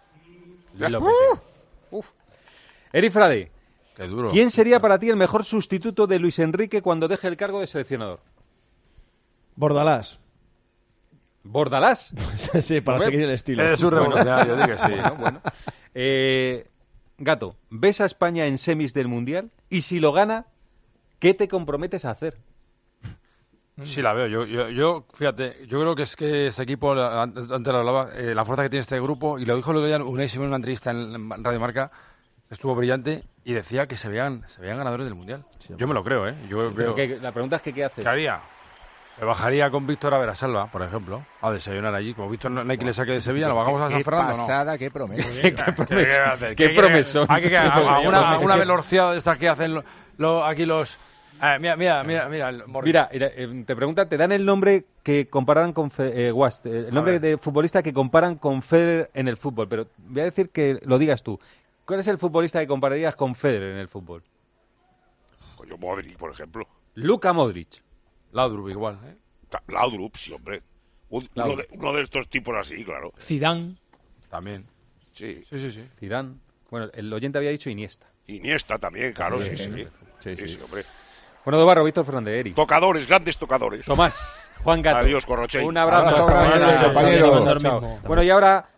Uf. Eri Frade. Qué duro. ¿Quién sería para ti el mejor sustituto de Luis Enrique cuando deje el cargo de seleccionador? Bordalás. ¿Bordalás? Sí, para seguir el estilo. Es un revolucionario, digo que sí. Bueno. Gato, ¿ves a España en semis del Mundial? Y si lo gana, ¿qué te comprometes a hacer? Sí, la veo. Yo fíjate, yo creo que es que ese equipo, antes lo hablaba, la fuerza que tiene este grupo, y lo dijo el otro día Unai Simón en una entrevista en Radio Marca, estuvo brillante, y decía que se veían ganadores del Mundial. Sí, yo me lo creo, ¿eh? Yo creo. La pregunta es que ¿qué haces? ¿Qué haría? Me bajaría con Víctor a ver a Salva, por ejemplo, a desayunar allí. Como Víctor no hay que le saque de Sevilla, lo bajamos a San Fernando. Qué pasada, qué promesa. Qué promesón. Hay que alguna velocidad de estas que hacen aquí los... Mira, te preguntan, te dan el nombre que comparan con Guas, el nombre de futbolista que comparan con Federer en el fútbol, pero voy a decir que lo digas tú. ¿Cuál es el futbolista que compararías con Federer en el fútbol? Coño, Modric, por ejemplo. Luka Modric. Laudrup igual, ¿eh? Laudrup, sí, hombre. Uno de estos tipos así, claro. Zidane. También. Sí. Zidane. Bueno, el oyente había dicho Iniesta. Iniesta también, claro, sí, hombre. Bueno, Dobarro, Víctor Fernández, Eri. Tocadores, grandes tocadores. Tomás, Juan Gato. Adiós, Corrochey. Un abrazo. Hasta mañana, compañero. Bueno, y ahora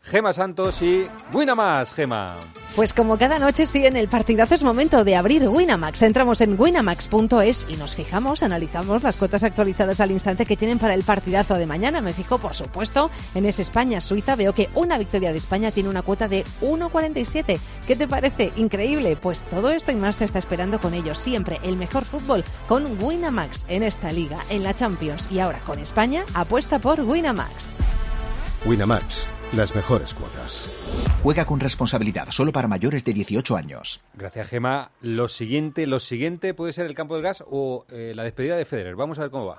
Gema Santos y Winamax. Gema. Pues como cada noche sí, en el partidazo es momento de abrir Winamax. Entramos en winamax.es y nos fijamos, analizamos las cuotas actualizadas al instante que tienen para el partidazo de mañana. Me fijo, por supuesto, en ese España-Suiza. Veo que una victoria de España tiene una cuota de 1,47. ¿Qué te parece? Increíble. Pues todo esto y más te está esperando con ellos. Siempre el mejor fútbol con Winamax en esta liga, en la Champions. Y ahora con España, apuesta por Winamax. Winamax, las mejores cuotas. Juega con responsabilidad, solo para mayores de 18 años. Gracias, Gema. Lo siguiente puede ser el campo del gas o la despedida de Federer. Vamos a ver cómo va.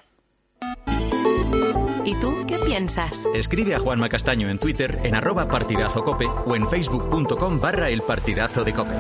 ¿Y tú qué piensas? Escribe a Juanma Castaño en Twitter en @partidazocope o en facebook.com/elpartidazodecope.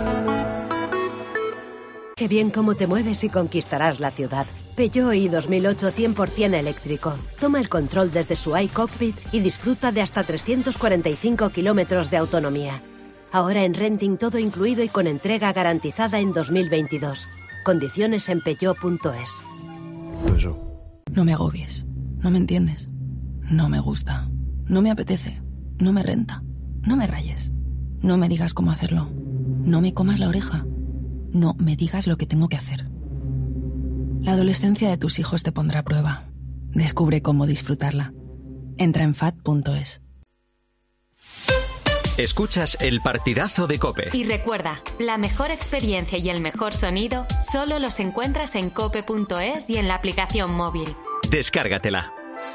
Qué bien cómo te mueves y conquistarás la ciudad. Peugeot i 2008 100% eléctrico. Toma el control desde su iCockpit y disfruta de hasta 345 kilómetros de autonomía. Ahora en renting todo incluido y con entrega garantizada en 2022. Condiciones en peugeot.es. No me agobies. No me entiendes. No me gusta. No me apetece. No me renta. No me rayes. No me digas cómo hacerlo. No me comas la oreja. No me digas lo que tengo que hacer. La adolescencia de tus hijos te pondrá a prueba. Descubre cómo disfrutarla. Entra en fat.es. Escuchas el partidazo de COPE. Y recuerda, la mejor experiencia y el mejor sonido solo los encuentras en cope.es y en la aplicación móvil. Descárgatela.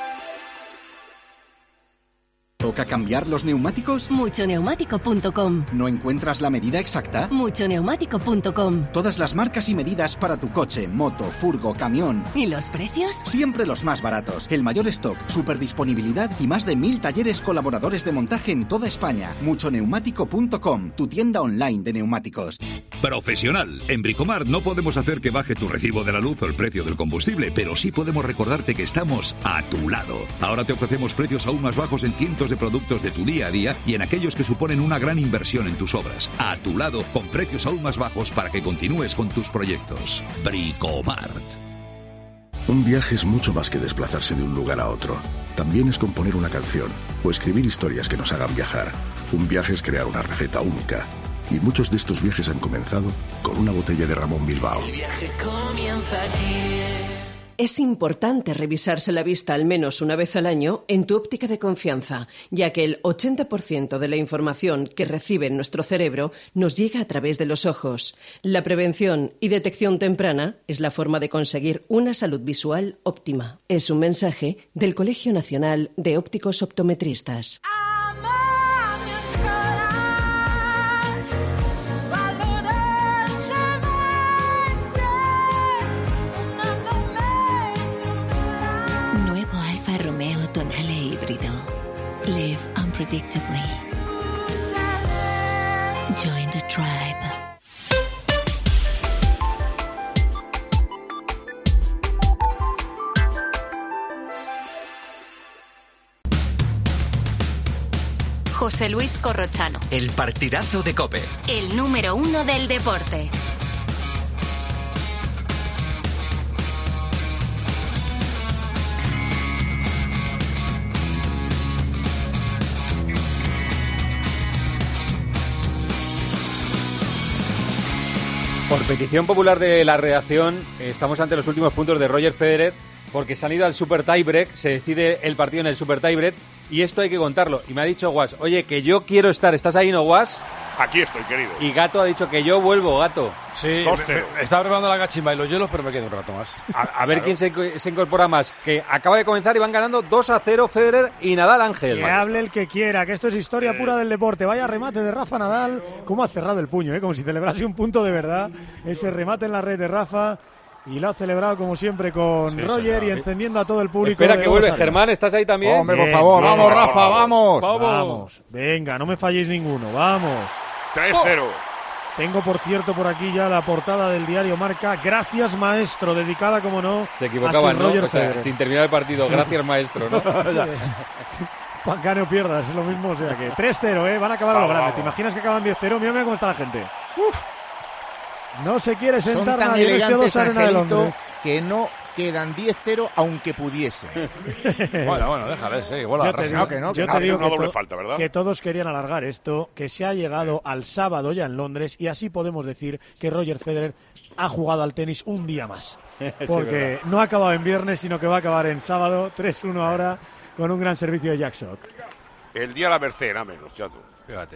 ¿Toca cambiar los neumáticos? Muchoneumático.com. ¿No encuentras la medida exacta? Muchoneumático.com. Todas las marcas y medidas para tu coche, moto, furgo, camión. ¿Y los precios? Siempre los más baratos. El mayor stock, superdisponibilidad y más de 1000 talleres colaboradores de montaje en toda España. Muchoneumático.com, tu tienda online de neumáticos. Profesional. En Bricomart no podemos hacer que baje tu recibo de la luz o el precio del combustible, pero sí podemos recordarte que estamos a tu lado. Ahora te ofrecemos precios aún más bajos en cientos de productos de tu día a día y en aquellos que suponen una gran inversión en tus obras. A tu lado, con precios aún más bajos para que continúes con tus proyectos. Bricomart. Un viaje es mucho más que desplazarse de un lugar a otro. También es componer una canción o escribir historias que nos hagan viajar. Un viaje es crear una receta única. Y muchos de estos viajes han comenzado con una botella de Ramón Bilbao. El viaje comienza aquí. Es importante revisarse la vista al menos una vez al año en tu óptica de confianza, ya que el 80% de la información que recibe nuestro cerebro nos llega a través de los ojos. La prevención y detección temprana es la forma de conseguir una salud visual óptima. Es un mensaje del Colegio Nacional de Ópticos Optometristas. Romeo Tonale híbrido. Live unpredictably. Join the tribe. José Luis Corrochano. El partidazo de COPE. El número 1 del deporte. Por petición popular de la redacción, estamos ante los últimos puntos de Roger Federer, porque se han ido al Super Tiebreak, se decide el partido en el Super Tiebreak, y esto hay que contarlo. Y me ha dicho Guas, oye, que yo quiero estar, ¿estás ahí, no, Guas? Aquí estoy, querido. Y Gato ha dicho que yo vuelvo, Gato. Sí, estaba preparando la cachimba y los hielos, pero me quedo un rato más. A ver quién se incorpora más, que acaba de comenzar y van ganando 2-0 Federer y Nadal, Ángel. Que hable el que quiera, que esto es historia pura del deporte. Vaya remate de Rafa Nadal, cómo ha cerrado el puño, como si celebrase un punto de verdad. Ese remate en la red de Rafa. Y lo ha celebrado como siempre con Roger y encendiendo a todo el público. Espera que vuelve Germán, ¿estás ahí también? Hombre, por favor, bien, vamos Rafa, vamos. Vamos. Venga, no me falléis ninguno, vamos. 3-0. Tengo, por cierto, por aquí ya la portada del diario Marca. Gracias, maestro, dedicada, como no, se equivocaban, a Roger ¿no? O sea, sin terminar el partido, gracias, maestro, ¿no? Gane o pierdas, es lo mismo, o sea que 3-0, van a acabar a lo grande. ¿Te imaginas que acaban 10-0? Mira cómo está la gente. No se quiere sentar nadie en este 2 Arena de Londres. Que no quedan 10-0 aunque pudiesen. Bueno, déjale, sí. Igual yo te digo que todos querían alargar esto, que se ha llegado al sábado ya en Londres y así podemos decir que Roger Federer ha jugado al tenis un día más. Porque no ha acabado en viernes, sino que va a acabar en sábado, 3-1 ahora, con un gran servicio de Jack Sock. El día de la Merced, nada menos, chato. Fíjate.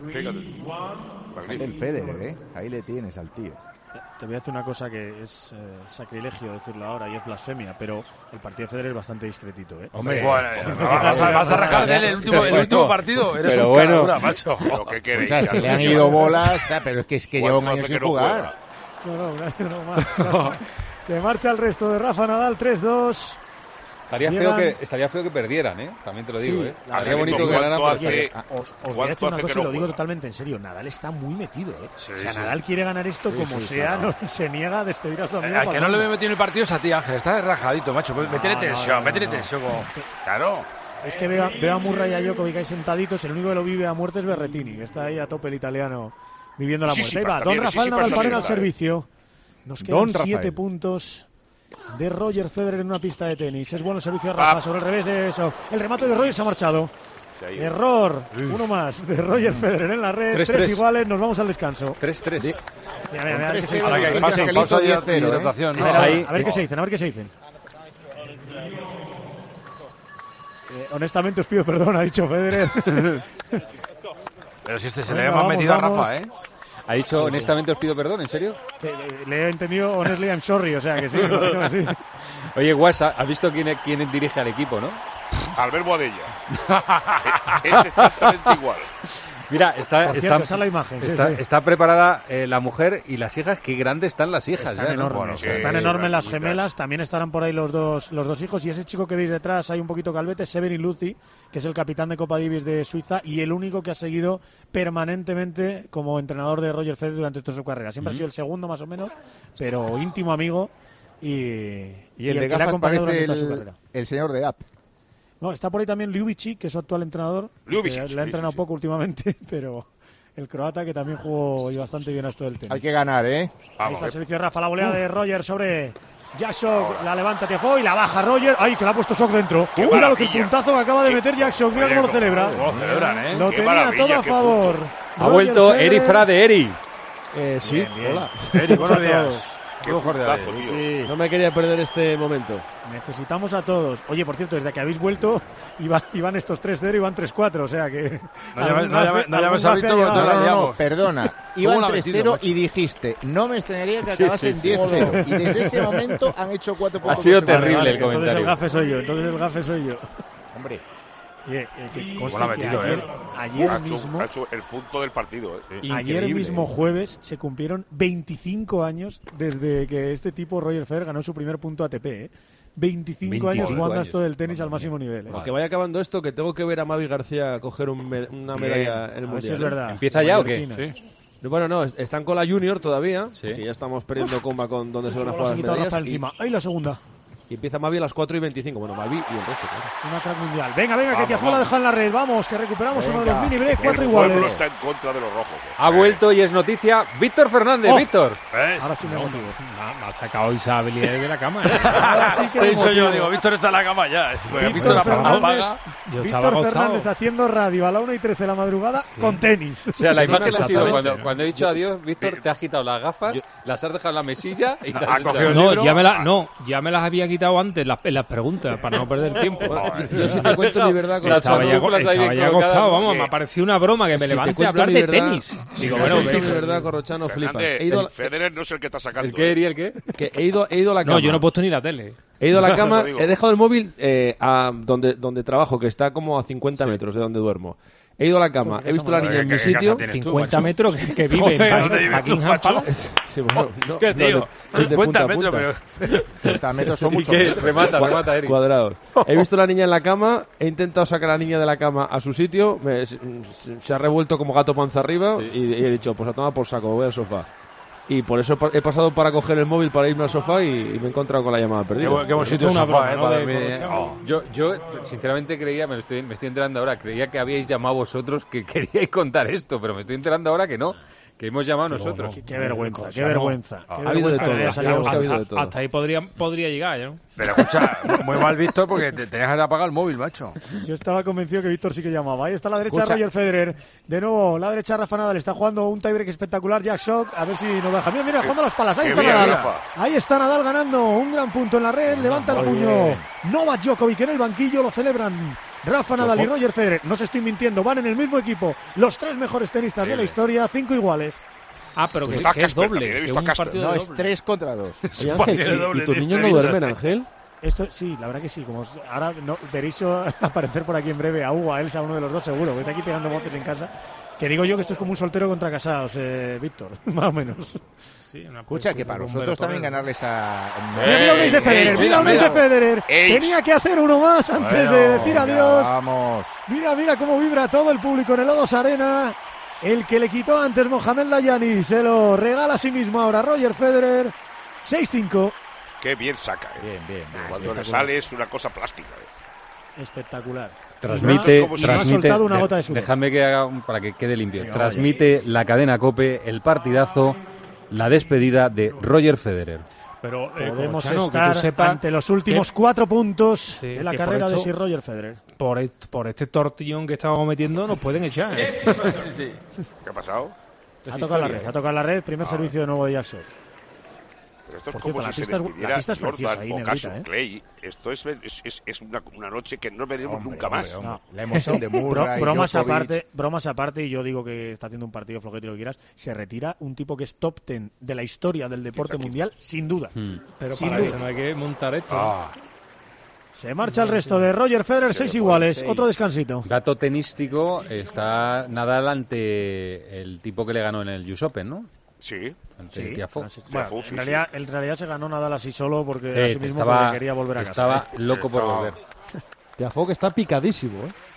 El Federer, ahí le tienes al tío. Te voy a decir una cosa que es sacrilegio decirlo ahora y es blasfemia, pero el partido de Federer es bastante discretito, Hombre, vas a rajar de él el último partido. Eres pero un caradura, macho. ¿Qué queréis? O sea, se le han ido bolas, pero es que lleva un año sin jugar. No, un año no más. Se marcha el resto de Rafa Nadal, 3-2. Estaría feo que perdieran, también te lo digo. Sería bonito que ganaran. Os voy a decir una cosa y lo digo totalmente en serio. Nadal está muy metido. Nadal quiere ganar esto como sea, no se niega a despedir a su amigo. Al que no le veo metido en el partido es a ti, Ángel. Está rajadito, macho. Métele tensión. Claro. Es que veo a Murray y a Djokovic ahí sentaditos. El único que lo vive a muerte es Berrettini, que está ahí a tope el italiano viviendo la muerte. Ahí va, Don Rafael Nadal al servicio. Nos quedan 7 puntos de Roger Federer en una pista de tenis. Es bueno el servicio de Rafa sobre el revés de eso. El remate de Roger se ha marchado. Error. Uno más de Roger Federer en la red. 3 iguales. Nos vamos al descanso. 3-3. Mira, a ver qué se dicen. Honestamente os pido perdón, ha dicho Federer. Pero si se le ha metido a Rafa, ¿Ha dicho honestamente os pido perdón? ¿En serio? Le he entendido honestly I'm sorry, o sea que sí. Sí. Oye, Guas, ¿has visto quién dirige al equipo, no? Albert Boadella. Es exactamente igual. Mira, esa es la imagen. Está preparada la mujer y las hijas. Qué grandes están las hijas. Están enormes. Están enormes las gemelas. También estarán por ahí los dos hijos. Y ese chico que veis detrás, hay un poquito calvete, Severin Luthi, que es el capitán de Copa Davis de Suiza y el único que ha seguido permanentemente como entrenador de Roger Federer durante toda su carrera. Siempre ha sido el segundo más o menos, pero íntimo amigo y el de que le ha acompañado durante toda su carrera. El señor de App. No, está por ahí también Ljubicic, que es su actual entrenador. Le ha entrenado poco últimamente, pero el croata que también jugó bastante bien a esto del tenis. Hay que ganar, Ahí está el servicio de Rafa, la volea de Roger sobre Jack Sock, la levanta Tiafoe y la baja Roger. ¡Ay, que le ha puesto Sock dentro! Mira lo que el puntazo que acaba de meter Jack Sock, mira cómo lo celebra. Lo tenía todo a favor. Ha vuelto Eri Fra de Eri. Sí, bien. Hola. Eri, buenos días. No me quería perder este momento. Necesitamos a todos. Oye, por cierto, desde que habéis vuelto iban estos 3-0 y van 3-4, o sea que... No llames a Víctor porque te la liamos. Perdona, iban 3-0 y dijiste, no me extrañaría que acabasen 10-0. Y desde ese momento han hecho 4 puntos. Ha sido terrible el comentario. Entonces el gafe soy yo. Hombre. Ayer mismo ha hecho el punto del partido. Ayer mismo jueves se cumplieron 25 años desde que este tipo Roger Federer ganó su primer punto ATP. 25 años jugando a esto del tenis al máximo nivel. Que vaya acabando esto, que tengo que ver a Mavi García coger una medalla en el Mundial. Si es verdad. ¿Empieza ya o qué? Sí. Bueno, no, están con la Junior todavía, que ya estamos perdiendo comba con donde se van a jugar las medallas. Ahí la segunda. Y empieza Mavi a las 4:25. Bueno, Mavi y el resto, claro. Una crack mundial. Venga, que Tiafoe la deja en la red. Vamos, que recuperamos uno de los mini break. 4 iguales. El está en contra de los rojos. Ha vuelto y es noticia Víctor Fernández. Víctor. Ahora sí me motivo. Me ha sacado esa habilidad de la cama. Ahora sí que yo digo, Víctor está en la cama ya. Víctor Fernández haciendo radio a la 1:13 de la madrugada con tenis. O sea, la imagen ha sido cuando he dicho adiós, Víctor, te has quitado las gafas, las has dejado en la mesilla y te has cogido el libro. Ya me las había quitado antes las preguntas para no perder tiempo. Yo sí te cuento mi verdad. Estaba ya acostado, vamos, me pareció una broma que me levante a hablar de tenis. Digo, bueno, mi verdad, Corrochano, flipa. Federer no es el que está sacando. ¿El qué, Eri, el qué? Que he ido a la cama. No, yo no he puesto ni la tele. He ido a la cama, he dejado el móvil a donde trabajo, que está como a 50 metros de donde duermo. He ido a la cama, he visto a la niña en mi sitio. 50 metros que vive en Buckingham Palace. ¿Qué tío? 50 metros, pero... 50 metros son muchos. Remata, Eric. Cuadrados. He visto a la niña en la cama, he intentado sacar a la niña de la cama a su sitio, se ha revuelto como gato panza arriba y he dicho, pues a tomar por saco, voy al sofá. Y por eso he pasado para coger el móvil para irme al sofá y me he encontrado con la llamada perdida. Qué buen sitio el sofá, Yo sinceramente creía, me estoy enterando ahora, creía que habíais llamado vosotros que queríais contar esto, pero me estoy enterando ahora que no, Que hemos llamado nosotros. Qué vergüenza, qué vergüenza. Ha habido de todo. Hasta ahí podría llegar, ¿no? Pero escucha, muy mal visto porque te tenías que apagar el móvil, macho. Yo estaba convencido que Víctor sí que llamaba. Ahí está la derecha Roger Federer. De nuevo, la derecha Rafa Nadal. Está jugando un tiebreak espectacular. Jack Sock. A ver si nos deja. Mira, jugando las palas. Ahí está Nadal. Ahí está Nadal ganando un gran punto en la red. Levanta el puño. Novak Djokovic en el banquillo. Lo celebran Rafa Nadal y Roger Federer. No se estoy mintiendo. Van en el mismo equipo. Los 3 mejores tenistas de la historia. 5 iguales. Pero que es doble. Que un partido no, es 3 contra 2. ¿Y tus niños no duermen, Ángel? Esto sí, la verdad que sí. Como ahora veréis aparecer por aquí en breve a Hugo, a Elsa, uno de los dos seguro, que está aquí pegando voces en casa. Que digo yo que esto es como un soltero contra casados, Víctor, más o menos. Sí, escucha, que para nosotros también ganarles a... Mira un ace de Federer, mira un ace de Federer. Tenía que hacer uno más antes de decir adiós. Vamos. Mira cómo vibra todo el público en el O2 Arena. El que le quitó antes Mohamed Dayani se lo regala a sí mismo ahora Roger Federer. 6-5. Qué bien saca, Bien. Cuando le sale es una cosa plástica. Espectacular. Transmite, no ha soltado una gota de sudor. Déjame que haga para que quede limpio. Transmite la cadena COPE, el partidazo, la despedida de Roger Federer. Pero podemos estar ante los últimos 4 puntos de la carrera de Sir Roger Federer. Por este tortillón que estábamos metiendo nos pueden echar. ¿Qué ha pasado? Ha tocado la red, primer servicio de nuevo de Jack Sock. Pero esto es Por como cierto, si la pista es preciosa ahí, negrita, Clay. Esto es una noche que no veremos nunca más. No. La emoción de Murray, bromas aparte, y yo digo que está haciendo un partido flojete y lo que quieras, se retira un tipo que es top 10 de la historia del deporte mundial, sin duda. Pero sin duda. No hay que montar esto. Se marcha el resto de Roger Federer, 6 iguales, otro descansito. Dato tenístico, está Nadal ante el tipo que le ganó en el US Open, ¿no? Sí. Ante Tiafoe. Bueno, en realidad se ganó Nadal así solo porque así mismo quería volver a casa. Estaba loco por volver. Tiafoe que está picadísimo,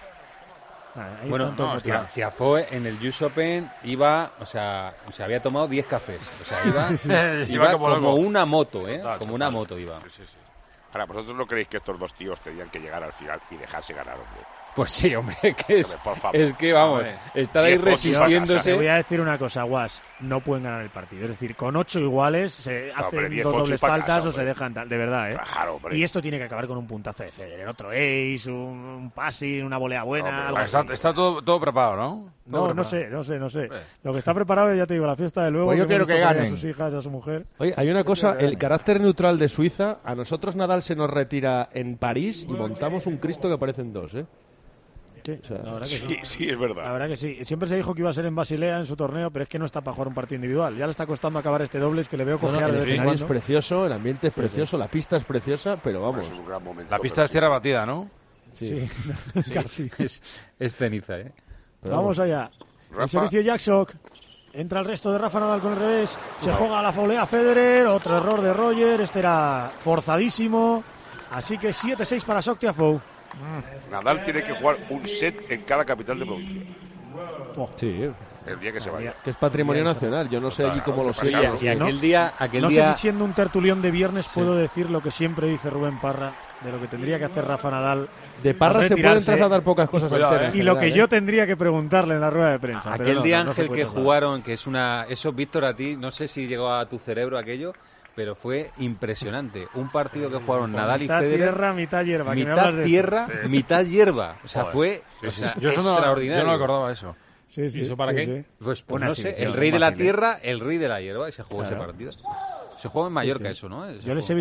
Bueno, Tiafoe en el US Open iba, se había tomado 10 cafés. O sea, iba como una moto, como una moto iba. Sí. Ahora, ¿vosotros no creéis que estos dos tíos tenían que llegar al final y dejarse ganar, hombre? Pues sí, hombre, es que vamos, estar ahí resistiéndose. Te voy a decir una cosa, Guas, no pueden ganar el partido. Es decir, con 8 iguales se hacen 2 dobles faltas o se dejan tal, de verdad, Claro, y esto tiene que acabar con un puntazo de Federer, otro ace, un passing, una volea buena. Está todo preparado, ¿no? No sé. Lo que está preparado, ya te digo, la fiesta de luego. Pues yo quiero que ganen. A sus hijas, a su mujer. Oye, hay una cosa, el carácter neutral de Suiza, a nosotros Nadal se nos retira en París y montamos un Cristo que parecen 2, Sí, la verdad que sí, es verdad. La verdad que sí. Siempre se dijo que iba a ser en Basilea en su torneo, pero es que no está para jugar un partido individual. Ya le está costando acabar este dobles que le veo cojear de vez en cuando. El escenario es precioso, el ambiente es precioso, la pista es preciosa, pero vamos. Es un gran momento, la pista es tierra batida, ¿no? Sí. Casi. Es ceniza, Vamos allá. El servicio Jack Sock. Entra el resto de Rafa Nadal con el revés. Se juega la volea Federer. Otro error de Roger. Este era forzadísimo. Así que 7-6 para Sock Tiafoe. Nadal tiene que jugar un set en cada capital de provincia. Sí. El día que se vaya. Que es patrimonio nacional. Yo no sé allí cómo lo sé. Y aquel día... No sé si siendo un tertulión de viernes puedo decir lo que siempre dice Rubén Parra de lo que tendría que hacer Rafa Nadal. De Parra se pueden trasladar pocas cosas enteras. Y lo que yo tendría que preguntarle en la rueda de prensa. Aquel día, Ángel, que jugaron, que es una... Eso, Víctor, a ti, no sé si llegó a tu cerebro aquello, pero fue impresionante. Un partido que jugaron Nadal y Federer. Mitad tierra, mitad hierba. Mitad tierra, mitad hierba. O sea, fue yo extraordinario. Yo no acordaba eso. Sí. ¿Y eso para qué? Sí. Pues no sé, el rey de la tierra, el rey de la hierba, y se jugó ese partido. Se juega en Mallorca eso, ¿no? Yo les he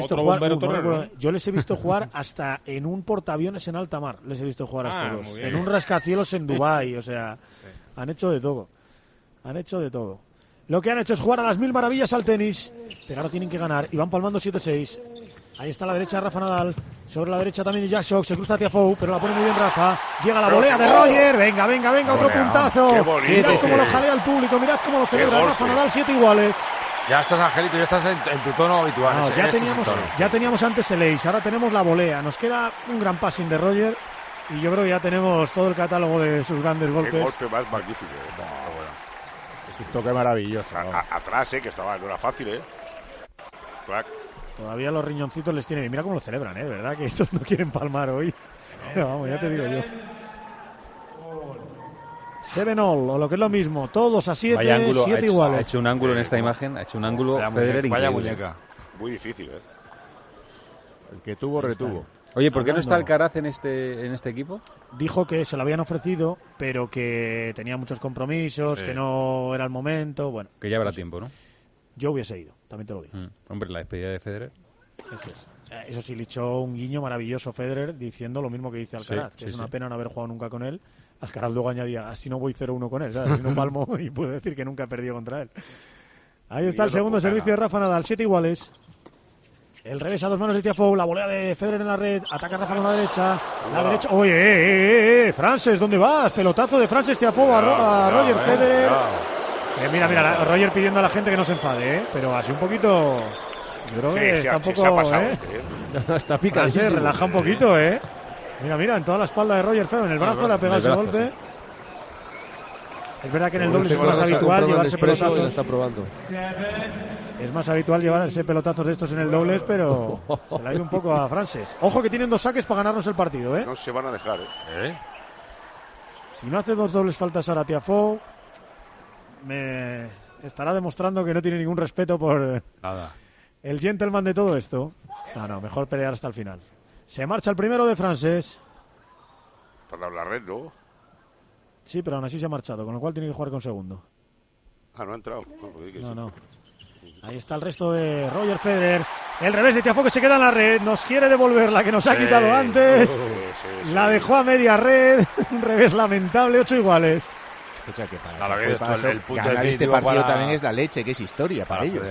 visto jugar hasta en un portaaviones en alta mar. Les he visto jugar a estos dos. En un rascacielos en Dubái. O sea, han hecho de todo. Lo que han hecho es jugar a las 1000 maravillas al tenis, pero ahora tienen que ganar y van palmando 7-6. Ahí está la derecha de Rafa Nadal, sobre la derecha también de Jack Sock, se cruza Tiafoe, pero la pone muy bien Rafa. Llega la volea de Roger, venga, otro puntazo. Mirad cómo lo jalea el público, mirad cómo lo celebra Rafa Nadal, 7 iguales. Ya estás, Angelito, ya estás en tu tono habitual. No, ya teníamos antes el ace, ahora tenemos la volea. Nos queda un gran passing de Roger y yo creo que ya tenemos todo el catálogo de sus grandes golpes. Qué golpe más magnífico. Es un toque maravilloso. Atrás, que no era fácil, Clac. Todavía los riñoncitos les tienen. Mira cómo lo celebran, de verdad, que estos no quieren palmar hoy. Pero vamos, ya te digo yo. 7 all, o lo que es lo mismo, todos a 7, 7 iguales. Ha hecho un ángulo en esta imagen, ha hecho un ángulo Federer vaya increíble. muñeca. Muy difícil, El que tuvo, retuvo. Oye, ¿por qué no está Alcaraz en este equipo? Dijo que se lo habían ofrecido, pero que tenía muchos compromisos, que no era el momento. Bueno, que ya habrá tiempo, ¿no? Yo hubiese ido, también te lo digo. Hombre, la despedida de Federer. Eso es. Eso sí, le echó un guiño maravilloso Federer diciendo lo mismo que dice Alcaraz, que es una pena no haber jugado nunca con él. Alcaraz luego añadía, así no voy 0-1 con él, ¿sabes? Si no palmo y puedo decir que nunca he perdido contra él. Ahí está el segundo servicio de Rafa Nadal, 7 iguales. El revés a 2 manos de Tiafoe, la volea de Federer en la red, ataca Rafa con la derecha, oye, Frances, ¿dónde vas? Pelotazo de Frances Tiafoe a Roger Federer. Mira, Roger pidiendo a la gente que no se enfade, pero así un poquito, yo creo que está un poco, está picadísimo. Frances, relaja un poquito, Mira, en toda la espalda de Roger Federer, en el brazo le ha pegado ese golpe. Es verdad que en el doble es más habitual llevarse pelotazos. Está probando. Es más habitual llevarse pelotazos de estos en el dobles, pero se le ha ido un poco a Frances. Ojo que tienen 2 saques para ganarnos el partido, No se van a dejar, Si no hace 2 dobles faltas ahora Tiafoe, me estará demostrando que no tiene ningún respeto por el gentleman de todo esto. No, mejor pelear hasta el final. Se marcha el primero de Frances. Para la red, ¿no? Sí, pero aún así se ha marchado, con lo cual tiene que jugar con segundo. No ha entrado. No. Ahí está el resto de Roger Federer. El revés de Tiafoe que se queda en la red. Nos quiere devolver la que nos ha quitado antes. La dejó a media red. Un revés lamentable, 8 iguales. Escucha, que para ganar este partido también es la leche, que es historia para ellos,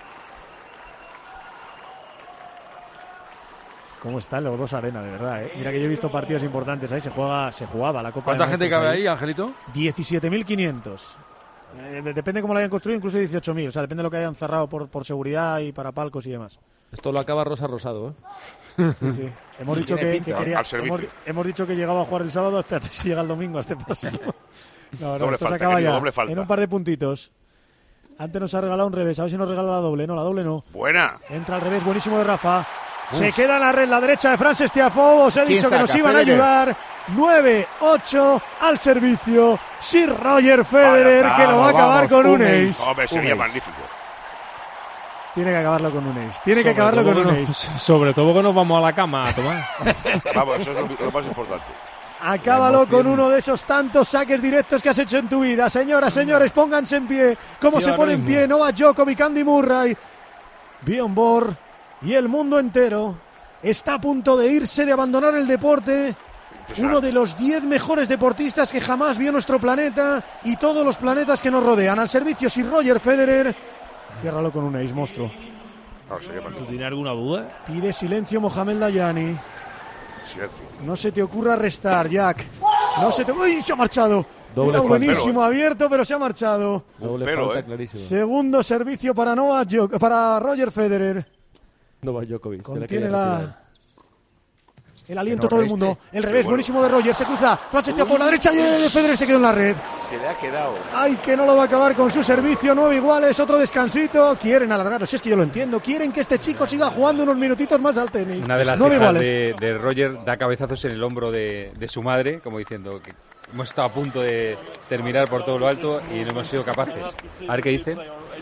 ¿Cómo está el O2 Arena, de verdad? Mira que yo he visto partidos importantes ahí, se jugaba la Copa. ¿Cuánta gente cabe ahí, Angelito? 17.500. Depende cómo lo hayan construido, incluso 18.000. O sea, depende de lo que hayan cerrado por seguridad y para palcos y demás. Esto lo acaba Rosa Rosado, Sí. Hemos dicho hemos dicho que llegaba a jugar el sábado. Espérate si llega el domingo a este paso. No, esto se acaba ya. En un par de puntitos. Antes nos ha regalado un revés. A ver si nos regala la doble. No, la doble no. Buena. Entra al revés, buenísimo de Rafa. Se queda en la red, la derecha de Frances Tiafoe. Os he dicho que nos iban a ayudar. 9-8 al servicio. Sir Roger Federer, que lo va a acabar con un ace. Hombre, sería magnífico. Tiene que acabarlo con un ace. Sobre todo que nos vamos a la cama a tomar. Vamos, eso es lo más importante. Acábalo con uno de esos tantos saques directos que has hecho en tu vida. Señoras, señores, pónganse en pie. ¿Cómo se pone en pie Novak Djokovic, Andy Murray, Bjorn Borg y el mundo entero? Está a punto de irse, de abandonar el deporte. Uno de los 10 mejores deportistas que jamás vio nuestro planeta y todos los planetas que nos rodean. Al servicio, si Roger Federer. Ciérralo con un ace, monstruo. ¿Tú tienes alguna duda? Pide silencio Mohamed Layani. Silencio. No se te ocurra restar, Jack. ¡Uy! Se ha marchado. Era buenísimo, abierto, pero se ha marchado. Doble falta, clarísimo. Segundo servicio para Roger Federer. Novak Djokovic. Contiene el aliento todo el mundo. El revés, buenísimo de Roger. Se cruza. Frances Tiafoe, la derecha de Federer se quedó en la red. Se le ha quedado. Ay, que no lo va a acabar con su servicio. 9 iguales, otro descansito. Quieren alargarlo, si es que yo lo entiendo. Quieren que este chico siga jugando unos minutitos más al tenis. Una de las hijas de Roger da cabezazos en el hombro de su madre, como diciendo que hemos estado a punto de terminar por todo lo alto y no hemos sido capaces. A ver qué dice.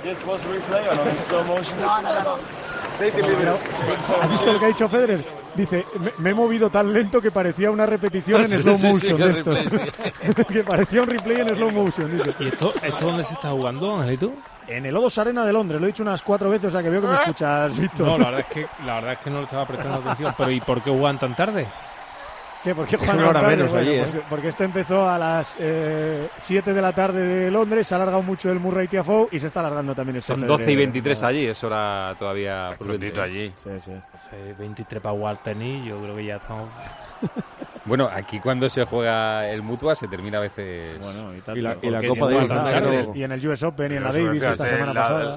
¿Has visto lo que ha dicho Federer? Dice, me he movido tan lento que parecía una repetición en slow motion de esto. Que parecía un replay en slow motion. Dice. ¿Y esto dónde se está jugando, Angelito? En el O2 Arena de Londres. Lo he dicho unas 4 veces, o sea que veo que me escuchas, Víctor. No, la verdad es que no le estaba prestando atención. Pero ¿y por qué juegan tan tarde? ¿Qué? ¿Por qué juegan tan tarde? Menos allí, porque esto empezó a las 7 de la tarde de Londres, se ha alargado mucho el Murray Tiafoe y se está alargando también el Son 12:23 allí, es hora todavía prudente allí. Sí. 23 para jugar tenis, yo creo que ya estamos... Bueno, aquí cuando se juega el Mutua se termina a veces... Bueno, y la Copa de Davis. Y en el US Open y en la Davis esta semana pasada.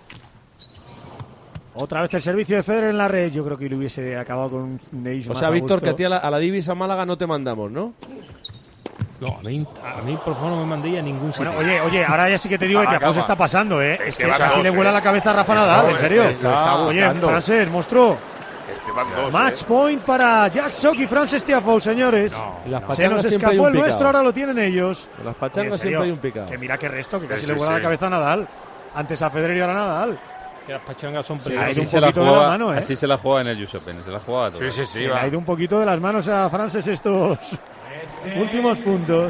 Otra vez el servicio de Federer en la red. Yo creo que le hubiese acabado con un ace. O sea, Víctor, que a ti a la Davis a Málaga no te mandamos, ¿no? No, a mí por favor no me mandéis a ningún sitio. Bueno, oye, ahora ya sí que te digo que Tiafoe se está pasando, ¿eh? Es que casi le vuela la cabeza a Rafa Nadal, en serio. Oye, Frances, monstruo. Match point para Jack Sock y Frances Tiafoe, señores. Se nos escapó el nuestro, ahora lo tienen ellos. En las pachangas siempre hay un picado. Que mira qué resto, que casi le vuela la cabeza a Nadal. Antes a Federer y ahora a Nadal. Que las pachangas son peligrosas. Se le ha ido un poquito de la mano, ¿eh? Así se la juega en el US Open, se la juega todo. Se le ha ido un poquito de las manos a Frances estos últimos puntos.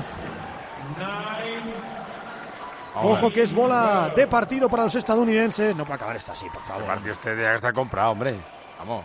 Ojo que es bola de partido para los estadounidenses. No puede acabar esto así, por favor. El partido este ya está comprado, hombre. Vamos.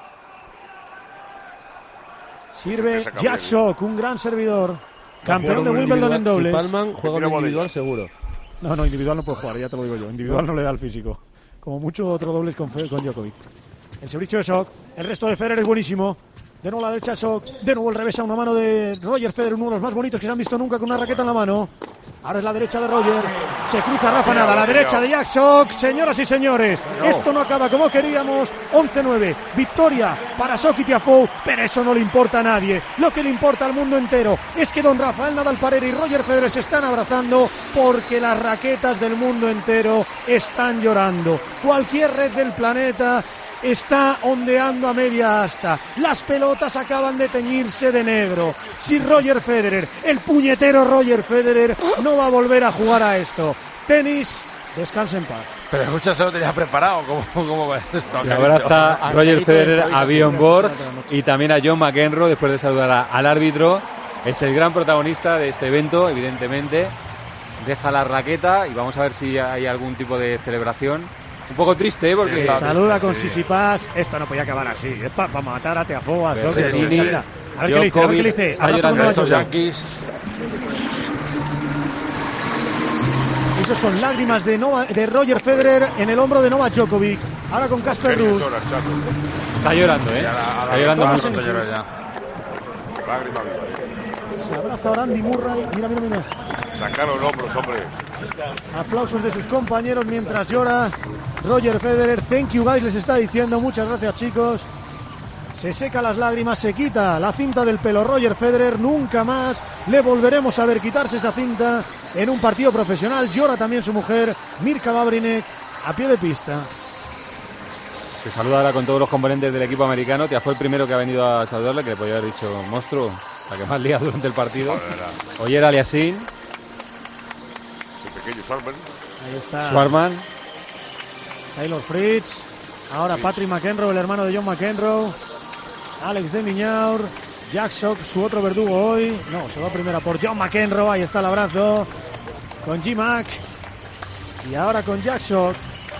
Sirve Jack Sock, un gran servidor. Campeón de Wimbledon en dobles. Si palman, juega un individual seguro. No, individual no puede jugar, ya te lo digo yo. Individual no le da el físico. Como mucho otro dobles con Djokovic. El servicio de Sock. El resto de Federer es buenísimo. De nuevo la derecha de Sock. De nuevo el revés a una mano de Roger Federer, uno de los más bonitos que se han visto nunca con una raqueta en la mano. Ahora es la derecha de Roger. Se cruza Rafa Nadal. La derecha de Jack Sock. Señoras y señores, esto no acaba como queríamos. 11-9. Victoria para Sock y Tiafoe. Pero eso no le importa a nadie. Lo que le importa al mundo entero es que don Rafael Nadal Parera y Roger Federer se están abrazando porque las raquetas del mundo entero están llorando. Cualquier red del planeta está ondeando a media asta. Las pelotas acaban de teñirse de negro. Si Roger Federer, el puñetero Roger Federer, no va a volver a jugar a esto. Tenis, descansa en paz. Pero escucha, se lo tenía preparado. ¿Cómo va esto? Se abraza Roger Federer a Bjorn Borg y también a John McEnroe después de saludar al árbitro. Es el gran protagonista de este evento, evidentemente. Deja la raqueta y vamos a ver si hay algún tipo de celebración. Un poco triste, porque saluda con Sisipas. Esto no podía acabar así. Es para matar a Tiafoe, a Sock. A ver qué le dice, Está llorando estos Yankees. Esos son lágrimas de Roger Federer en el hombro de Novak Djokovic. Ahora con Casper Ruud. Está llorando, Está llorando mucho. Se abraza ahora Andy Murray. Mira. Sacaron hombros, hombre. Aplausos de sus compañeros mientras llora Roger Federer. Thank you guys, les está diciendo. Muchas gracias, chicos. Se seca las lágrimas, se quita la cinta del pelo Roger Federer. Nunca más le volveremos a ver quitarse esa cinta en un partido profesional. Llora también su mujer, Mirka Babrinek, a pie de pista. Se saluda ahora con todos los componentes del equipo americano. Tiafoe fue el primero que ha venido a saludarle, que le podía haber dicho monstruo, la que más lía durante el partido. Oyer Aliassime. Ahí está Schwarman. Taylor Fritz. Ahora Patrick McEnroe, el hermano de John McEnroe. Alex de Minaur. Jack Sock, su otro verdugo hoy. No, se va primero por John McEnroe. Ahí está el abrazo con G-Mac. Y ahora con Jack Sock.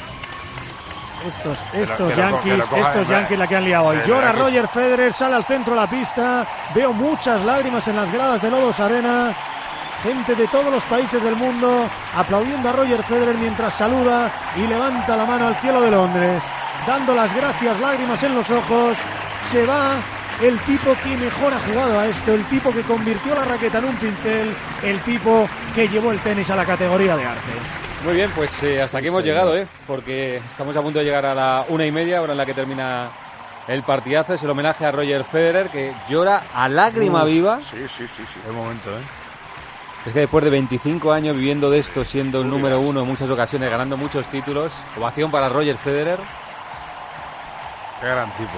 Estos Yankees la que han liado hoy. Llora Roger Federer, sale al centro de la pista. Veo muchas lágrimas en las gradas de Lodos Arena. Gente de todos los países del mundo aplaudiendo a Roger Federer mientras saluda y levanta la mano al cielo de Londres, dando las gracias, lágrimas en los ojos. Se va el tipo que mejor ha jugado a esto, el tipo que convirtió la raqueta en un pincel, el tipo que llevó el tenis a la categoría de arte. Muy bien, pues hasta aquí hemos llegado, porque estamos a punto de llegar a la 1:30, hora en la que termina el partidazo. Es el homenaje a Roger Federer, que llora a lágrima viva. Sí. Qué momento, Es que después de 25 años viviendo de esto, siendo el número uno en muchas ocasiones, ganando muchos títulos, ovación para Roger Federer. Qué gran tipo.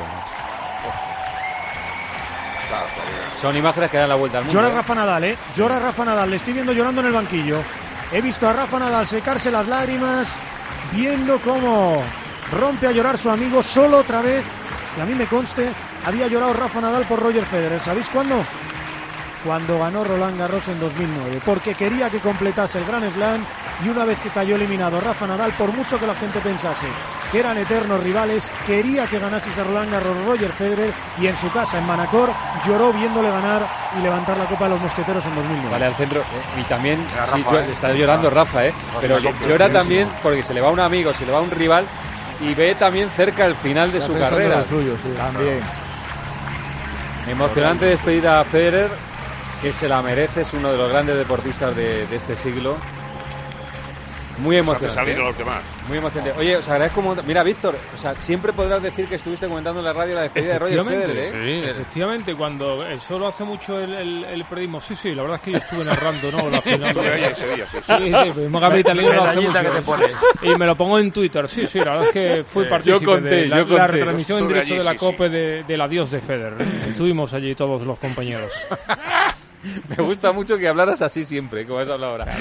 Son imágenes que dan la vuelta al mundo. Llora Rafa Nadal, Llora Rafa Nadal. Le estoy viendo llorando en el banquillo. He visto a Rafa Nadal secarse las lágrimas, viendo cómo rompe a llorar su amigo. Solo otra vez, que a mí me conste, había llorado Rafa Nadal por Roger Federer. ¿Sabéis cuándo? Cuando ganó Roland Garros en 2009, porque quería que completase el Grand Slam, y una vez que cayó eliminado Rafa Nadal, por mucho que la gente pensase que eran eternos rivales, quería que ganase ese Roland Garros Roger Federer, y en su casa, en Manacor, lloró viéndole ganar y levantar la Copa de los Mosqueteros en 2009. Sale al centro, y también está llorando Rafa, pero llora también porque se le va un amigo, se le va un rival, y ve también cerca el final de su carrera. Suyo, sí. También. Emocionante despedida a Federer, que se la merece, es uno de los grandes deportistas de este siglo. Muy emocionante. Salir a los demás. Muy emocionante. Oye, os agradezco un montón. Mira, Víctor, o sea, siempre podrás decir que estuviste comentando en la radio la despedida de Roger Federer, ¿eh? Sí, efectivamente, cuando eso lo hace mucho el periodismo. Sí, la verdad es que yo estuve narrando, ¿no? La final. Sí, pues Magabe Italiano lo hace mucho. Que te pones. Y me lo pongo en Twitter. Sí, la verdad es que fui partícipe de la retransmisión en directo de la Copa del adiós de Federer. Estuvimos allí todos los compañeros. Me gusta mucho que hablaras así siempre, como has hablado ahora.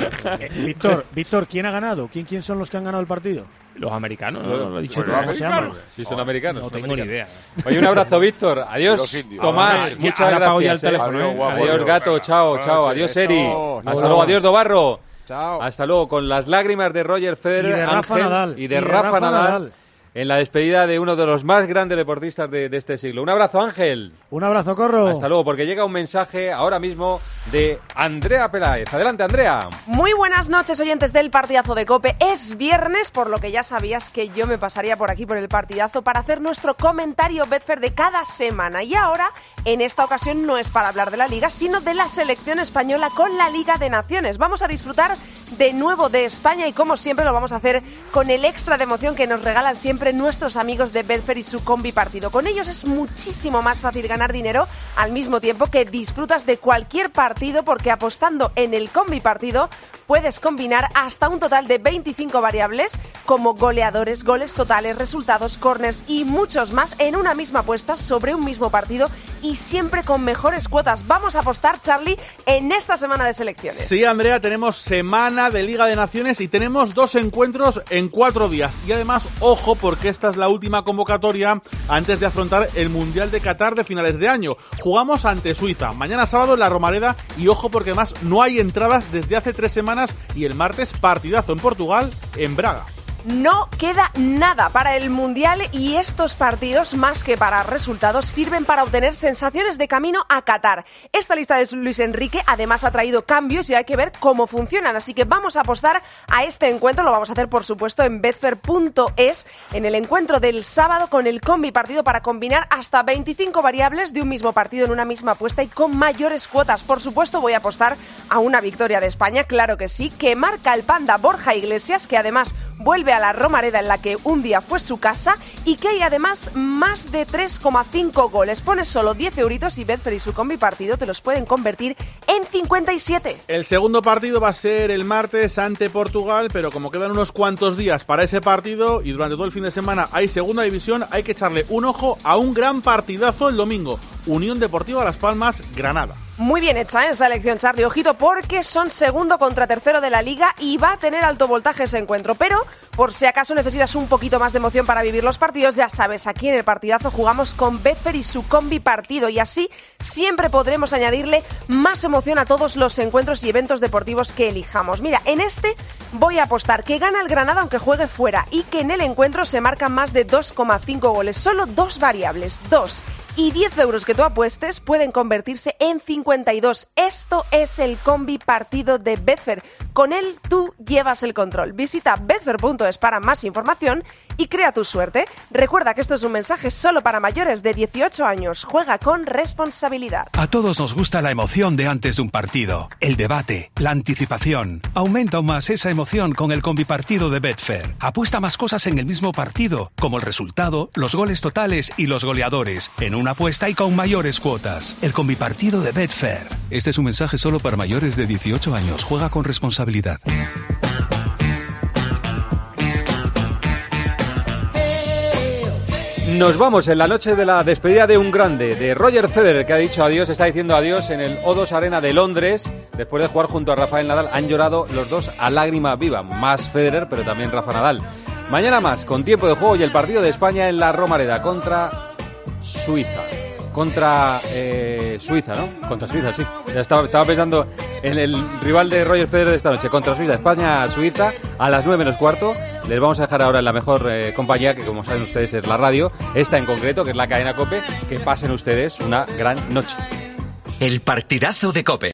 Víctor, ¿quién ha ganado? ¿Quién son los que han ganado el partido? Los americanos, ¿no? Lo he dicho tú. ¿Cómo se llaman? Sí, son americanos. No tengo ni idea. Oye, un abrazo, Víctor. Adiós, Tomás. Muchas gracias. Teléfono, adiós, Gato. Chao. Adiós, Eri. Hasta luego. Adiós, Dobarro. Chao. Hasta luego. Con las lágrimas de Roger Federer y de Rafa Nadal. Y de Rafa Nadal. En la despedida de uno de los más grandes deportistas de este siglo. Un abrazo, Ángel. Un abrazo, Corro. Hasta luego, porque llega un mensaje ahora mismo de Andrea Peláez. Adelante, Andrea. Muy buenas noches, oyentes del Partidazo de COPE. Es viernes, por lo que ya sabías que yo me pasaría por aquí por el partidazo para hacer nuestro comentario Betfair de cada semana. Y ahora, en esta ocasión, no es para hablar de la Liga, sino de la selección española con la Liga de Naciones. Vamos a disfrutar de nuevo de España y, como siempre, lo vamos a hacer con el extra de emoción que nos regalan siempre nuestros amigos de Betfair y su combi partido. Con ellos es muchísimo más fácil ganar dinero al mismo tiempo que disfrutas de cualquier partido, porque apostando en el combi partido puedes combinar hasta un total de 25 variables como goleadores, goles totales, resultados, corners y muchos más en una misma apuesta sobre un mismo partido y siempre con mejores cuotas. Vamos a apostar, Charlie, en esta semana de selecciones. Sí, Andrea, tenemos semana de Liga de Naciones y tenemos 2 encuentros en 4 días. Y además, ojo, porque esta es la última convocatoria antes de afrontar el Mundial de Qatar de finales de año. Jugamos ante Suiza, mañana sábado en la Romareda, y ojo porque además no hay entradas desde hace 3 semanas y el martes partidazo en Portugal, en Braga. No queda nada para el Mundial y estos partidos, más que para resultados, sirven para obtener sensaciones de camino a Qatar. Esta lista de Luis Enrique además ha traído cambios y hay que ver cómo funcionan, así que vamos a apostar a este encuentro. Lo vamos a hacer, por supuesto, en betfair.es, en el encuentro del sábado con el combi partido para combinar hasta 25 variables de un mismo partido en una misma apuesta y con mayores cuotas. Por supuesto, voy a apostar a una victoria de España, claro que sí, que marca el panda Borja Iglesias, que además vuelve a la Romareda en la que un día fue su casa y que hay además más de 3,5 goles. Pones solo 10 euritos y Betfair y su combi partido te los pueden convertir en 57. El segundo partido va a ser el martes ante Portugal, pero como quedan unos cuantos días para ese partido y durante todo el fin de semana hay segunda división, hay que echarle un ojo a un gran partidazo el domingo. Unión Deportiva Las Palmas, Granada. Muy bien hecha esa elección, Charlie. Ojito, porque son segundo contra tercero de la Liga y va a tener alto voltaje ese encuentro. Pero, por si acaso necesitas un poquito más de emoción para vivir los partidos, ya sabes, aquí en el partidazo jugamos con Betfair y su combi partido. Y así siempre podremos añadirle más emoción a todos los encuentros y eventos deportivos que elijamos. Mira, en este voy a apostar que gana el Granada aunque juegue fuera y que en el encuentro se marcan más de 2,5 goles. Solo 2 variables, 2 y 10 euros que tú apuestes pueden convertirse en 52. Esto es el combi partido de Betfair. Con él tú llevas el control. Visita betfair.es para más información y crea tu suerte. Recuerda que esto es un mensaje solo para mayores de 18 años. Juega con responsabilidad. A todos nos gusta la emoción de antes de un partido, el debate, la anticipación. Aumenta aún más esa emoción con el combi partido de Betfair. Apuesta más cosas en el mismo partido, como el resultado, los goles totales y los goleadores, en una apuesta y con mayores cuotas. El combi partido de Betfair. Este es un mensaje solo para mayores de 18 años. Juega con responsabilidad. Nos vamos en la noche de la despedida de un grande, de Roger Federer, que ha dicho adiós, está diciendo adiós en el O2 Arena de Londres. Después de jugar junto a Rafael Nadal, han llorado los dos a lágrima viva. Más Federer, pero también Rafa Nadal. Mañana más, con tiempo de juego y el partido de España en la Romareda contra Suiza. Contra Suiza, ¿no? Contra Suiza, sí. Ya estaba pensando en el rival de Roger Federer de esta noche. Contra Suiza, España-Suiza, a las 9:15. Les vamos a dejar ahora en la mejor compañía, que como saben ustedes es la radio. Esta en concreto, que es la cadena COPE. Que pasen ustedes una gran noche. El partidazo de COPE.